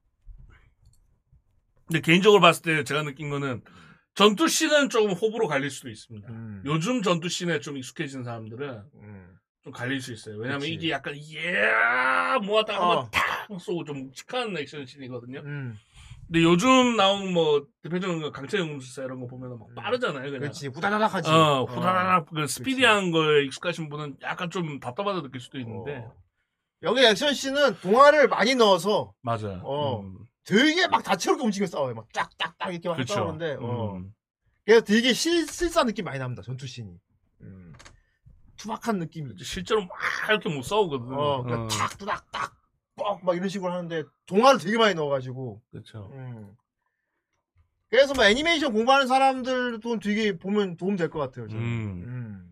[SPEAKER 4] 근데 개인적으로 봤을 때 제가 느낀 거는 전투 씬은 조금 호불호 갈릴 수도 있습니다.
[SPEAKER 5] 음.
[SPEAKER 4] 요즘 전투 씬에 좀 익숙해진 사람들은
[SPEAKER 5] 음.
[SPEAKER 4] 좀 갈릴 수 있어요. 왜냐면
[SPEAKER 5] 그치.
[SPEAKER 4] 이게 약간 예 모았다가
[SPEAKER 5] 어.
[SPEAKER 4] 한번 탁 쏘고 좀 묵직한 액션 씬이거든요.
[SPEAKER 5] 음.
[SPEAKER 4] 근데 요즘 나온 뭐 대표적인 강철 용술사 이런 거 보면은 막
[SPEAKER 5] 음.
[SPEAKER 4] 빠르잖아요. 그냥.
[SPEAKER 5] 그렇지. 후다다닥 하지.
[SPEAKER 4] 어, 후다다닥 그 스피디한 거에 익숙하신 분은 약간 좀 답답하다 느낄 수도 있는데.
[SPEAKER 5] 어. 여기 액션 씬은 동화를 많이 넣어서
[SPEAKER 4] 맞아요.
[SPEAKER 5] 어.
[SPEAKER 4] 음.
[SPEAKER 5] 되게 막 다채롭게 움직여 싸워요. 막 쫙쫙딱 이렇게 막
[SPEAKER 4] 그쵸.
[SPEAKER 5] 싸우는데. 어.
[SPEAKER 4] 음.
[SPEAKER 5] 그래서 되게 실, 실사 느낌 많이 납니다. 전투 씬이. 음. 투박한 느낌이.
[SPEAKER 4] 실제로 막 이렇게 못 싸우거든요.
[SPEAKER 5] 어, 그러니까
[SPEAKER 4] 어.
[SPEAKER 5] 탁, 두닥, 딱, 뻑, 막 이런 식으로 하는데, 동화를 되게 많이 넣어가지고,
[SPEAKER 4] 그렇죠.
[SPEAKER 5] 음. 그래서 뭐 애니메이션 공부하는 사람들도 되게 보면 도움 될 것 같아요, 저는.
[SPEAKER 4] 음.
[SPEAKER 5] 음.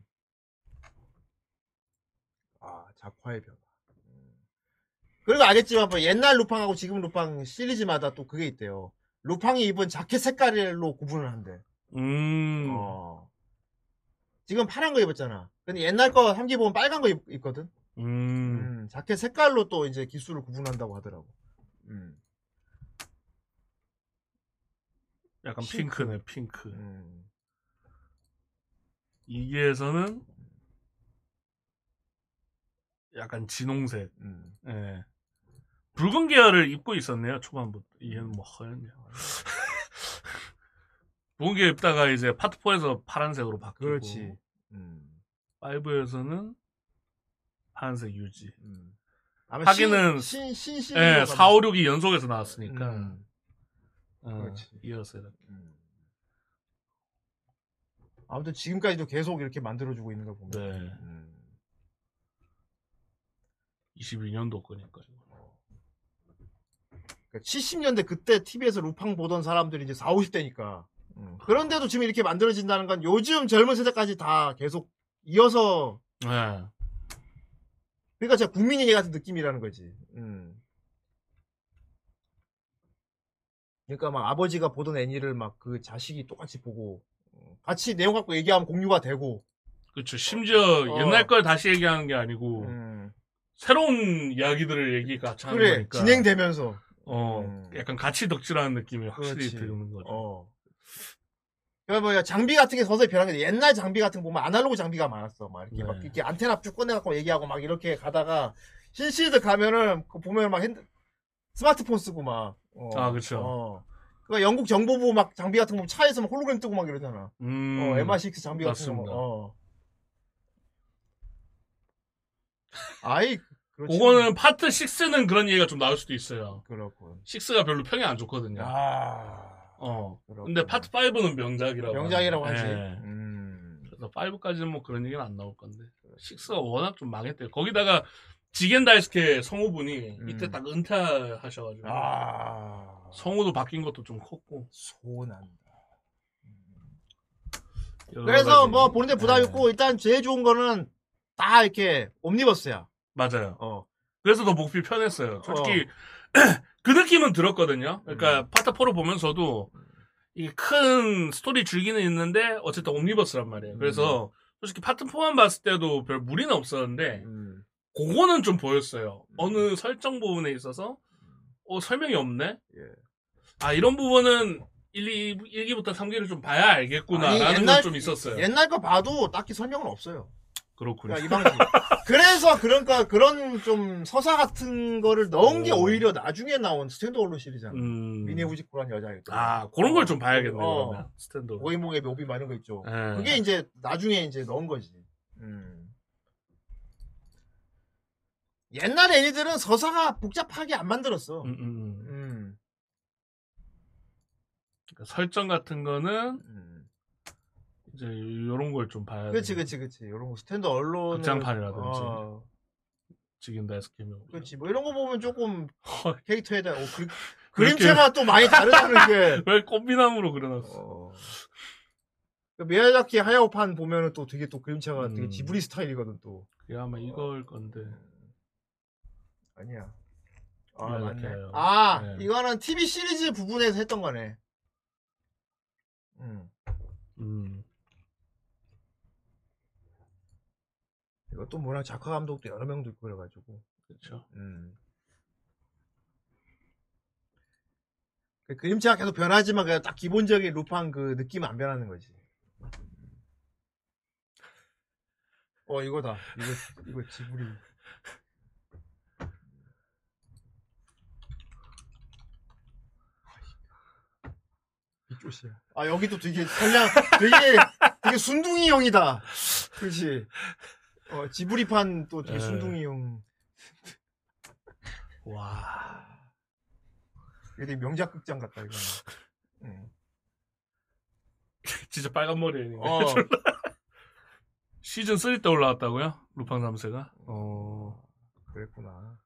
[SPEAKER 5] 아, 작화의 변화. 음. 그리고 알겠지만, 뭐 옛날 루팡하고 지금 루팡 시리즈마다 또 그게 있대요. 루팡이 입은 자켓 색깔로 구분을 한대.
[SPEAKER 4] 음.
[SPEAKER 5] 어. 지금 파란 거 입었잖아. 근데 옛날 거 삼기 보면 빨간 거 입, 입거든?
[SPEAKER 4] 음.
[SPEAKER 5] 음, 자켓 색깔로 또 이제 기술을 구분한다고 하더라고. 음.
[SPEAKER 4] 약간
[SPEAKER 5] 핑크.
[SPEAKER 4] 핑크네, 핑크.
[SPEAKER 5] 음.
[SPEAKER 4] 이게에서는 약간 진홍색.
[SPEAKER 5] 음.
[SPEAKER 4] 예. 붉은 계열을 입고 있었네요, 초반부터. 얘는 뭐 허연냐. 붉은 계열 입다가 이제 파트 사에서 파란색으로 바뀌고.
[SPEAKER 5] 그렇지. 음.
[SPEAKER 4] 오에서는 파란색 유지.
[SPEAKER 5] 음. 아마
[SPEAKER 4] 하기는
[SPEAKER 5] 신, 신, 신,
[SPEAKER 4] 예,
[SPEAKER 5] 신
[SPEAKER 4] 사, 오, 육이 연속해서 나왔으니까.
[SPEAKER 5] 음.
[SPEAKER 4] 어,
[SPEAKER 5] 그렇지.
[SPEAKER 4] 이어서 이렇게.
[SPEAKER 5] 음. 아무튼 지금까지도 계속 이렇게 만들어주고 있는 걸 보면.
[SPEAKER 4] 네.
[SPEAKER 5] 음.
[SPEAKER 4] 이십이 년도 거니까.
[SPEAKER 5] 그러니까 칠십 년대 그때 티비에서 루팡 보던 사람들이 이제 사십, 오십 대니까. 음. 그런데도 지금 이렇게 만들어진다는 건 요즘 젊은 세대까지 다 계속 이어서.
[SPEAKER 4] 네.
[SPEAKER 5] 그러니까 진짜 국민인계 같은 느낌이라는 거지. 음. 그러니까 막 아버지가 보던 애니를 막 그 자식이 똑같이 보고 같이 내용 갖고 얘기하면 공유가 되고.
[SPEAKER 4] 그렇죠. 심지어
[SPEAKER 5] 어.
[SPEAKER 4] 옛날 걸 다시 얘기하는 게 아니고
[SPEAKER 5] 음.
[SPEAKER 4] 새로운 이야기들을 얘기 같이 하는
[SPEAKER 5] 그래
[SPEAKER 4] 거니까.
[SPEAKER 5] 진행되면서.
[SPEAKER 4] 어,
[SPEAKER 5] 음.
[SPEAKER 4] 약간 같이 덕질하는 느낌이 확실히
[SPEAKER 5] 그렇지.
[SPEAKER 4] 드는 거죠.
[SPEAKER 5] 어. 그러니까 뭐 장비 같은 게 서서히 변한 게 옛날 장비 같은 거 보면 아날로그 장비가 많았어. 막 이렇게
[SPEAKER 4] 네.
[SPEAKER 5] 막 이렇게 안테나 쭉 꺼내갖고 얘기하고 막 이렇게 가다가 신시드 가면은 그 보면 막 핸드 스마트폰 쓰고 막. 어.
[SPEAKER 4] 아, 그쵸.
[SPEAKER 5] 어. 그 영국 정보부 막 장비 같은 거 차에서 막 홀로그램 뜨고 막 이러잖아.
[SPEAKER 4] 음,
[SPEAKER 5] 어, 엠아이 식스 장비 같은
[SPEAKER 4] 맞습니다.
[SPEAKER 5] 거. 어. 아이, 그렇지.
[SPEAKER 4] 그거는 파트 식스는 그런 얘기가 좀 나올 수도 있어요.
[SPEAKER 5] 그렇군.
[SPEAKER 4] 식스가 별로 평이 안 좋거든요.
[SPEAKER 5] 아.
[SPEAKER 4] 어.
[SPEAKER 5] 그렇구나.
[SPEAKER 4] 근데 파트 파이브는 명작이라고.
[SPEAKER 5] 명작이라고
[SPEAKER 4] 하는데.
[SPEAKER 5] 하지.
[SPEAKER 4] 예.
[SPEAKER 5] 음.
[SPEAKER 4] 그래서 파이브까지는 뭐 그런 얘기는 안 나올 건데. 식스가 워낙 좀 망했대요. 거기다가 지겐 다이스케 성우분이
[SPEAKER 5] 음.
[SPEAKER 4] 이때 딱 은퇴하셔가지고.
[SPEAKER 5] 아.
[SPEAKER 4] 성우도 바뀐 것도 좀 컸고.
[SPEAKER 5] 소난다.
[SPEAKER 4] 여러
[SPEAKER 5] 그래서
[SPEAKER 4] 가지.
[SPEAKER 5] 뭐 보는데 부담
[SPEAKER 4] 예.
[SPEAKER 5] 있고 일단 제일 좋은 거는 다 이렇게 옴니버스야.
[SPEAKER 4] 맞아요.
[SPEAKER 5] 어.
[SPEAKER 4] 그래서 더 목표 편했어요. 솔직히 그 느낌은 들었거든요. 그러니까
[SPEAKER 5] 음.
[SPEAKER 4] 파트 포를 보면서도 이게 큰 스토리 줄기는 있는데 어쨌든 옴니버스란 말이에요. 그래서 솔직히 파트 포만 봤을 때도 별 무리는 없었는데
[SPEAKER 5] 음.
[SPEAKER 4] 그거는 좀 보였어요. 어느 설정 부분에 있어서 어 설명이 없네.
[SPEAKER 5] 예.
[SPEAKER 4] 아 이런 부분은 일, 이, 일 기부터 삼 기를 좀 봐야 알겠구나라는
[SPEAKER 5] 아니,
[SPEAKER 4] 건
[SPEAKER 5] 옛날-
[SPEAKER 4] 좀 있었어요.
[SPEAKER 5] 옛날 거 봐도 딱히 설명은 없어요.
[SPEAKER 4] 그렇군요.
[SPEAKER 5] 그러니까 이 방식. 그래서 그런 거 그런 좀 서사 같은 거를 넣은 게
[SPEAKER 4] 오.
[SPEAKER 5] 오히려 나중에 나온 스탠드 얼론 시리즈잖아.
[SPEAKER 4] 음.
[SPEAKER 5] 미네 후지코란 여자애들.
[SPEAKER 4] 아 그런 걸 좀 봐야겠네요.
[SPEAKER 5] 어.
[SPEAKER 4] 그러면 스탠드.
[SPEAKER 5] 오이몽에 묘비 많은 거 있죠.
[SPEAKER 4] 예.
[SPEAKER 5] 그게 이제 나중에 이제 넣은 거지. 음. 옛날 애니들은 서사가 복잡하게 안 만들었어.
[SPEAKER 4] 음, 음, 음.
[SPEAKER 5] 음.
[SPEAKER 4] 그러니까 설정 같은 거는
[SPEAKER 5] 음.
[SPEAKER 4] 이제 이런 걸 좀 봐야
[SPEAKER 5] 그치,
[SPEAKER 4] 돼요.
[SPEAKER 5] 그치, 그치. 이런 거 스탠드 언론.
[SPEAKER 4] 극장판이라든지.
[SPEAKER 5] 어,
[SPEAKER 4] 지금 다이스케미.
[SPEAKER 5] 그렇지. 뭐 이런 거 보면 조금
[SPEAKER 4] 헐,
[SPEAKER 5] 캐릭터에다 어, 그,
[SPEAKER 4] 그렇게-
[SPEAKER 5] 그림체가 또 많이 다르다는 게.
[SPEAKER 4] 왜 꽃미남으로 그려놨어?
[SPEAKER 5] 어. 그 미야자키 하야오판 보면은 또 되게 또 그림체가 되게
[SPEAKER 4] 음.
[SPEAKER 5] 지브리 스타일이거든 또.
[SPEAKER 4] 그게 아마 이걸 건데.
[SPEAKER 5] 아니야. 아,
[SPEAKER 4] 미야자키
[SPEAKER 5] 맞네.
[SPEAKER 4] 하야오.
[SPEAKER 5] 아,
[SPEAKER 4] 네.
[SPEAKER 5] 이거는 티비 시리즈 부분에서 했던 거네. 음.
[SPEAKER 4] 음.
[SPEAKER 5] 이것도 뭐랑 작가 감독도 여러 명도 있고 그래가지고.
[SPEAKER 4] 그렇죠.
[SPEAKER 5] 음. 그 그림체가 계속 변하지만 그냥 딱 기본적인 루팡 그 느낌은 안 변하는 거지. 어 이거다. 이거 이거 지브리. 이쪽이야. 아 여기도 되게 설량 되게 되게 순둥이 형이다. 그렇지. 어 지브리판 또 되게
[SPEAKER 4] 네.
[SPEAKER 5] 순둥이 형.
[SPEAKER 4] 와.
[SPEAKER 5] 이게 되게 명작 극장 같다 이거. 응.
[SPEAKER 4] 진짜 빨간 머리 애니가.
[SPEAKER 5] 어.
[SPEAKER 4] 시즌 쓰리 때 올라왔다고요? 루팡 삼 세가? 어.
[SPEAKER 5] 그랬구나.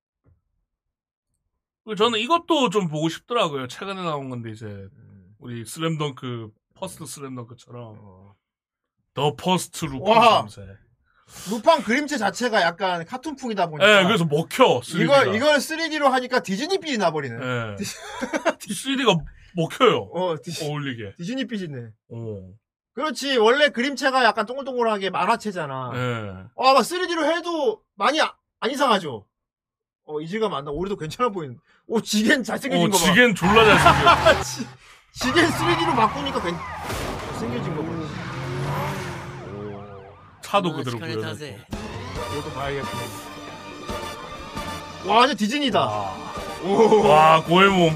[SPEAKER 4] 그리고 저는 이것도 좀 보고 싶더라고요. 최근에 나온 건데 이제
[SPEAKER 5] 음.
[SPEAKER 4] 우리 슬램덩크 퍼스트 슬램덩크처럼
[SPEAKER 5] 어.
[SPEAKER 4] 더 퍼스트 루팡
[SPEAKER 5] 와.
[SPEAKER 4] 삼 세.
[SPEAKER 5] 루팡 그림체 자체가 약간 카툰풍이다 보니까.
[SPEAKER 4] 예, 그래서 먹혀. 쓰리디가.
[SPEAKER 5] 이걸 이걸 쓰리디로 하니까 디즈니 삘이 나버리네.
[SPEAKER 4] 예. 쓰리디가 먹혀요.
[SPEAKER 5] 어 디,
[SPEAKER 4] 어울리게.
[SPEAKER 5] 디즈니 삘이네.
[SPEAKER 4] 어.
[SPEAKER 5] 그렇지 원래 그림체가 약간 동글동글하게 만화체잖아.
[SPEAKER 4] 예.
[SPEAKER 5] 아, 막 쓰리디로 해도 많이 아, 안 이상하죠. 어 이질감 안 나. 우리도 괜찮아 보이는. 오 지겐 잘생겨진
[SPEAKER 4] 어,
[SPEAKER 5] 거 봐.
[SPEAKER 4] 지겐 졸라 잘생겨.
[SPEAKER 5] 지, 지겐 쓰리디로 바꾸니까 괜 잘생겨진 거 봐.
[SPEAKER 4] 차도 그대로 보여놨고.
[SPEAKER 3] ぜ
[SPEAKER 5] 이것도 봐야겠다. 와, 완전 디즈니다.
[SPEAKER 4] 와,
[SPEAKER 5] 오.
[SPEAKER 4] 와 고에몽.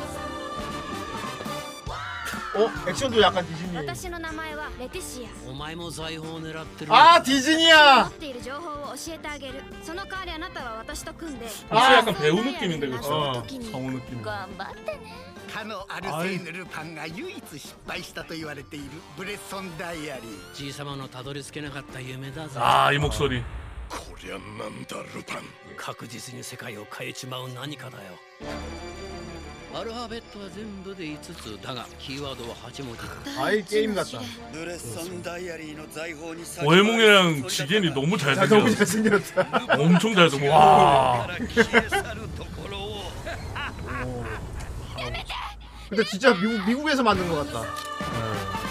[SPEAKER 5] 어, 액션도 약간 디즈니.
[SPEAKER 1] 私の名前はレティシア。
[SPEAKER 3] お前も財宝を狙ってる
[SPEAKER 5] 아
[SPEAKER 1] 持
[SPEAKER 5] 디즈니야.
[SPEAKER 1] っている情報を教えてあげる。その代わりあなたは私と組んで。
[SPEAKER 4] 혹시 약간 배우 느낌인데 그쵸?
[SPEAKER 5] 어.
[SPEAKER 4] 성우 느낌.
[SPEAKER 1] 頑張ってね。
[SPEAKER 8] かのアルセーヌ・ルパンが唯一失敗したと言われているブレッソン・ダイアリー。
[SPEAKER 3] じいさまのたどり着けなかった夢だぜ
[SPEAKER 4] 아, 이 목소리.
[SPEAKER 8] こりゃなんだルパン。
[SPEAKER 3] 確実に世界を変えちまう何かだよアルファベットは全部でいつつだがキーワードははち文字
[SPEAKER 5] 아이 게임 같다.
[SPEAKER 8] ブレッソン・ダイアリーの財宝に
[SPEAKER 4] 고에몽이랑 지겐이 너무
[SPEAKER 5] 자, 너무
[SPEAKER 4] 잘생겼어.
[SPEAKER 5] 잘생겼다.
[SPEAKER 4] 엄청 잘생겼어. 와.
[SPEAKER 8] 消え去るところを
[SPEAKER 5] 근데 진짜 미국 미국에서 만든 것 같다.
[SPEAKER 4] 네.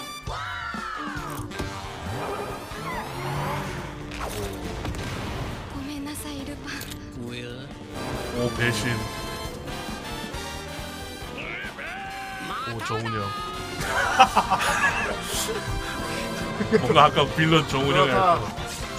[SPEAKER 1] ごめんなさいルパン。
[SPEAKER 3] おや
[SPEAKER 4] 오, 배신. 오, 정훈영. 뭔가 아까 빌런 정훈영이
[SPEAKER 5] 그렇다.
[SPEAKER 4] 할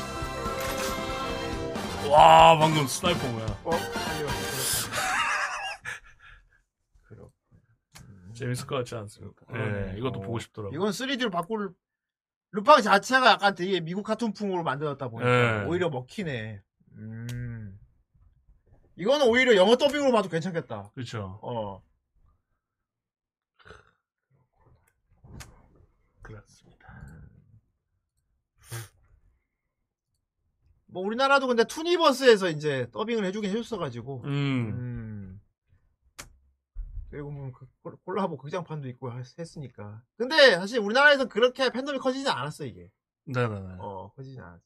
[SPEAKER 4] 거. 와, 방금 스나이퍼 뭐야.
[SPEAKER 5] 어, 살려. 그렇군.
[SPEAKER 4] 재밌을 것 같지 않습니까?
[SPEAKER 5] 그러네.
[SPEAKER 4] 네, 이것도
[SPEAKER 5] 어.
[SPEAKER 4] 보고 싶더라고.
[SPEAKER 5] 이건 쓰리디로 바꿀 루팡 자체가 약간 되게 미국 카툰풍으로 만들었다 보니까
[SPEAKER 4] 네.
[SPEAKER 5] 오히려 먹히네. 음. 이거는 오히려 영어 더빙으로 봐도 괜찮겠다.
[SPEAKER 4] 그렇죠.
[SPEAKER 5] 어.
[SPEAKER 4] 그렇습니다.
[SPEAKER 5] 뭐 우리나라도 근데 투니버스에서 이제 더빙을 해주긴 해줬어가지고.
[SPEAKER 4] 음.
[SPEAKER 5] 음. 그리고 뭐 그 콜라보 극장판도 있고 했- 했으니까. 근데 사실 우리나라에서 그렇게 팬덤이 커지지 않았어 이게.
[SPEAKER 4] 네네네.
[SPEAKER 5] 어 커지지 않았어.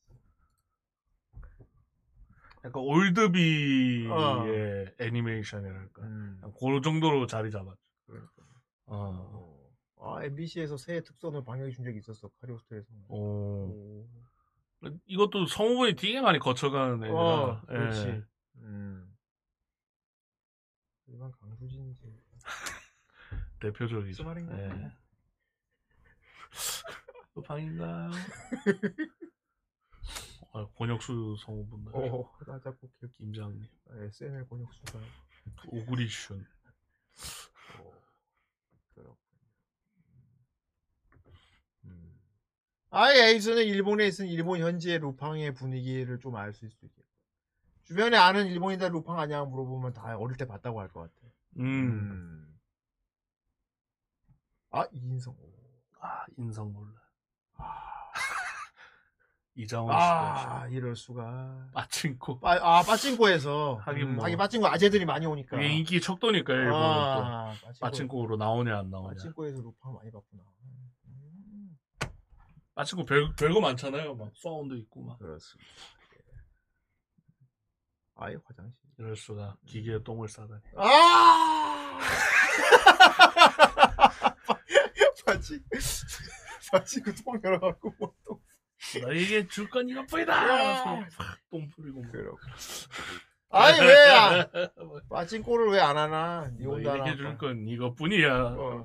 [SPEAKER 4] 약간 올드비의
[SPEAKER 5] 어.
[SPEAKER 4] 애니메이션이랄까.
[SPEAKER 5] 음.
[SPEAKER 4] 그 정도로 자리 잡았죠.
[SPEAKER 5] 그러니까.
[SPEAKER 4] 어.
[SPEAKER 5] 아 엠비씨에서 새 특선을 방영해 준 적이 있었어 카리오스트에서.
[SPEAKER 4] 오. 이것도 성우분이 되게 많이 거쳐가는 애라.
[SPEAKER 5] 어,
[SPEAKER 4] 예.
[SPEAKER 5] 그렇지. 음. 일반 강수진이지.
[SPEAKER 4] 대표적이죠.
[SPEAKER 5] 무슨 말인가?
[SPEAKER 4] 예. 또 방인가요? 아, 권혁수 성우분들.
[SPEAKER 5] 어, 나 자꾸 기억.
[SPEAKER 4] 김장님.
[SPEAKER 5] 에스엔엘 권혁수가.
[SPEAKER 4] 오구리슌.
[SPEAKER 5] 어, 그렇군. 음. 아예 에이스는 일본에 있으니 일본 현지의 루팡의 분위기를 좀 알 수 있겠고. 주변에 아는 일본인들 루팡 아냐 물어보면 다 어릴 때 봤다고 할 것 같아.
[SPEAKER 4] 음.
[SPEAKER 5] 음. 아 이인성.
[SPEAKER 4] 아, 인성 몰라.
[SPEAKER 5] 아,
[SPEAKER 4] 이장원
[SPEAKER 5] 아
[SPEAKER 4] 씨가
[SPEAKER 5] 이럴 수가.
[SPEAKER 4] 빠친코.
[SPEAKER 5] 빠, 아 빠친코에서
[SPEAKER 4] 하긴
[SPEAKER 5] 음,
[SPEAKER 4] 뭐.
[SPEAKER 5] 하긴 빠친코 아재들이 많이 오니까.
[SPEAKER 4] 그게 인기 척도니까요, 일본은
[SPEAKER 5] 아,
[SPEAKER 4] 또. 빠친코로 나오냐, 안 나오냐.
[SPEAKER 5] 빠친코에서 루팡 많이 봤구나. 음,
[SPEAKER 4] 빠친코 별, 별거 많잖아요. 막, 사운드 있고, 막.
[SPEAKER 5] 그렇습니다. 아예 화장실.
[SPEAKER 4] 이럴 수가. 기계에 똥을 싸다니.
[SPEAKER 5] 아! 빠치, 빠치고 똥 열어갖고 뭐 똥.
[SPEAKER 4] 너에게 줄 건 이것뿐이다!
[SPEAKER 5] 야!
[SPEAKER 4] 하면서 팍 똥 뿌리고. 막.
[SPEAKER 5] 그러고. 아니 왜? 아, 빠친코를 왜 안 하나? 니 혼자
[SPEAKER 4] 너에게
[SPEAKER 5] 하나.
[SPEAKER 4] 줄 건 이것뿐이야.
[SPEAKER 5] 어.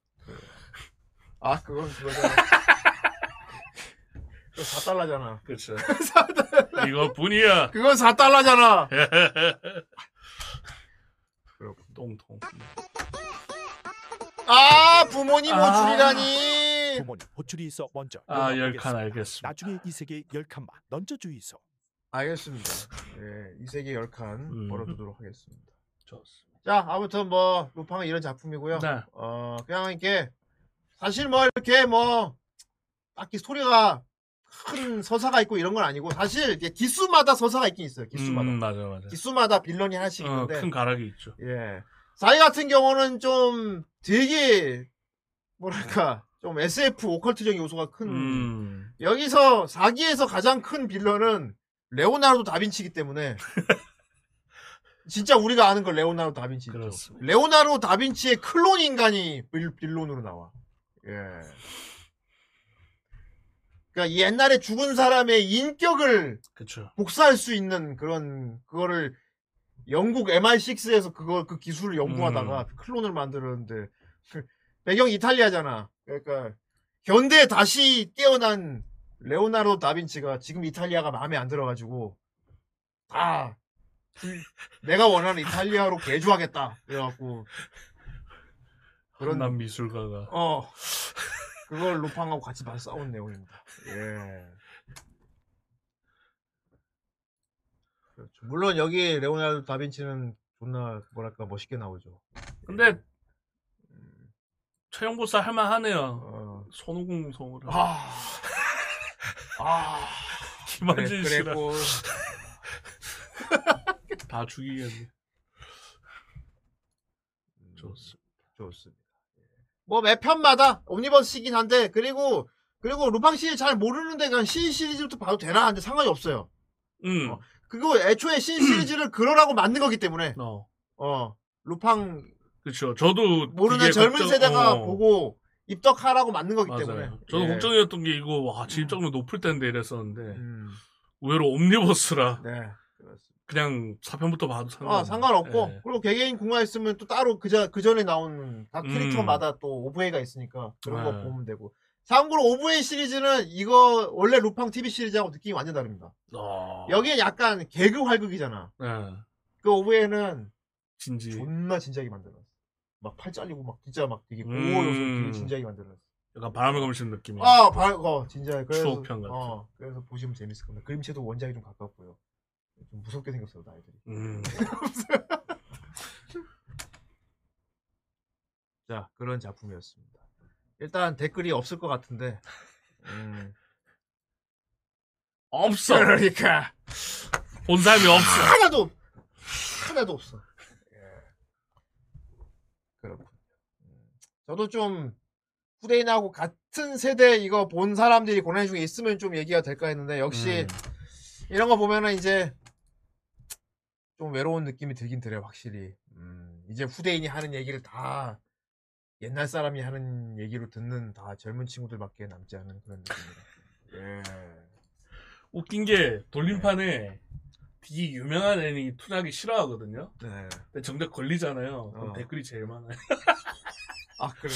[SPEAKER 5] 아 그건 그거잖아. 그거 사 달러잖아.
[SPEAKER 4] 그쵸.
[SPEAKER 5] 사 달러.
[SPEAKER 4] 이것뿐이야.
[SPEAKER 5] 그건 사 달러잖아.
[SPEAKER 4] 똥통.
[SPEAKER 5] 아 부모님
[SPEAKER 4] 아.
[SPEAKER 5] 호출이라니.
[SPEAKER 9] 부모님 호출이 있어 먼저
[SPEAKER 4] 아,
[SPEAKER 9] 연락하겠습니다.
[SPEAKER 4] 열 칸 알겠습니다.
[SPEAKER 9] 나중에 이 세계 열 칸만 넌저 주이소.
[SPEAKER 5] 알겠습니다. 예, 이 세계 열 칸
[SPEAKER 4] 음.
[SPEAKER 5] 벌어두도록 하겠습니다.
[SPEAKER 4] 좋습니다.
[SPEAKER 5] 자, 아무튼 뭐 루팡은 이런 작품이고요.
[SPEAKER 4] 네.
[SPEAKER 5] 어, 그냥 이렇게 사실 뭐 이렇게 뭐 딱히 스토리가 큰 서사가 있고 이런 건 아니고 사실 이게 기수마다 서사가 있긴 있어요. 기수마다.
[SPEAKER 4] 음, 맞아, 맞아.
[SPEAKER 5] 기수마다 빌런이 하나씩
[SPEAKER 4] 어,
[SPEAKER 5] 있는데.
[SPEAKER 4] 큰 가락이 있죠.
[SPEAKER 5] 예. 사이 같은 경우는 좀 되게 뭐랄까 좀 에스에프 오컬트적인 요소가 큰.
[SPEAKER 4] 음.
[SPEAKER 5] 여기서 사기에서 가장 큰 빌런은 레오나르도 다빈치이기 때문에 진짜 우리가 아는 걸 레오나르도 다빈치죠.
[SPEAKER 4] 그렇습니다.
[SPEAKER 5] 레오나르도 다빈치의 클론 인간이 빌, 빌론으로 나와. 예. 그러니까 옛날에 죽은 사람의 인격을
[SPEAKER 4] 그쵸.
[SPEAKER 5] 복사할 수 있는 그런 그거를 영국 엠아이 식스에서 그거 그 기술을 연구하다가
[SPEAKER 4] 음.
[SPEAKER 5] 클론을 만들었는데 배경이 이탈리아잖아. 그러니까 현대에 다시 깨어난 레오나르도 다빈치가 지금 이탈리아가 마음에 안 들어가지고 다 내가 원하는 이탈리아로 개조하겠다. 그래갖고 그런
[SPEAKER 4] 한남 미술가가.
[SPEAKER 5] 어 그걸 루팡하고 같이 막 싸운 내용입니다. 예. 그렇죠. 물론 여기 레오나르도 다빈치는 존나 뭐랄까 멋있게 나오죠.
[SPEAKER 4] 근데 처형보사 할만하네요.
[SPEAKER 5] 어.
[SPEAKER 4] 손오공 성우를.
[SPEAKER 5] 아, 아,
[SPEAKER 4] 김한진
[SPEAKER 5] 그래,
[SPEAKER 4] 씨랑
[SPEAKER 5] 그랬고.
[SPEAKER 4] 다 죽이겠네. 좋습니다.
[SPEAKER 5] 좋습니다. 뭐 매 편마다 옴니버스이긴 한데 그리고 그리고 루팡 시리즈 잘 모르는데 그냥 신 시리즈부터 봐도 되나 하는데 상관이 없어요.
[SPEAKER 4] 음.
[SPEAKER 5] 어. 그거 애초에 신 시리즈를 그러라고 만든 거기 때문에
[SPEAKER 4] 어.
[SPEAKER 5] 어 루팡
[SPEAKER 4] 그렇죠. 저도
[SPEAKER 5] 모르는
[SPEAKER 4] 이게
[SPEAKER 5] 젊은
[SPEAKER 4] 걱정-
[SPEAKER 5] 세대가
[SPEAKER 4] 어.
[SPEAKER 5] 보고 입덕하라고 만든 거기
[SPEAKER 4] 맞아요.
[SPEAKER 5] 때문에
[SPEAKER 4] 저도
[SPEAKER 5] 예.
[SPEAKER 4] 걱정이었던 게 이거 와 진입장벽 높을 텐데 이랬었는데
[SPEAKER 5] 음,
[SPEAKER 4] 의외로 옴니버스라
[SPEAKER 5] 네. 그렇습니다.
[SPEAKER 4] 그냥 사 편부터 봐도 상관.
[SPEAKER 5] 아, 상관없고
[SPEAKER 4] 예.
[SPEAKER 5] 그리고 개개인 궁화 있으면 또 따로 그자 그 전에 나온 각
[SPEAKER 4] 음.
[SPEAKER 5] 캐릭터마다 또 오브웨이가 있으니까 그런 거
[SPEAKER 4] 네.
[SPEAKER 5] 보면 되고. 참고로 오브웨이 시리즈는 이거 원래 루팡 티비 시리즈하고 느낌이 완전 다릅니다.
[SPEAKER 4] 어.
[SPEAKER 5] 여기엔 약간 개그 활극이잖아.
[SPEAKER 4] 예.
[SPEAKER 5] 그 오브웨이는
[SPEAKER 4] 진지.
[SPEAKER 5] 존나 진지하게 만들었어. 막 팔 잘리고 막 진짜 막 되게 고어
[SPEAKER 4] 음.
[SPEAKER 5] 요소를 되게 진지하게 만들었어.
[SPEAKER 4] 약간 바람을 검시는 느낌이.
[SPEAKER 5] 아, 바, 어, 진짜 그래서
[SPEAKER 4] 추억편 같은.
[SPEAKER 5] 어, 그래서 보시면 재밌을 겁니다. 그림체도 원작이 좀 가깝고요. 좀 무섭게 생겼어요, 아이들이.
[SPEAKER 4] 음.
[SPEAKER 5] 자, 그런 작품이었습니다. 일단 댓글이 없을 것 같은데. 음.
[SPEAKER 4] 없어.
[SPEAKER 5] 그러니까
[SPEAKER 4] 본 사람이 없어.
[SPEAKER 5] 하나도 하나도 없어. 예. 그렇군. 음. 저도 좀 후대인하고 같은 세대 이거 본 사람들이 고난 중에 있으면 좀 얘기가 될까 했는데 역시
[SPEAKER 4] 음.
[SPEAKER 5] 이런 거 보면은 이제 좀 외로운 느낌이 들긴 들어요, 확실히. 음, 이제 후대인이 하는 얘기를 다 옛날 사람이 하는 얘기로 듣는 다 젊은 친구들밖에 남지 않은 그런 느낌이라. 예.
[SPEAKER 4] 웃긴 게 돌림판에 되게 유명한 애니 투자하기 싫어하거든요.
[SPEAKER 5] 네.
[SPEAKER 4] 근데 정작 걸리잖아요. 그럼
[SPEAKER 5] 어.
[SPEAKER 4] 댓글이 제일 많아요.
[SPEAKER 5] 아, 그래.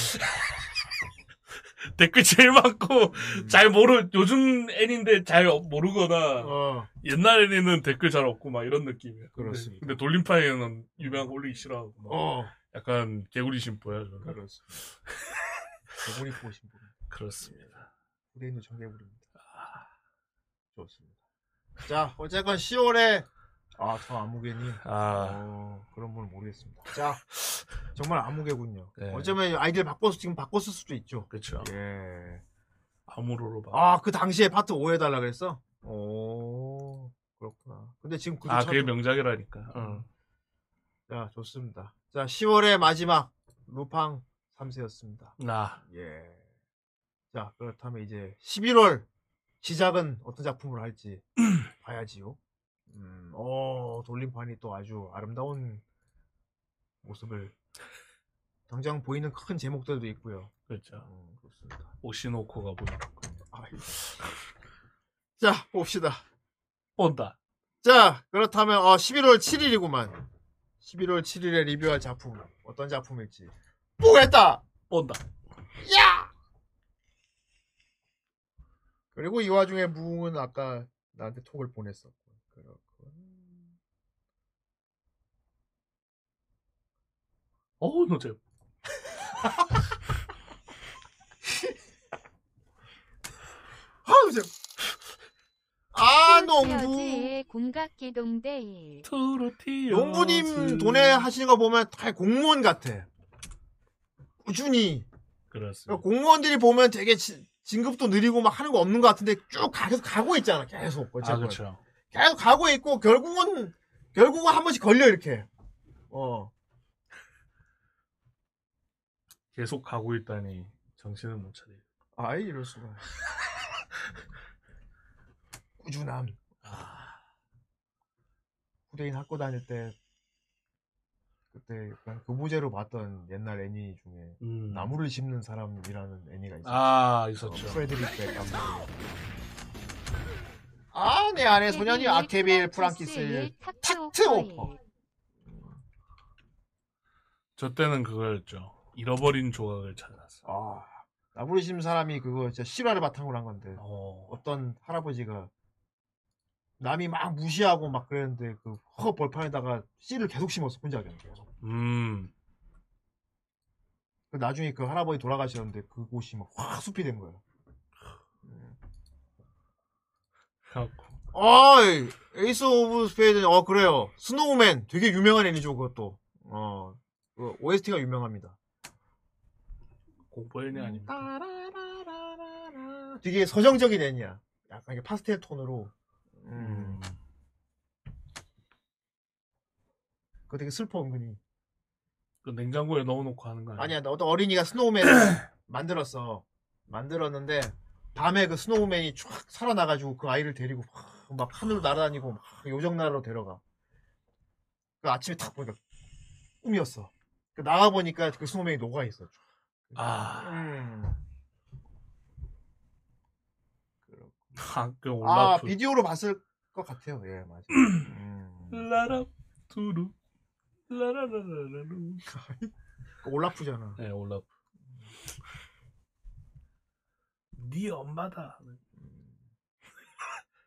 [SPEAKER 4] 댓글 제일 많고
[SPEAKER 5] 음.
[SPEAKER 4] 잘 모르 요즘 애니인데 잘 모르거나
[SPEAKER 5] 어.
[SPEAKER 4] 옛날 애니는 댓글 잘 없고 막 이런 느낌이에요.
[SPEAKER 5] 그렇습니다.
[SPEAKER 4] 근데, 근데 돌림판에는 유명한 거 올리기 싫어하고 막
[SPEAKER 5] 어.
[SPEAKER 4] 약간 개구리 심보야 저는.
[SPEAKER 5] 그렇습니다. 개구리 보신 분.
[SPEAKER 4] 그렇습니다.
[SPEAKER 5] 후대인도 청개구리입니다. 좋습니다. 자, 어쨌건 시월에 아, 저 아무개님.
[SPEAKER 4] 아,
[SPEAKER 5] 어, 그런 분은 모르겠습니다. 자, 정말 아무개군요.
[SPEAKER 4] 네.
[SPEAKER 5] 어쩌면 아이디를 바꿔서 지금 바꿨을 수도 있죠.
[SPEAKER 4] 그렇죠.
[SPEAKER 5] 예.
[SPEAKER 4] 아무로로 봐.
[SPEAKER 5] 아, 그 당시에 파트 오 해달라 그랬어? 오, 그렇구나. 근데 지금 그게
[SPEAKER 4] 아,
[SPEAKER 5] 참-
[SPEAKER 4] 그게 명작이라니까. 어.
[SPEAKER 5] 자, 좋습니다. 자, 시월의 마지막 루팡 삼 세였습니다.
[SPEAKER 4] 나
[SPEAKER 5] 예. 자, 그렇다면 이제 십일월 시작은 어떤 작품으로 할지 봐야지요. 음, 어, 돌림판이 또 아주 아름다운 모습을 당장 보이는 큰 제목들도 있고요.
[SPEAKER 4] 그렇죠.
[SPEAKER 5] 음, 그렇습니다.
[SPEAKER 4] 오시노코가 보이는 거.
[SPEAKER 5] 아이. 자, 봅시다.
[SPEAKER 4] 본다.
[SPEAKER 5] 자, 그렇다면 어, 십일월 칠일이구만. 십일월 칠일에 리뷰할 작품 어떤 작품일지 보겠다.
[SPEAKER 4] 본다.
[SPEAKER 5] 야! 그리고 이 와중에 무웅은 아까 나한테 톡을 보냈었고. 그렇군.
[SPEAKER 4] 어우, 너 쟤.
[SPEAKER 5] 아우, 저. 아, 농부.
[SPEAKER 10] 공각기동대
[SPEAKER 4] 트로티어.
[SPEAKER 5] 농부님 돈에 하시는 거 보면 다 공무원 같아. 꾸준히.
[SPEAKER 4] 그렇습니다.
[SPEAKER 5] 공무원들이 보면 되게 지- 진급도 느리고 막 하는 거 없는 것 같은데 쭉 가, 계속 가고 있잖아. 계속.
[SPEAKER 4] 아,
[SPEAKER 5] 어쨌건.
[SPEAKER 4] 그렇죠.
[SPEAKER 5] 계속 가고 있고 결국은 결국은 한 번씩 걸려 이렇게. 어.
[SPEAKER 4] 계속 가고 있다니 정신을 못 차리.
[SPEAKER 5] 아이 이럴 수가. 꾸준함.
[SPEAKER 4] 아,
[SPEAKER 5] 후대인 학교 다닐 때 그때 약간 교보제로 봤던 옛날 애니 중에
[SPEAKER 4] 음.
[SPEAKER 5] 나무를 심는 사람이라는 애니가 있었어.
[SPEAKER 4] 아, 있었죠.
[SPEAKER 5] 프레드릭 백 감독. 아, 내 안에 소년이 아케빌 프랑키스 탁트 오퍼.
[SPEAKER 4] 저 때는 그거였죠. 잃어버린 조각을 찾았어.
[SPEAKER 5] 아, 나무를 심는 사람이 그거 진짜 실화를 바탕으로 한 건데
[SPEAKER 4] 어.
[SPEAKER 5] 어떤 할아버지가 남이 막 무시하고 막 그랬는데 그 허 벌판에다가 씨를 계속 심었어 혼자 그냥 계속.
[SPEAKER 4] 음.
[SPEAKER 5] 그 나중에 그 할아버지 돌아가셨는데 그곳이 막 확 숲이 된 거야.
[SPEAKER 4] 그래갖고.
[SPEAKER 5] 어이, 에이스 오브 스페이드, 어, 그래요. 스노우맨, 되게 유명한 애니죠, 그것도. 어, 그 오에스티가 유명합니다.
[SPEAKER 4] 공포 애니 아닙니까?
[SPEAKER 5] 되게 서정적인 애니야. 약간 이게 파스텔 톤으로. 음.
[SPEAKER 4] 음.
[SPEAKER 5] 그거 되게 슬퍼, 은근히.
[SPEAKER 4] 그 냉장고에 넣어놓고 하는 거 아니야?
[SPEAKER 5] 아니야, 어떤 어린이가 스노우맨을 만들었어. 만들었는데, 밤에 그 스노우맨이 쫙 살아나가지고 그 아이를 데리고 막, 막 하늘로 날아다니고 막 요정나라로 데려가. 그 아침에 딱 보니까 꿈이었어. 그 나와보니까 그 스노우맨이 녹아있어.
[SPEAKER 4] 아.
[SPEAKER 5] 음.
[SPEAKER 4] 아, 그
[SPEAKER 5] 아,
[SPEAKER 4] 올라프.
[SPEAKER 5] 비디오로 봤을 것 같아요. 예, 맞아. 음.
[SPEAKER 4] 라라 투루 라라라라라루.
[SPEAKER 5] 그 올라프잖아.
[SPEAKER 4] 네, 올라프. 네 엄마다.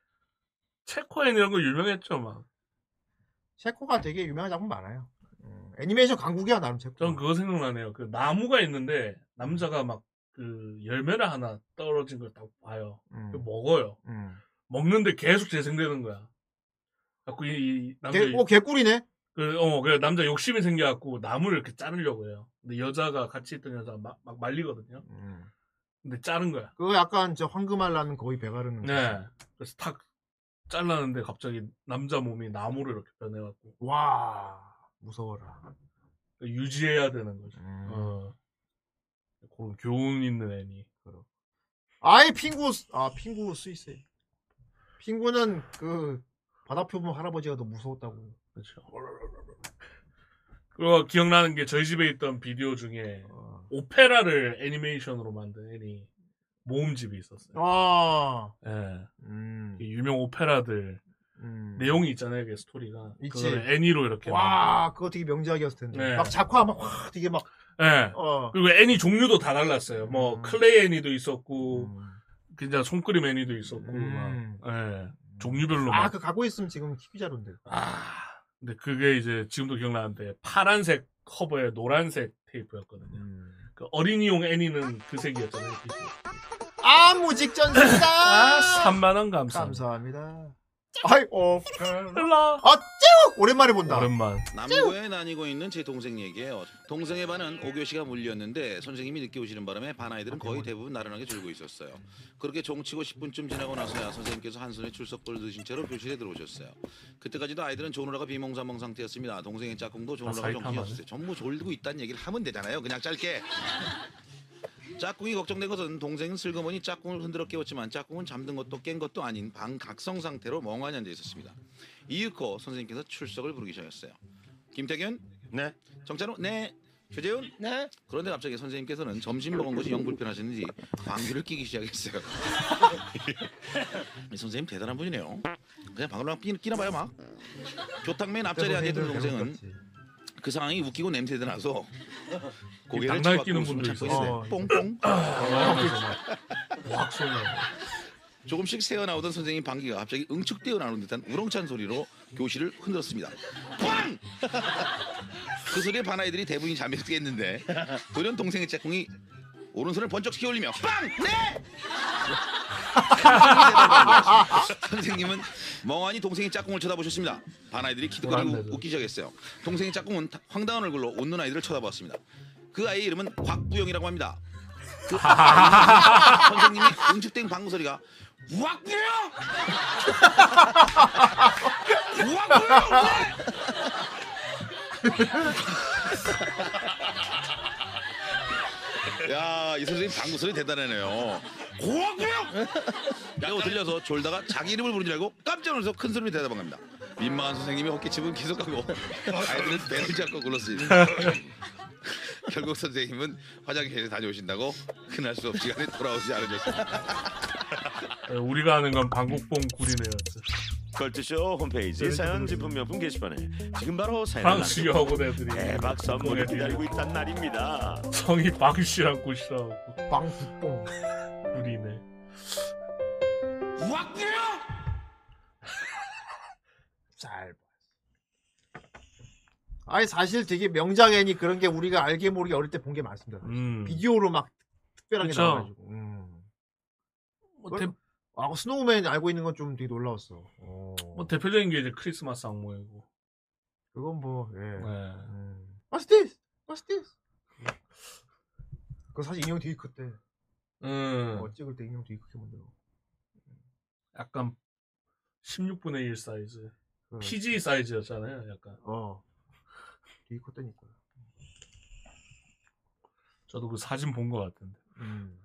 [SPEAKER 4] 체코엔 이런 거 유명했죠, 막.
[SPEAKER 5] 체코가 되게 유명한 작품 많아요. 음, 애니메이션 강국이야 나름 책.
[SPEAKER 4] 전 그거 생각나네요. 그 나무가 있는데 남자가 막 그 열매를 하나 떨어진 걸 딱 봐요.
[SPEAKER 5] 음.
[SPEAKER 4] 그 먹어요.
[SPEAKER 5] 음.
[SPEAKER 4] 먹는데 계속 재생되는 거야. 갖고 이, 이 남자
[SPEAKER 5] 개, 어 개꿀이네.
[SPEAKER 4] 그, 어, 그 남자 욕심이 생겨갖고 나무를 이렇게 자르려고 해요. 근데 여자가 같이 있던 여자가 막, 막 말리거든요.
[SPEAKER 5] 음.
[SPEAKER 4] 근데 자른 거야.
[SPEAKER 5] 그거 약간 저 황금알 나는 거의 배가르는.
[SPEAKER 4] 네. 그래서 탁 잘랐는데 갑자기 남자 몸이 나무로 이렇게 변해갖고.
[SPEAKER 5] 와 무서워라.
[SPEAKER 4] 유지해야 되는 거죠.
[SPEAKER 5] 음.
[SPEAKER 4] 어. 그런 교훈 있는 애니.
[SPEAKER 5] 아이 핑구 아 핑구 스위스. 핑구는 그 바다표 보면 할아버지가 더 무서웠다고.
[SPEAKER 4] 그렇죠. 그리고 기억나는 게 저희 집에 있던 비디오 중에
[SPEAKER 5] 어.
[SPEAKER 4] 오페라를 애니메이션으로 만든 애니 모음집이 있었어요.
[SPEAKER 5] 아.
[SPEAKER 4] 예.
[SPEAKER 5] 음.
[SPEAKER 4] 유명 오페라들
[SPEAKER 5] 음.
[SPEAKER 4] 내용이 있잖아요, 그 스토리가.
[SPEAKER 5] 있지.
[SPEAKER 4] 그거를 애니로 이렇게.
[SPEAKER 5] 와, 그거 되게 명작이었을 텐데.
[SPEAKER 4] 네.
[SPEAKER 5] 막 작화 막 확 되게 막.
[SPEAKER 4] 예.
[SPEAKER 5] 어.
[SPEAKER 4] 그리고 애니 종류도 다 달랐어요. 뭐
[SPEAKER 5] 음.
[SPEAKER 4] 클레이 애니도 있었고,
[SPEAKER 5] 음.
[SPEAKER 4] 그냥 손그림 애니도 있었고,
[SPEAKER 5] 음.
[SPEAKER 4] 막. 예. 종류별로.
[SPEAKER 5] 아,
[SPEAKER 4] 막.
[SPEAKER 5] 그 갖고 있으면 지금 희귀자료인데.
[SPEAKER 4] 아. 근데 그게 이제 지금도 기억나는데 파란색 커버에 노란색 테이프였거든요.
[SPEAKER 5] 음.
[SPEAKER 4] 그 어린이용 애니는 그 색이었잖아요.
[SPEAKER 5] 아, 무직 전승다.
[SPEAKER 4] 아, 삼만 원 감사합니다.
[SPEAKER 5] 감사합니다. 아이, 어.
[SPEAKER 4] 일라.
[SPEAKER 5] 아, 쭉! 오랜만에 본다.
[SPEAKER 4] 오랜만.
[SPEAKER 11] 남고에 다니고 있는 제 동생 얘기예요. 동생의 반은 오 교시가 물렸는데 선생님이 늦게 오시는 바람에 반 아이들은 거의 대부분 나른하게 졸고 있었어요. 그렇게 종치고 십 분쯤 지나고 나서야 선생님께서 한 손에 출석부를 드신 채로 교실에 들어오셨어요. 그때까지도 아이들은 조느라가 비몽사몽 상태였습니다. 동생의 짝꿍도 조느라가 정신이었어요. 전부 졸고 있다는 얘기를 하면 되잖아요. 그냥 짧게. 짝꿍이 걱정된 것은 동생은 슬그머니 짝꿍을 흔들어 깨웠지만 짝꿍은 잠든 것도 깬 것도 아닌 방각성 상태로 멍하니 앉아 있었습니다. 이윽고 선생님께서 출석을 부르기 시작했어요. 김태균? 네. 정찬호? 네. 최재훈? 네. 그런데 갑자기 선생님께서는 점심 먹은 것이 영 불편하셨는지 방귀를 끼기 시작했어요. 선생님 대단한 분이네요. 그냥 방귀를 끼, 끼나 봐요 막. 교탁 맨 앞자리에 앉아있던 동생은 그 상황이 웃기고 냄새도 나서 고개를
[SPEAKER 4] 당날 끼는
[SPEAKER 11] 쳐박고
[SPEAKER 4] 분도
[SPEAKER 11] 웃음을
[SPEAKER 4] 있어요.
[SPEAKER 11] 참고 뽕뽕.
[SPEAKER 4] 확 소리.
[SPEAKER 11] 조금씩 새어나오던 선생님 방귀가 갑자기 응축되어 나오는 듯한 우렁찬 소리로 교실을 흔들었습니다. 꽝! 그 소리에 반 아이들이 대부분이 잠에 깼는데 돌연 동생의 짝꿍이 오른손을 번쩍 시켜 올리며 빵! 네! 선생님은 멍하니 동생의 짝꿍을 쳐다보셨습니다. 반 아이들이 키득거리고 웃기 시작했어요. 동생의 짝꿍은 황당한 얼굴로 웃는 아이들을 쳐다보았습니다. 그 아이의 이름은 곽부영이라고 합니다. 그 선생님이 응축된 방구 소리가 곽부영! 곽부영! 야, 이 선생님 방구 소리 대단하네요. 고학구요! 라고 들려서 졸다가 자기 이름을 부르는 줄 알고 깜짝 놀라서 큰 소리로 대답한 겁니다. 민망한 선생님이 어깨집은 계속하고 아이들은 배를 잡고 굴렀습니다. 결국 선생님은 화장실에 다녀오신다고 그날 수업 시간에 돌아오지 않으셨습니다.
[SPEAKER 4] 우리가 아는 건 방국봉 구리네였죠.
[SPEAKER 12] 걸트쇼 홈페이지 사연 진품 명품 게시판에 지금 바로 사연
[SPEAKER 4] 방씨 학원 애들이
[SPEAKER 12] 대박 선물을 기다리고 있단 날입니다.
[SPEAKER 4] 성이 방씨랑 꽃이라고.
[SPEAKER 5] 방국봉
[SPEAKER 4] 구리네.
[SPEAKER 11] 왁구요!
[SPEAKER 5] 잘 봐. 아니 사실 되게 명작 애니 그런 게 우리가 알게 모르게 어릴 때 본 게 많습니다.
[SPEAKER 4] 음.
[SPEAKER 5] 비디오로 막 특별하게
[SPEAKER 4] 그쵸.
[SPEAKER 5] 나와가지고. 음.
[SPEAKER 4] 뭐, 대,
[SPEAKER 5] 아, 스노우맨 알고 있는 건 좀 되게 놀라웠어. 오.
[SPEAKER 4] 뭐 대표적인 게 이제 크리스마스 악몽이고.
[SPEAKER 5] 그건 뭐, 예.
[SPEAKER 4] 네.
[SPEAKER 5] 음. What's this? What's this? 그거 사실 인형 되게 컸대.
[SPEAKER 4] 음.
[SPEAKER 5] 어, 찍을 때 인형 되게 크게 만들어.
[SPEAKER 4] 약간 십육분의 일 사이즈.
[SPEAKER 5] 그,
[SPEAKER 4] 피지 사이즈였잖아요, 약간.
[SPEAKER 5] 어. 되게 컸다니까.
[SPEAKER 4] 저도 그 사진 본 것 같은데.
[SPEAKER 5] 음.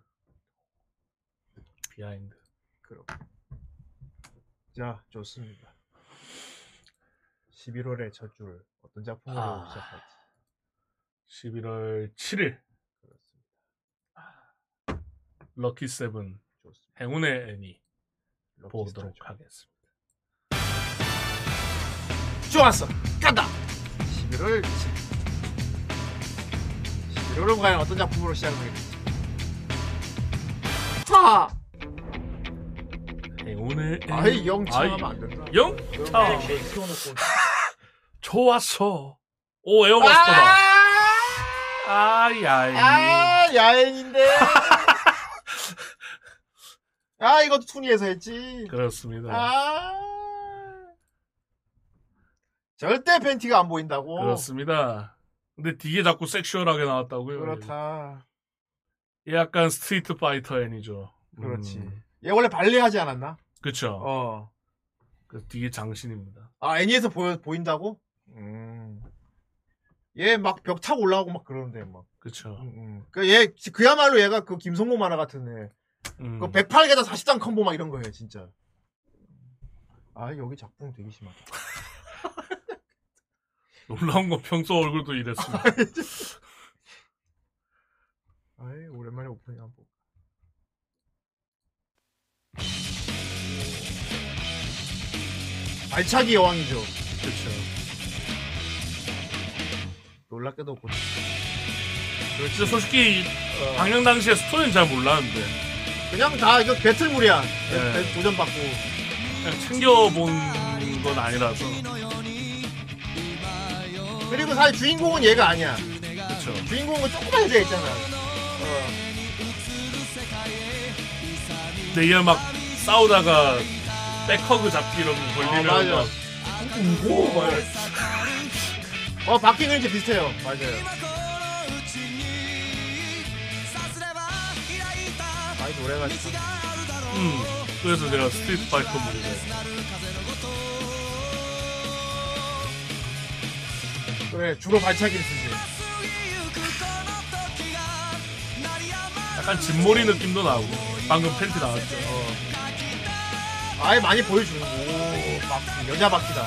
[SPEAKER 4] 비하인드.
[SPEAKER 5] 그럼. 자, 좋습니다. 십일월의 첫 줄 어떤 작품으로
[SPEAKER 4] 아.
[SPEAKER 5] 시작할지.
[SPEAKER 4] 십일월 칠일.
[SPEAKER 5] 그렇습니다.
[SPEAKER 4] 럭키 세븐.
[SPEAKER 5] 좋습니다.
[SPEAKER 4] 행운의 애니.
[SPEAKER 5] 럭키
[SPEAKER 4] 보도록
[SPEAKER 5] 스타죠.
[SPEAKER 4] 하겠습니다.
[SPEAKER 5] 좋았어. 간다. 십일월 십일월은 과연 어떤 작품으로 시작하겠지? 타.
[SPEAKER 4] 행운의 애니.
[SPEAKER 5] 아이 영창하면
[SPEAKER 4] 아이,
[SPEAKER 5] 안 된다.
[SPEAKER 4] 영창. 좋았어. 오 에어마스터다. 아, 야인.
[SPEAKER 5] 아, 야인인데. 아, 이것도 투니에서 했지.
[SPEAKER 4] 그렇습니다.
[SPEAKER 5] 아. 절대 팬티가 안 보인다고.
[SPEAKER 4] 그렇습니다. 근데 되게 자꾸 섹슈얼하게 나왔다고요.
[SPEAKER 5] 그렇다.
[SPEAKER 4] 얘 약간 스트리트 파이터 애니죠.
[SPEAKER 5] 그렇지.
[SPEAKER 4] 음.
[SPEAKER 5] 얘 원래 발레 하지 않았나?
[SPEAKER 4] 그쵸.
[SPEAKER 5] 어.
[SPEAKER 4] 그 되게 장신입니다.
[SPEAKER 5] 아, 애니에서 보여, 보인다고? 음. 얘 막 벽 타고 올라가고 막 그러는데, 막.
[SPEAKER 4] 그쵸.
[SPEAKER 5] 음, 음. 그 얘, 그야말로 얘가 그 김성모 만화 같은 애.
[SPEAKER 4] 음.
[SPEAKER 5] 그 백팔 계단 사십 단 컴보 막 이런 거예요, 진짜. 아, 여기 작품 되게 심하다.
[SPEAKER 4] 놀라운 건 평소 얼굴도 이랬습니다.
[SPEAKER 5] 아이, 오랜만에 오프닝 한번 볼까. 발차기 여왕이죠.
[SPEAKER 4] 그쵸.
[SPEAKER 5] 놀랍게도 곧.
[SPEAKER 4] 진짜 솔직히 어. 방영 당시에 스토리는 잘 몰랐는데
[SPEAKER 5] 그냥 다 이거 배틀물이야.
[SPEAKER 4] 네.
[SPEAKER 5] 배- 도전받고.
[SPEAKER 4] 그냥 챙겨본 건 아니라서.
[SPEAKER 5] 그리고 사실 주인공은 얘가 아니야.
[SPEAKER 4] 그쵸.
[SPEAKER 5] 주인공은 조그만 여자 있잖아. 어.
[SPEAKER 4] 근데 얘 막 싸우다가 백허그 잡기 이런 거 걸리면
[SPEAKER 5] 어, 맞아.
[SPEAKER 4] 막
[SPEAKER 5] 오, 맞아. 어, 바뀌는 이제 비슷해요. 맞아요. 아이, 노래가 참.
[SPEAKER 4] 음, 그래서 내가 스트리트 파이터 모르고
[SPEAKER 5] 그래, 주로 발차기를 쓰지.
[SPEAKER 4] 약간 진몰이 느낌도 나고 방금 팬티 나왔죠.
[SPEAKER 5] 어. 아예 많이 보여주는 거. 오, 바퀴, 여자 바퀴다.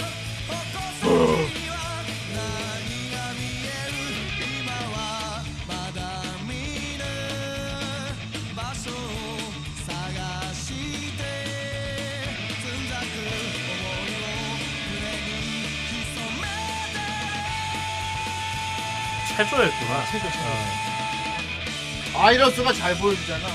[SPEAKER 4] 체조했구나.
[SPEAKER 5] 체조, 체조. 아이러스가 잘 보여주잖아.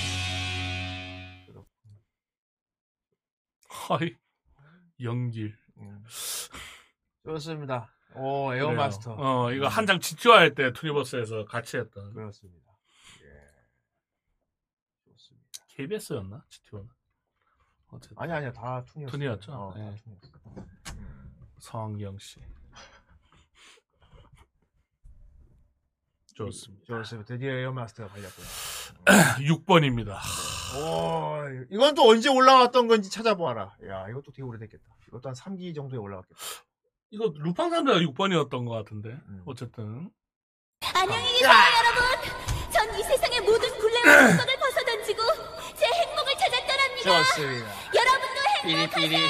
[SPEAKER 4] 하이 연길.
[SPEAKER 5] 음. 좋습니다. 오, 에어마스터.
[SPEAKER 4] 그래요. 어, 이거 한 장 지투할 때 투니버스에서 같이 했던.
[SPEAKER 5] 그렇습니다. 예. 좋습니다.
[SPEAKER 4] 케이비에스였나? 지투는? 어쨌든.
[SPEAKER 5] 아니, 아니야. 다 투니였어.
[SPEAKER 4] 투니였죠?
[SPEAKER 5] 어,
[SPEAKER 4] 네.
[SPEAKER 5] 다 투니였어.
[SPEAKER 4] 성경 씨. 좋습니다.
[SPEAKER 5] 좋습니다. 드디어 에어마스터가 걸렸고요.
[SPEAKER 4] 육 번입니다.
[SPEAKER 5] 오, 이건 또 언제 올라왔던 건지 찾아보아라. 야, 이것도 되게 오래됐겠다. 이것도 한 삼 기 정도에 올라왔겠다.
[SPEAKER 4] 이거 루팡 삼대가 육 번이었던 것 같은데.
[SPEAKER 5] 음.
[SPEAKER 4] 어쨌든.
[SPEAKER 2] 안녕히 계세요 여러분. 전 이 세상의 모든 굴레와 속박을 벗어던지고 제 행복을 찾아 떠납니다.
[SPEAKER 5] 좋습니다.
[SPEAKER 2] 여러분도 행복하세요.
[SPEAKER 5] 삐리삐리.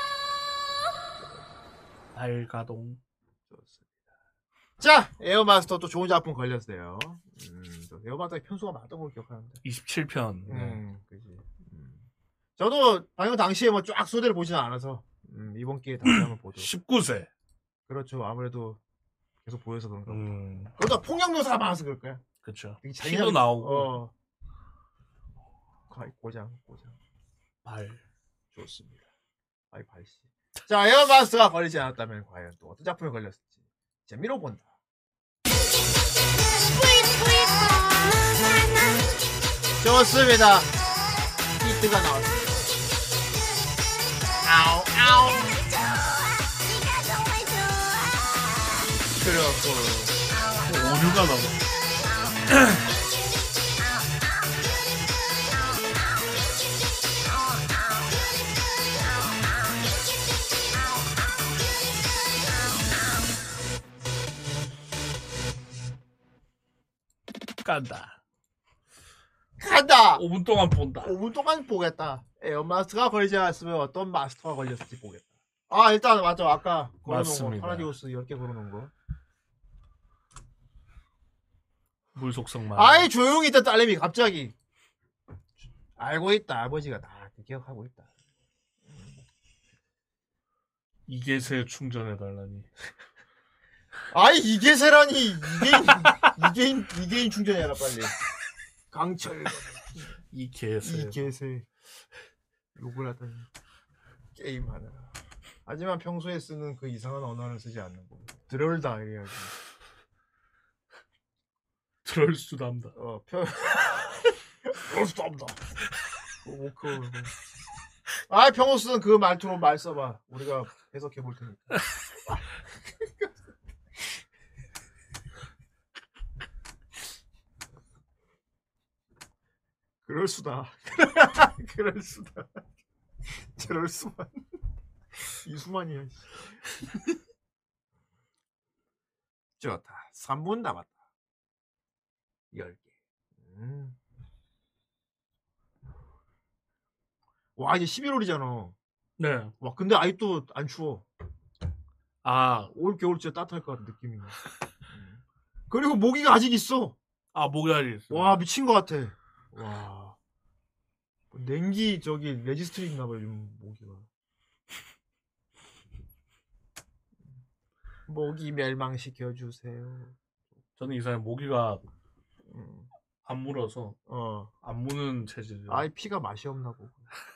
[SPEAKER 4] 발가동.
[SPEAKER 5] 자, 에어마스터 또 좋은 작품 걸렸어요. 음, 또 에어마스터 편수가 많았던 걸로 기억하는데.
[SPEAKER 4] 이십칠 편.
[SPEAKER 5] 음, 그지. 음. 저도 방금 당시에 뭐 쫙 소대를 보지는 않아서 음, 이번 기회에 다시 한번 보죠.
[SPEAKER 4] 십구 세.
[SPEAKER 5] 그렇죠. 아무래도 계속 보여서 그런가.
[SPEAKER 4] 음.
[SPEAKER 5] 그러다 폭력 묘사가 많아서 그럴 거야.
[SPEAKER 4] 그쵸.
[SPEAKER 5] 되게
[SPEAKER 4] 피도
[SPEAKER 5] 잔인하게-
[SPEAKER 4] 나오고.
[SPEAKER 5] 어. 가- 고장, 고장.
[SPEAKER 4] 발.
[SPEAKER 5] 좋습니다. 아이 발씨. 자, 에어마스터가 걸리지 않았다면 과연 또 어떤 작품에 걸렸을지 재미로 본다. 좋습니다. 히트가 나왔습니다. 아우 아우. 그렇고
[SPEAKER 4] 오류가 나와. 간다.
[SPEAKER 5] 간다.
[SPEAKER 4] 오 분 동안 본다.
[SPEAKER 5] 오 분 동안 보겠다. 에어마스터가 걸리지 않았으면 어떤 마스터가 걸렸을지 보겠다. 아, 일단 맞아. 아까 걸어놓은 거
[SPEAKER 4] 맞습니다.
[SPEAKER 5] 파라디오스 열 개 걸어놓은 거.
[SPEAKER 4] 물속성만.
[SPEAKER 5] 아이, 조용히 있던 딸내미 갑자기 알고 있다. 아버지가 다 기억하고 있다.
[SPEAKER 4] 이게세 충전해달라니.
[SPEAKER 5] 아이, 이게 세라니. 이게인, 이게인, 이게인 충전해라, 빨리. 강철.
[SPEAKER 4] 이 개세.
[SPEAKER 5] 이 개세. 욕을 하더니. 게임하느라. 하지만 평소에 쓰는 그 이상한 언어를 쓰지 않는 거. 들을다 이래야지.
[SPEAKER 4] 들을 수도 합니다.
[SPEAKER 5] 어, 표. 들을 수도 합니다. 오, 그. 아, 평소 쓰는 그 말투로 말 써봐. 우리가 해석해 볼 테니까. 그럴 수다. 그럴 수다. 저럴 수만. 이수만이야. 좋다. 삼 분 남았다. 열 개. 음. 와, 이제 십일월이잖아.
[SPEAKER 4] 네.
[SPEAKER 5] 와, 근데 아직도 안 추워.
[SPEAKER 4] 아,
[SPEAKER 5] 올 겨울 진짜 따뜻할 것 같은 느낌이네. 음. 그리고 모기가 아직 있어.
[SPEAKER 4] 아, 모기가 아직 있어.
[SPEAKER 5] 와, 미친 것 같아. 와. 냉기 저기 레지스트리 있나 봐요, 지금 모기가. 모기 멸망시켜 주세요.
[SPEAKER 4] 저는 이상하게 모기가
[SPEAKER 5] 음.
[SPEAKER 4] 안 물어서
[SPEAKER 5] 어.
[SPEAKER 4] 안 무는 체질이에요.
[SPEAKER 5] 아이, 피가 맛이 없나 보고.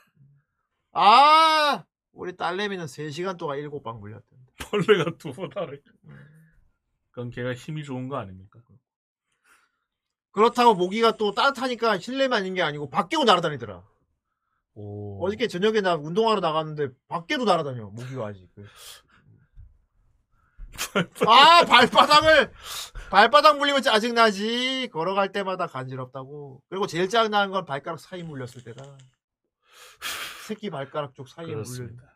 [SPEAKER 5] 아! 우리 딸내미는 세 시간 동안 일곱 방 물렸던데.
[SPEAKER 4] 벌레가 두 번 하래. 그건 걔가 힘이 좋은 거 아닙니까?
[SPEAKER 5] 그렇다고 모기가 또 따뜻하니까 실내만 있는 게 아니고 밖에도 날아다니더라.
[SPEAKER 4] 오.
[SPEAKER 5] 어저께 저녁에 나 운동하러 나갔는데 밖에도 날아다녀, 모기가 아직. 아, 발바닥을 발바닥 물리면 짜증나지. 걸어갈 때마다 간지럽다고. 그리고 제일 짜증나는 건 발가락 사이 물렸을 때다. 새끼 발가락 쪽 사이에 물려.
[SPEAKER 4] 그렇습니다.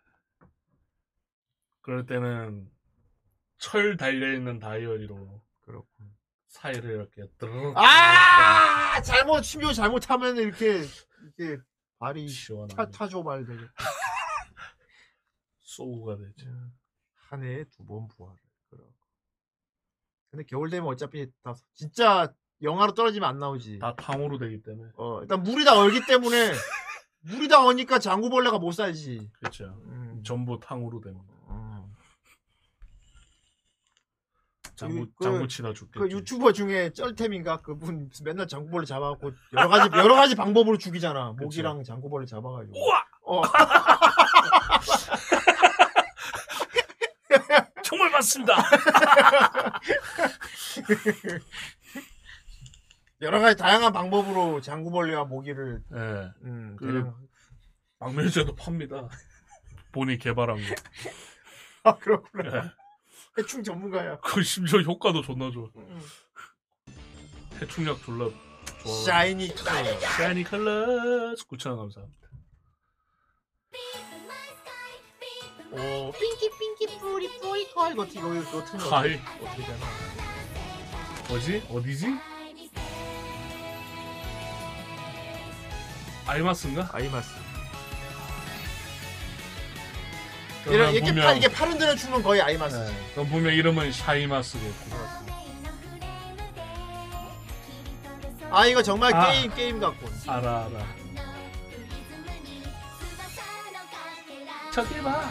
[SPEAKER 4] 그럴 때는 철 달려있는 다이어리로
[SPEAKER 5] 그렇군.
[SPEAKER 4] 사이를 이렇게 드르륵
[SPEAKER 5] 아, 잘못 심지어 잘못하면 이렇게 이렇게 발이 타, 타조 발 되게.
[SPEAKER 4] 쏘우가 되죠.
[SPEAKER 5] 한 해에 두 번 부활을. 그럼. 근데 겨울 되면 어차피 다 진짜 영하로 떨어지면 안 나오지.
[SPEAKER 4] 다 탕후루 되기 때문에.
[SPEAKER 5] 어, 일단 물이 다 얼기 때문에 물이 다 얼니까 장구벌레가 못 살지.
[SPEAKER 4] 그렇죠.
[SPEAKER 5] 음.
[SPEAKER 4] 전부 탕후루 됩니다.
[SPEAKER 5] 음.
[SPEAKER 4] 장구
[SPEAKER 5] 그,
[SPEAKER 4] 장구 치다 죽겠지.
[SPEAKER 5] 그 유튜버 중에 쩔템인가 그분 맨날 장구벌레 잡아갖고 여러 가지 여러 가지 방법으로 죽이잖아. 모기랑 장구벌레 잡아가지고.
[SPEAKER 4] 우와!
[SPEAKER 5] 어.
[SPEAKER 4] 정말 맞습니다.
[SPEAKER 5] 여러 가지 다양한 방법으로 장구벌레와 모기를.
[SPEAKER 4] 네.
[SPEAKER 5] 음,
[SPEAKER 4] 그 박멸제도 팝니다. 본인이 개발한 거.
[SPEAKER 5] 아, 그렇구나.
[SPEAKER 4] 네.
[SPEAKER 5] 해충 전문가야.
[SPEAKER 4] 그 심지어 효과도 존나 좋아.
[SPEAKER 5] 음.
[SPEAKER 4] 해충약 졸라 좋아.
[SPEAKER 5] 샤이니 컬러.
[SPEAKER 4] 샤이니 컬러 구천 원 감사합니다.
[SPEAKER 5] 오, 핑키 핑키 뿌리 뿌리 컬 이거 이거 이거 틀린 거
[SPEAKER 4] 하이.
[SPEAKER 5] 어떻게 되나?
[SPEAKER 4] 뭐지? 어디지? 아이마스인가?
[SPEAKER 5] 아이마스.
[SPEAKER 4] 그러면
[SPEAKER 5] 이렇게
[SPEAKER 4] 분명-
[SPEAKER 5] 팔, 이게 파른 데는 춤은 거의 아이마스.
[SPEAKER 4] 네. 그럼 분명 이름은 샤이마스겠고.
[SPEAKER 5] 아, 이거 정말
[SPEAKER 4] 아.
[SPEAKER 5] 게임 게임 같군.
[SPEAKER 4] 알아 알아. 저기 봐.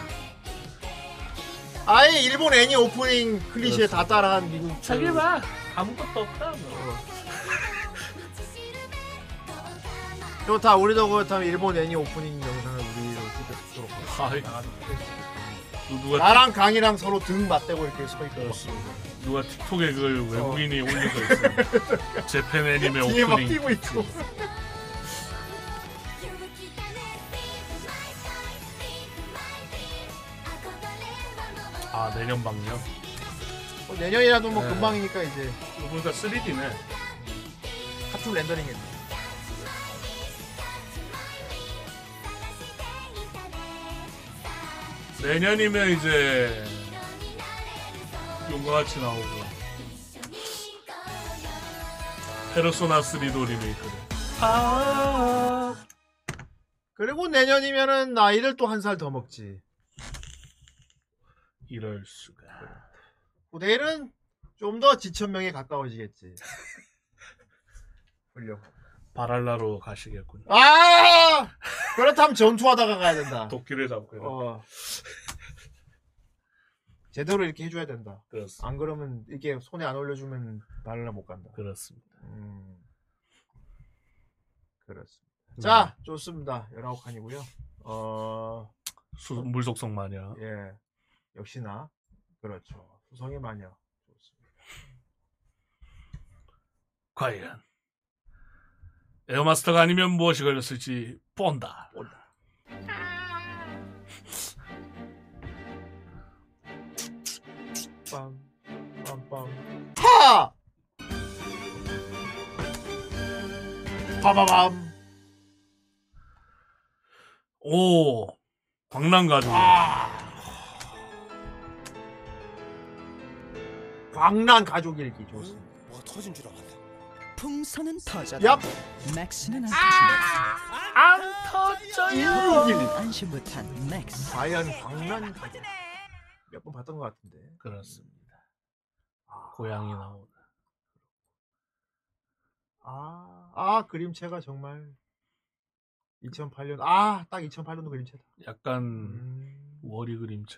[SPEAKER 5] 아예 일본 애니 오프닝 클리셰 다 따라한 미국.
[SPEAKER 4] 저기 봐. 아무것도 없다. 뭐.
[SPEAKER 5] 좋다. 우리도 그렇다면 일본 애니 오프닝 영상을 우리로 찍도록
[SPEAKER 4] 하이. 누가
[SPEAKER 5] 나랑 강이랑 서로 등 맞대고 이렇게 서 있고.
[SPEAKER 4] 누가 틱톡에 그걸 외국인이 올려서 있어. 재팬 애니메
[SPEAKER 5] 뒤에 막
[SPEAKER 4] 오프닝.
[SPEAKER 5] 뛰고 있고.
[SPEAKER 4] 아 내년 방영.
[SPEAKER 5] 어, 내년이라도 뭐
[SPEAKER 4] 네.
[SPEAKER 5] 금방이니까 이제.
[SPEAKER 4] 이거 보니까 쓰리디네.
[SPEAKER 5] 카툰 렌더링했네.
[SPEAKER 4] 내년이면 이제 용과 같이 나오고 페르소나 쓰리도 리메이크를. 아
[SPEAKER 5] 그리고 내년이면은 나이를 또 한 살 더 먹지.
[SPEAKER 4] 이럴 수가.
[SPEAKER 5] 후대인은 좀 더 지천명에 가까워지겠지. 훌륭.
[SPEAKER 4] 바랄라로 가시겠군요.
[SPEAKER 5] 아! 그렇다면 전투하다가 가야 된다.
[SPEAKER 4] 도끼를 잡고.
[SPEAKER 5] 어. 제대로 이렇게 해줘야 된다.
[SPEAKER 4] 그렇습니다.
[SPEAKER 5] 안 그러면 이게 손에 안 올려주면 바랄라 못 간다.
[SPEAKER 4] 그렇습니다.
[SPEAKER 5] 음. 그렇습니다. 자, 좋습니다. 열아홉 칸이고요. 어,
[SPEAKER 4] 수, 물속성 마녀.
[SPEAKER 5] 예, 역시나 그렇죠. 수성의 마녀. 좋습니다.
[SPEAKER 4] 과연 에어마스터가 아니면 무엇이 걸렸을지 본다.
[SPEAKER 5] 본다. 빰, 빰빰. 하! 빠바밤.
[SPEAKER 4] 오, 광란가족.
[SPEAKER 5] 아. 광란 가족일기 좋습니다.
[SPEAKER 13] 뭐 터진 줄 알았네. 풍선은 터져도
[SPEAKER 5] 얍.
[SPEAKER 13] 맥스는 안
[SPEAKER 4] 안 터져요.
[SPEAKER 13] 터지는 안심 못한 맥스.
[SPEAKER 5] 과연 광란 가족 몇 번 봤던 것 같은데.
[SPEAKER 4] 그렇습니다. 고양이 나오는.
[SPEAKER 5] 아, 아 그림체가 정말 이천팔 년. 아, 딱 이천팔 년도 그림체다.
[SPEAKER 4] 약간
[SPEAKER 5] 음.
[SPEAKER 4] 워리 그림체.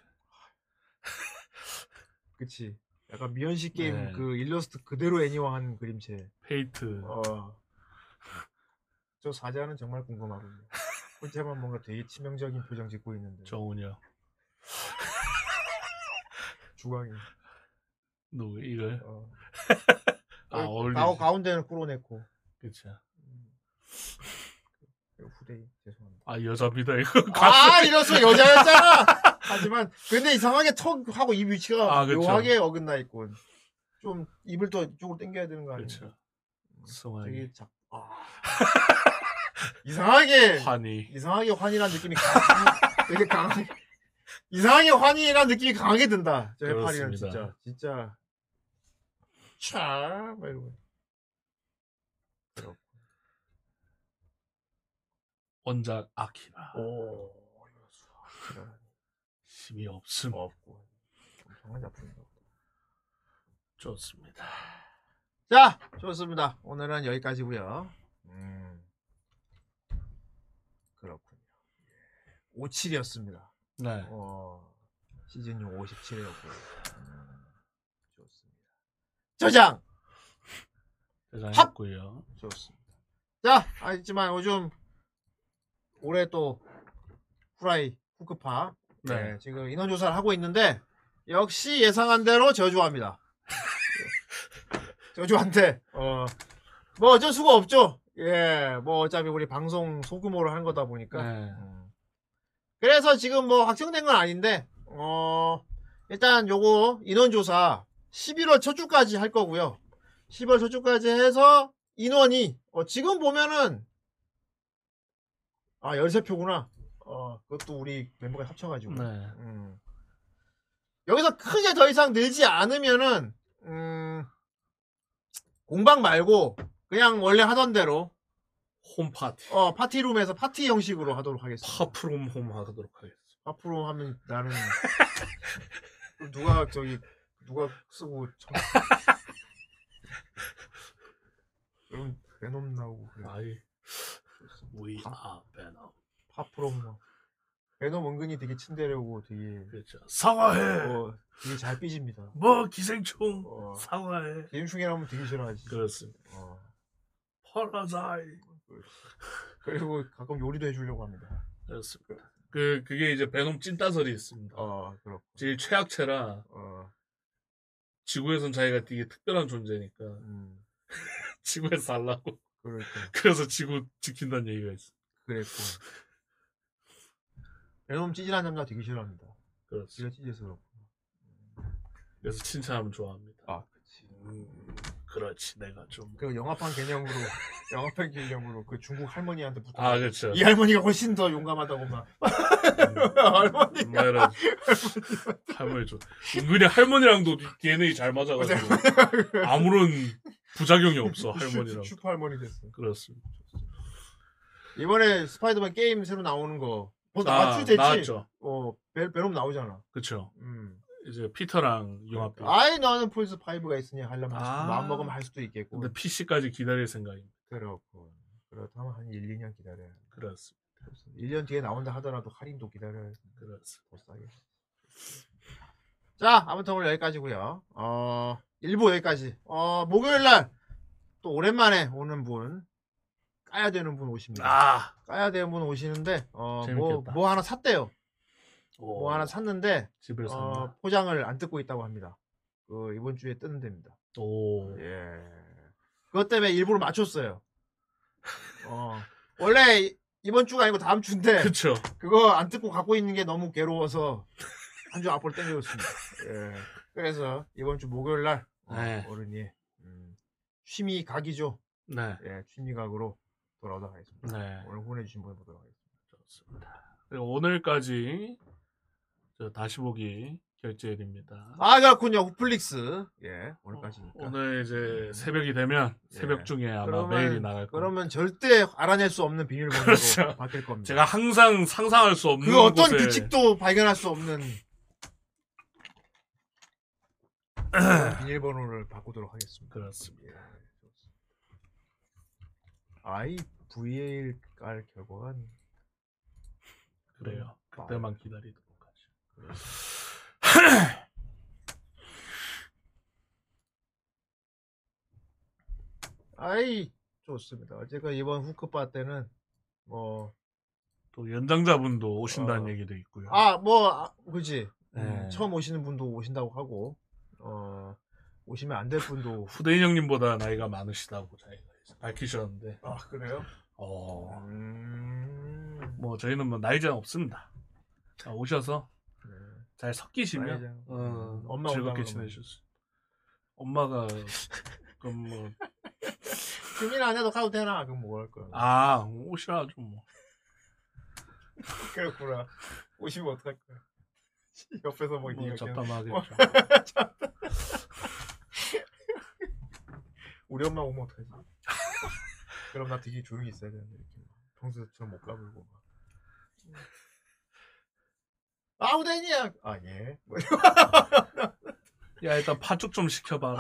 [SPEAKER 5] 그치. 약간 미연식 게임
[SPEAKER 4] 네.
[SPEAKER 5] 그 일러스트 그대로 애니화한 그림체.
[SPEAKER 4] 페이트.
[SPEAKER 5] 어. 저 사자는 정말 궁금하군요. 혼자만 뭔가 되게 치명적인 표정 짓고 있는데.
[SPEAKER 4] 정훈이요.
[SPEAKER 5] 주광이.
[SPEAKER 4] 누구 이걸?
[SPEAKER 5] 어.
[SPEAKER 4] 아 어울리.
[SPEAKER 5] 가, 가운데는 꾸러냈고.
[SPEAKER 4] 그쵸.
[SPEAKER 5] 후대인 죄송합니다.
[SPEAKER 4] 아 여자입니다 이거.
[SPEAKER 5] 아 이래서 여자였잖아. 하지만 근데 이상하게 턱하고 입 위치가
[SPEAKER 4] 아, 그쵸.
[SPEAKER 5] 묘하게 어긋나 있고 좀 입을 더 이쪽으로 당겨야 되는 거 아니에요?
[SPEAKER 4] 그렇죠. 성하게.
[SPEAKER 5] 되게 작. 아. 이상하게
[SPEAKER 4] 환희.
[SPEAKER 5] 이상하게 환희라는 느낌이 강, 되게 강하게 이상하게 환희라는 느낌이 강하게 든다. 저 해파리는
[SPEAKER 4] 그렇습니다.
[SPEAKER 5] 진짜 진짜 차 막 이러고.
[SPEAKER 4] 원작 아키라.
[SPEAKER 5] 오.
[SPEAKER 4] 힘이 없음.
[SPEAKER 5] 없고. 엄청난 작품인가 보다.
[SPEAKER 4] 좋습니다.
[SPEAKER 5] 자, 좋습니다. 오늘은 여기까지고요. 음. 그렇군요. 오십칠이었습니다.
[SPEAKER 4] 네.
[SPEAKER 5] 어, 시즌 육 오십칠이었고요. 음, 좋습니다. 저장!
[SPEAKER 4] 저장했고요.
[SPEAKER 5] 좋습니다. 자, 알지만 요즘 올해 또 후라이 후크파 네. 네, 지금 인원조사를 하고 있는데 역시 예상한 대로 저조합니다. 저조한데 어, 뭐 어쩔 수가 없죠. 예, 뭐 어차피 우리 방송 소규모로 하는 거다 보니까.
[SPEAKER 4] 네.
[SPEAKER 5] 음. 그래서 지금 뭐 확정된 건 아닌데 어, 일단 요거 인원조사 십일월 첫 주까지 할 거고요. 십일월 첫 주까지 해서 인원이 어, 지금 보면은 아 열세 표구나. 어, 그것도 우리 멤버가 합쳐가지고.
[SPEAKER 4] 네.
[SPEAKER 5] 음. 여기서 크게 더 이상 늘지 않으면은, 음, 공방 말고, 그냥 원래 하던 대로.
[SPEAKER 4] 홈파티.
[SPEAKER 5] 어, 파티룸에서 파티 형식으로 하도록 하겠습니다.
[SPEAKER 4] 파프롬 홈 하도록 하겠습니다.
[SPEAKER 5] 파프롬 하면 나는, 누가, 저기, 누가 쓰고, 참... 그럼, 베놈 나오고, 그래.
[SPEAKER 4] 아이. We are Venom.
[SPEAKER 5] 파프롬 뭐. 베놈 은근히 되게 친데레고 되게
[SPEAKER 4] 그렇죠. 사과해.
[SPEAKER 5] 어, 되게 잘 삐집니다.
[SPEAKER 4] 뭐 기생충
[SPEAKER 5] 어.
[SPEAKER 4] 사과해.
[SPEAKER 5] 기생충이라면 되게 싫어하지.
[SPEAKER 4] 그렇습니다.
[SPEAKER 5] 어.
[SPEAKER 4] 파라다이.
[SPEAKER 5] 그리고 가끔 요리도 해주려고 합니다.
[SPEAKER 4] 그렇습니다. 그 그게 이제 베놈 찐따설이 있습니다.
[SPEAKER 5] 어, 그렇고.
[SPEAKER 4] 제일 최악체라.
[SPEAKER 5] 어.
[SPEAKER 4] 지구에선 자기가 되게 특별한 존재니까.
[SPEAKER 5] 음.
[SPEAKER 4] 지구에서 살라고.
[SPEAKER 5] 그렇죠.
[SPEAKER 4] 그래서 지구 지킨다는 얘기가 있어.
[SPEAKER 5] 그랬고. 베놈 찌질한 남자 되게 싫어합니다.
[SPEAKER 4] 그렇지.
[SPEAKER 5] 찌질스럽고.
[SPEAKER 4] 그래서 칭찬하면 좋아합니다.
[SPEAKER 5] 아, 그렇지.
[SPEAKER 4] 음, 그렇지. 내가 좀.
[SPEAKER 5] 그 영화판 개념으로, 영화판 개념으로 그 중국 할머니한테 붙어.
[SPEAKER 4] 아, 그렇죠.
[SPEAKER 5] 이 할머니가 훨씬 더 용감하다고 막.
[SPEAKER 4] 음,
[SPEAKER 5] 할머니.
[SPEAKER 4] 말하 할머니 좀. 은근히 할머니랑도 디엔에이 잘 맞아가지고 아무런 부작용이 없어 할머니랑.
[SPEAKER 5] 슈퍼 할머니 됐어.
[SPEAKER 4] 그렇습니다.
[SPEAKER 5] 이번에 스파이더맨 게임 새로 나오는 거. 뭐
[SPEAKER 4] 아,
[SPEAKER 5] 나왔지 됐지.
[SPEAKER 4] 나왔죠.
[SPEAKER 5] 어, 베, 베놈 나오잖아.
[SPEAKER 4] 그쵸.
[SPEAKER 5] 음.
[SPEAKER 4] 이제 피터랑 융합.
[SPEAKER 5] 아이 나는 폴스 파이브가 있으니 하려면
[SPEAKER 4] 아.
[SPEAKER 5] 마음 먹으면 할 수도 있겠고.
[SPEAKER 4] 근데 피씨까지 기다릴 생각입니다.
[SPEAKER 5] 그렇고. 그렇다면 한 일, 이 년 기다려야 돼.
[SPEAKER 4] 그렇습니다.
[SPEAKER 5] 일 년 뒤에 나온다 하더라도 할인도 기다려야 돼.
[SPEAKER 4] 그렇습니다.
[SPEAKER 5] 더 싸게. 자, 아무튼 오늘 여기까지고요. 어, 일 부 여기까지. 어, 목요일 날 또 오랜만에 오는 분, 까야 되는 분 오십니다.
[SPEAKER 4] 아,
[SPEAKER 5] 까야 되는 분 오시는데 어, 뭐,
[SPEAKER 4] 재밌겠다.
[SPEAKER 5] 뭐 하나 샀대요. 뭐 하나 샀는데
[SPEAKER 4] 집을 샀나?
[SPEAKER 5] 어, 포장을 안 뜯고 있다고 합니다. 그 이번 주에 뜨는 데입니다.
[SPEAKER 4] 오.
[SPEAKER 5] 예. 그것 때문에 일부러 맞췄어요. 어. 원래 이번 주가 아니고 다음 주인데.
[SPEAKER 4] 그쵸.
[SPEAKER 5] 그거 안 뜯고 갖고 있는 게 너무 괴로워서 한 주 앞으로 당겨줬습니다. 예. 그래서 이번 주 목요일 날 어,
[SPEAKER 4] 네.
[SPEAKER 5] 어른이 음, 취미 각이죠.
[SPEAKER 4] 네.
[SPEAKER 5] 예, 취미 각으로 돌아오도록 하겠습니다.
[SPEAKER 4] 네.
[SPEAKER 5] 오늘 후원해주신 분 보도록 하겠습니다.
[SPEAKER 4] 좋습니다. 그리고 오늘까지 저 다시 보기 결제일입니다.
[SPEAKER 5] 아, 그렇군요. 후플릭스. 예, 오늘까지니까.
[SPEAKER 4] 오늘 이제 새벽이 되면 새벽
[SPEAKER 5] 예.
[SPEAKER 4] 중에 아마
[SPEAKER 5] 그러면-
[SPEAKER 4] 메일이 나갈 겁니다.
[SPEAKER 5] 그러면 절대 알아낼 수 없는 비밀번호로
[SPEAKER 4] 그렇죠.
[SPEAKER 5] 바뀔 겁니다.
[SPEAKER 4] 제가 항상 상상할 수 없는
[SPEAKER 5] 그 어떤
[SPEAKER 4] 곳에
[SPEAKER 5] 규칙도 발견할 수 없는 비밀번호를 바꾸도록 하겠습니다.
[SPEAKER 4] 그렇습니다.
[SPEAKER 5] 아이 브이에일 깔 결과는
[SPEAKER 4] 그래요.
[SPEAKER 5] 아,
[SPEAKER 4] 그때만 기다리도록 하죠.
[SPEAKER 5] 아이 좋습니다. 어제가 이번 후크바 때는 뭐
[SPEAKER 4] 또 연장자분도 오신다는
[SPEAKER 5] 어.
[SPEAKER 4] 얘기도 있고요.
[SPEAKER 5] 아, 뭐, 아, 그지.
[SPEAKER 4] 네.
[SPEAKER 5] 음, 처음 오시는 분도 오신다고 하고, 어, 오시면 안 될 분도.
[SPEAKER 4] 후대인 형님보다 나이가 많으시다고 자기가 이제 밝히셨는데.
[SPEAKER 5] 아, 그래요?
[SPEAKER 4] 어.
[SPEAKER 5] 음...
[SPEAKER 4] 뭐 저희는 뭐 나이 제한 없습니다. 자, 오셔서 잘
[SPEAKER 5] 나이
[SPEAKER 4] 섞이시면
[SPEAKER 5] 제한.
[SPEAKER 4] 어,
[SPEAKER 5] 음, 엄마
[SPEAKER 4] 즐겁게
[SPEAKER 5] 온다는
[SPEAKER 4] 지내셨어요. 엄마가 그럼 뭐
[SPEAKER 5] 주민 안 해도 가도 되나? 그럼 뭐 할 거야?
[SPEAKER 4] 아, 오시라죠 뭐.
[SPEAKER 5] 그렇구나. 오시면 어떡할 거야? 옆에서 뭐,
[SPEAKER 4] 뭐
[SPEAKER 5] 니가
[SPEAKER 4] 잡담하겠죠.
[SPEAKER 5] 잡담. 우리 엄마 오면 어떡하지? 그럼 나 되게 조용히 있어야 되는데, 이렇게. 평소처럼 못 까불고. 아, 우대니야! 아, 예. 뭐
[SPEAKER 4] 야, 일단 파죽 좀 시켜봐라.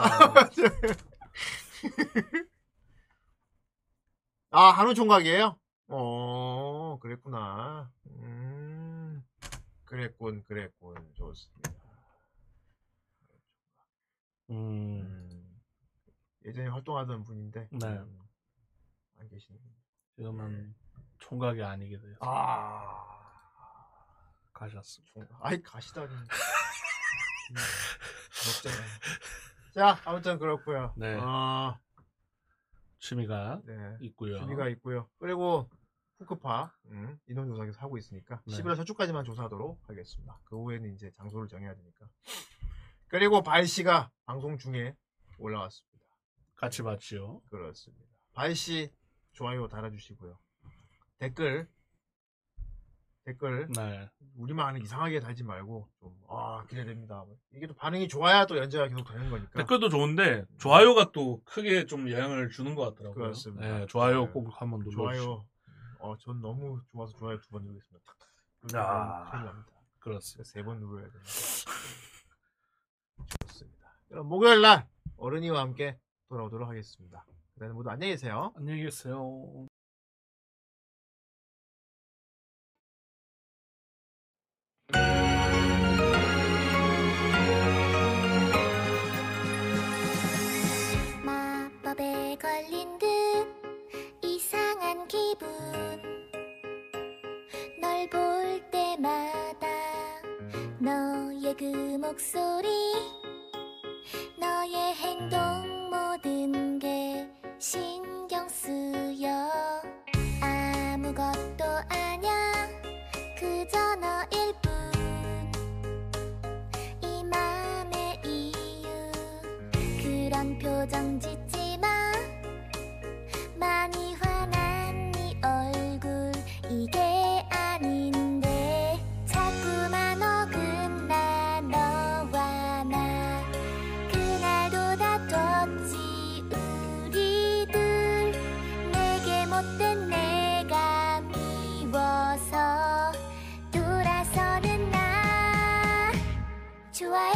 [SPEAKER 5] 아, 한우 총각이에요? 어, 그랬구나. 음, 그랬군, 그랬군. 좋습니다.
[SPEAKER 4] 음,
[SPEAKER 5] 음, 예전에 활동하던 분인데,
[SPEAKER 4] 네.
[SPEAKER 5] 음, 안 계시는 분.
[SPEAKER 4] 지금은 총각이 아니게 돼서
[SPEAKER 5] 아,
[SPEAKER 4] 가셨습니다.
[SPEAKER 5] 아이, 가시다니. 음, 부럽잖아요. 자, 아무튼 그렇고요.
[SPEAKER 4] 네.
[SPEAKER 5] 어,
[SPEAKER 4] 취미가
[SPEAKER 5] 네.
[SPEAKER 4] 있고요.
[SPEAKER 5] 취미가 있고요. 그리고 후크파 음, 인원조사에서 하고 있으니까
[SPEAKER 4] 네.
[SPEAKER 5] 십일월 첫 주까지만 조사하도록 하겠습니다. 그 후에는 이제 장소를 정해야 되니까. 그리고 발씨가 방송 중에 올라왔습니다.
[SPEAKER 4] 같이 봤지요.
[SPEAKER 5] 그렇습니다. 발씨 좋아요 달아주시고요. 댓글 댓글
[SPEAKER 4] 네.
[SPEAKER 5] 우리만 이상하게 달지 말고 좀 아 기대됩니다. 이게 또 반응이 좋아야 또 연재가 계속 되는 거니까.
[SPEAKER 4] 댓글도 좋은데 좋아요가 또 크게 좀 영향을 주는 것 같더라고요.
[SPEAKER 5] 그렇습니다.
[SPEAKER 4] 네, 좋아요
[SPEAKER 5] 네.
[SPEAKER 4] 꼭 한번 눌러주시고.
[SPEAKER 5] 좋아요. 어, 전 너무 좋아서 좋아요 두 번 누르겠습니다. 탁탁.
[SPEAKER 4] 아,
[SPEAKER 5] 큰일 납니다.
[SPEAKER 4] 그렇습니다.
[SPEAKER 5] 세 번 누르야 됩니다. 좋습니다. 그럼 목요일 날 어른이와 함께 돌아오도록 하겠습니다. 그다음 모두 안녕히 계세요.
[SPEAKER 4] 안녕히 계세요.
[SPEAKER 2] 마법에 걸린 듯 이상한 기분 널 볼 때마다 너의 그 목소리 너의 행동 모든 게 신경 쓰여 아무것도 아냐 그저 너일 뿐 이 맘의 이유 그런 표정 짓지 마 많이 화난 네 얼굴 이게 아닌데 자꾸만 어긋나 너와 나 그날도 다퉜지 우리들 내게 못된 내가 미워서 돌아서는 나 좋아해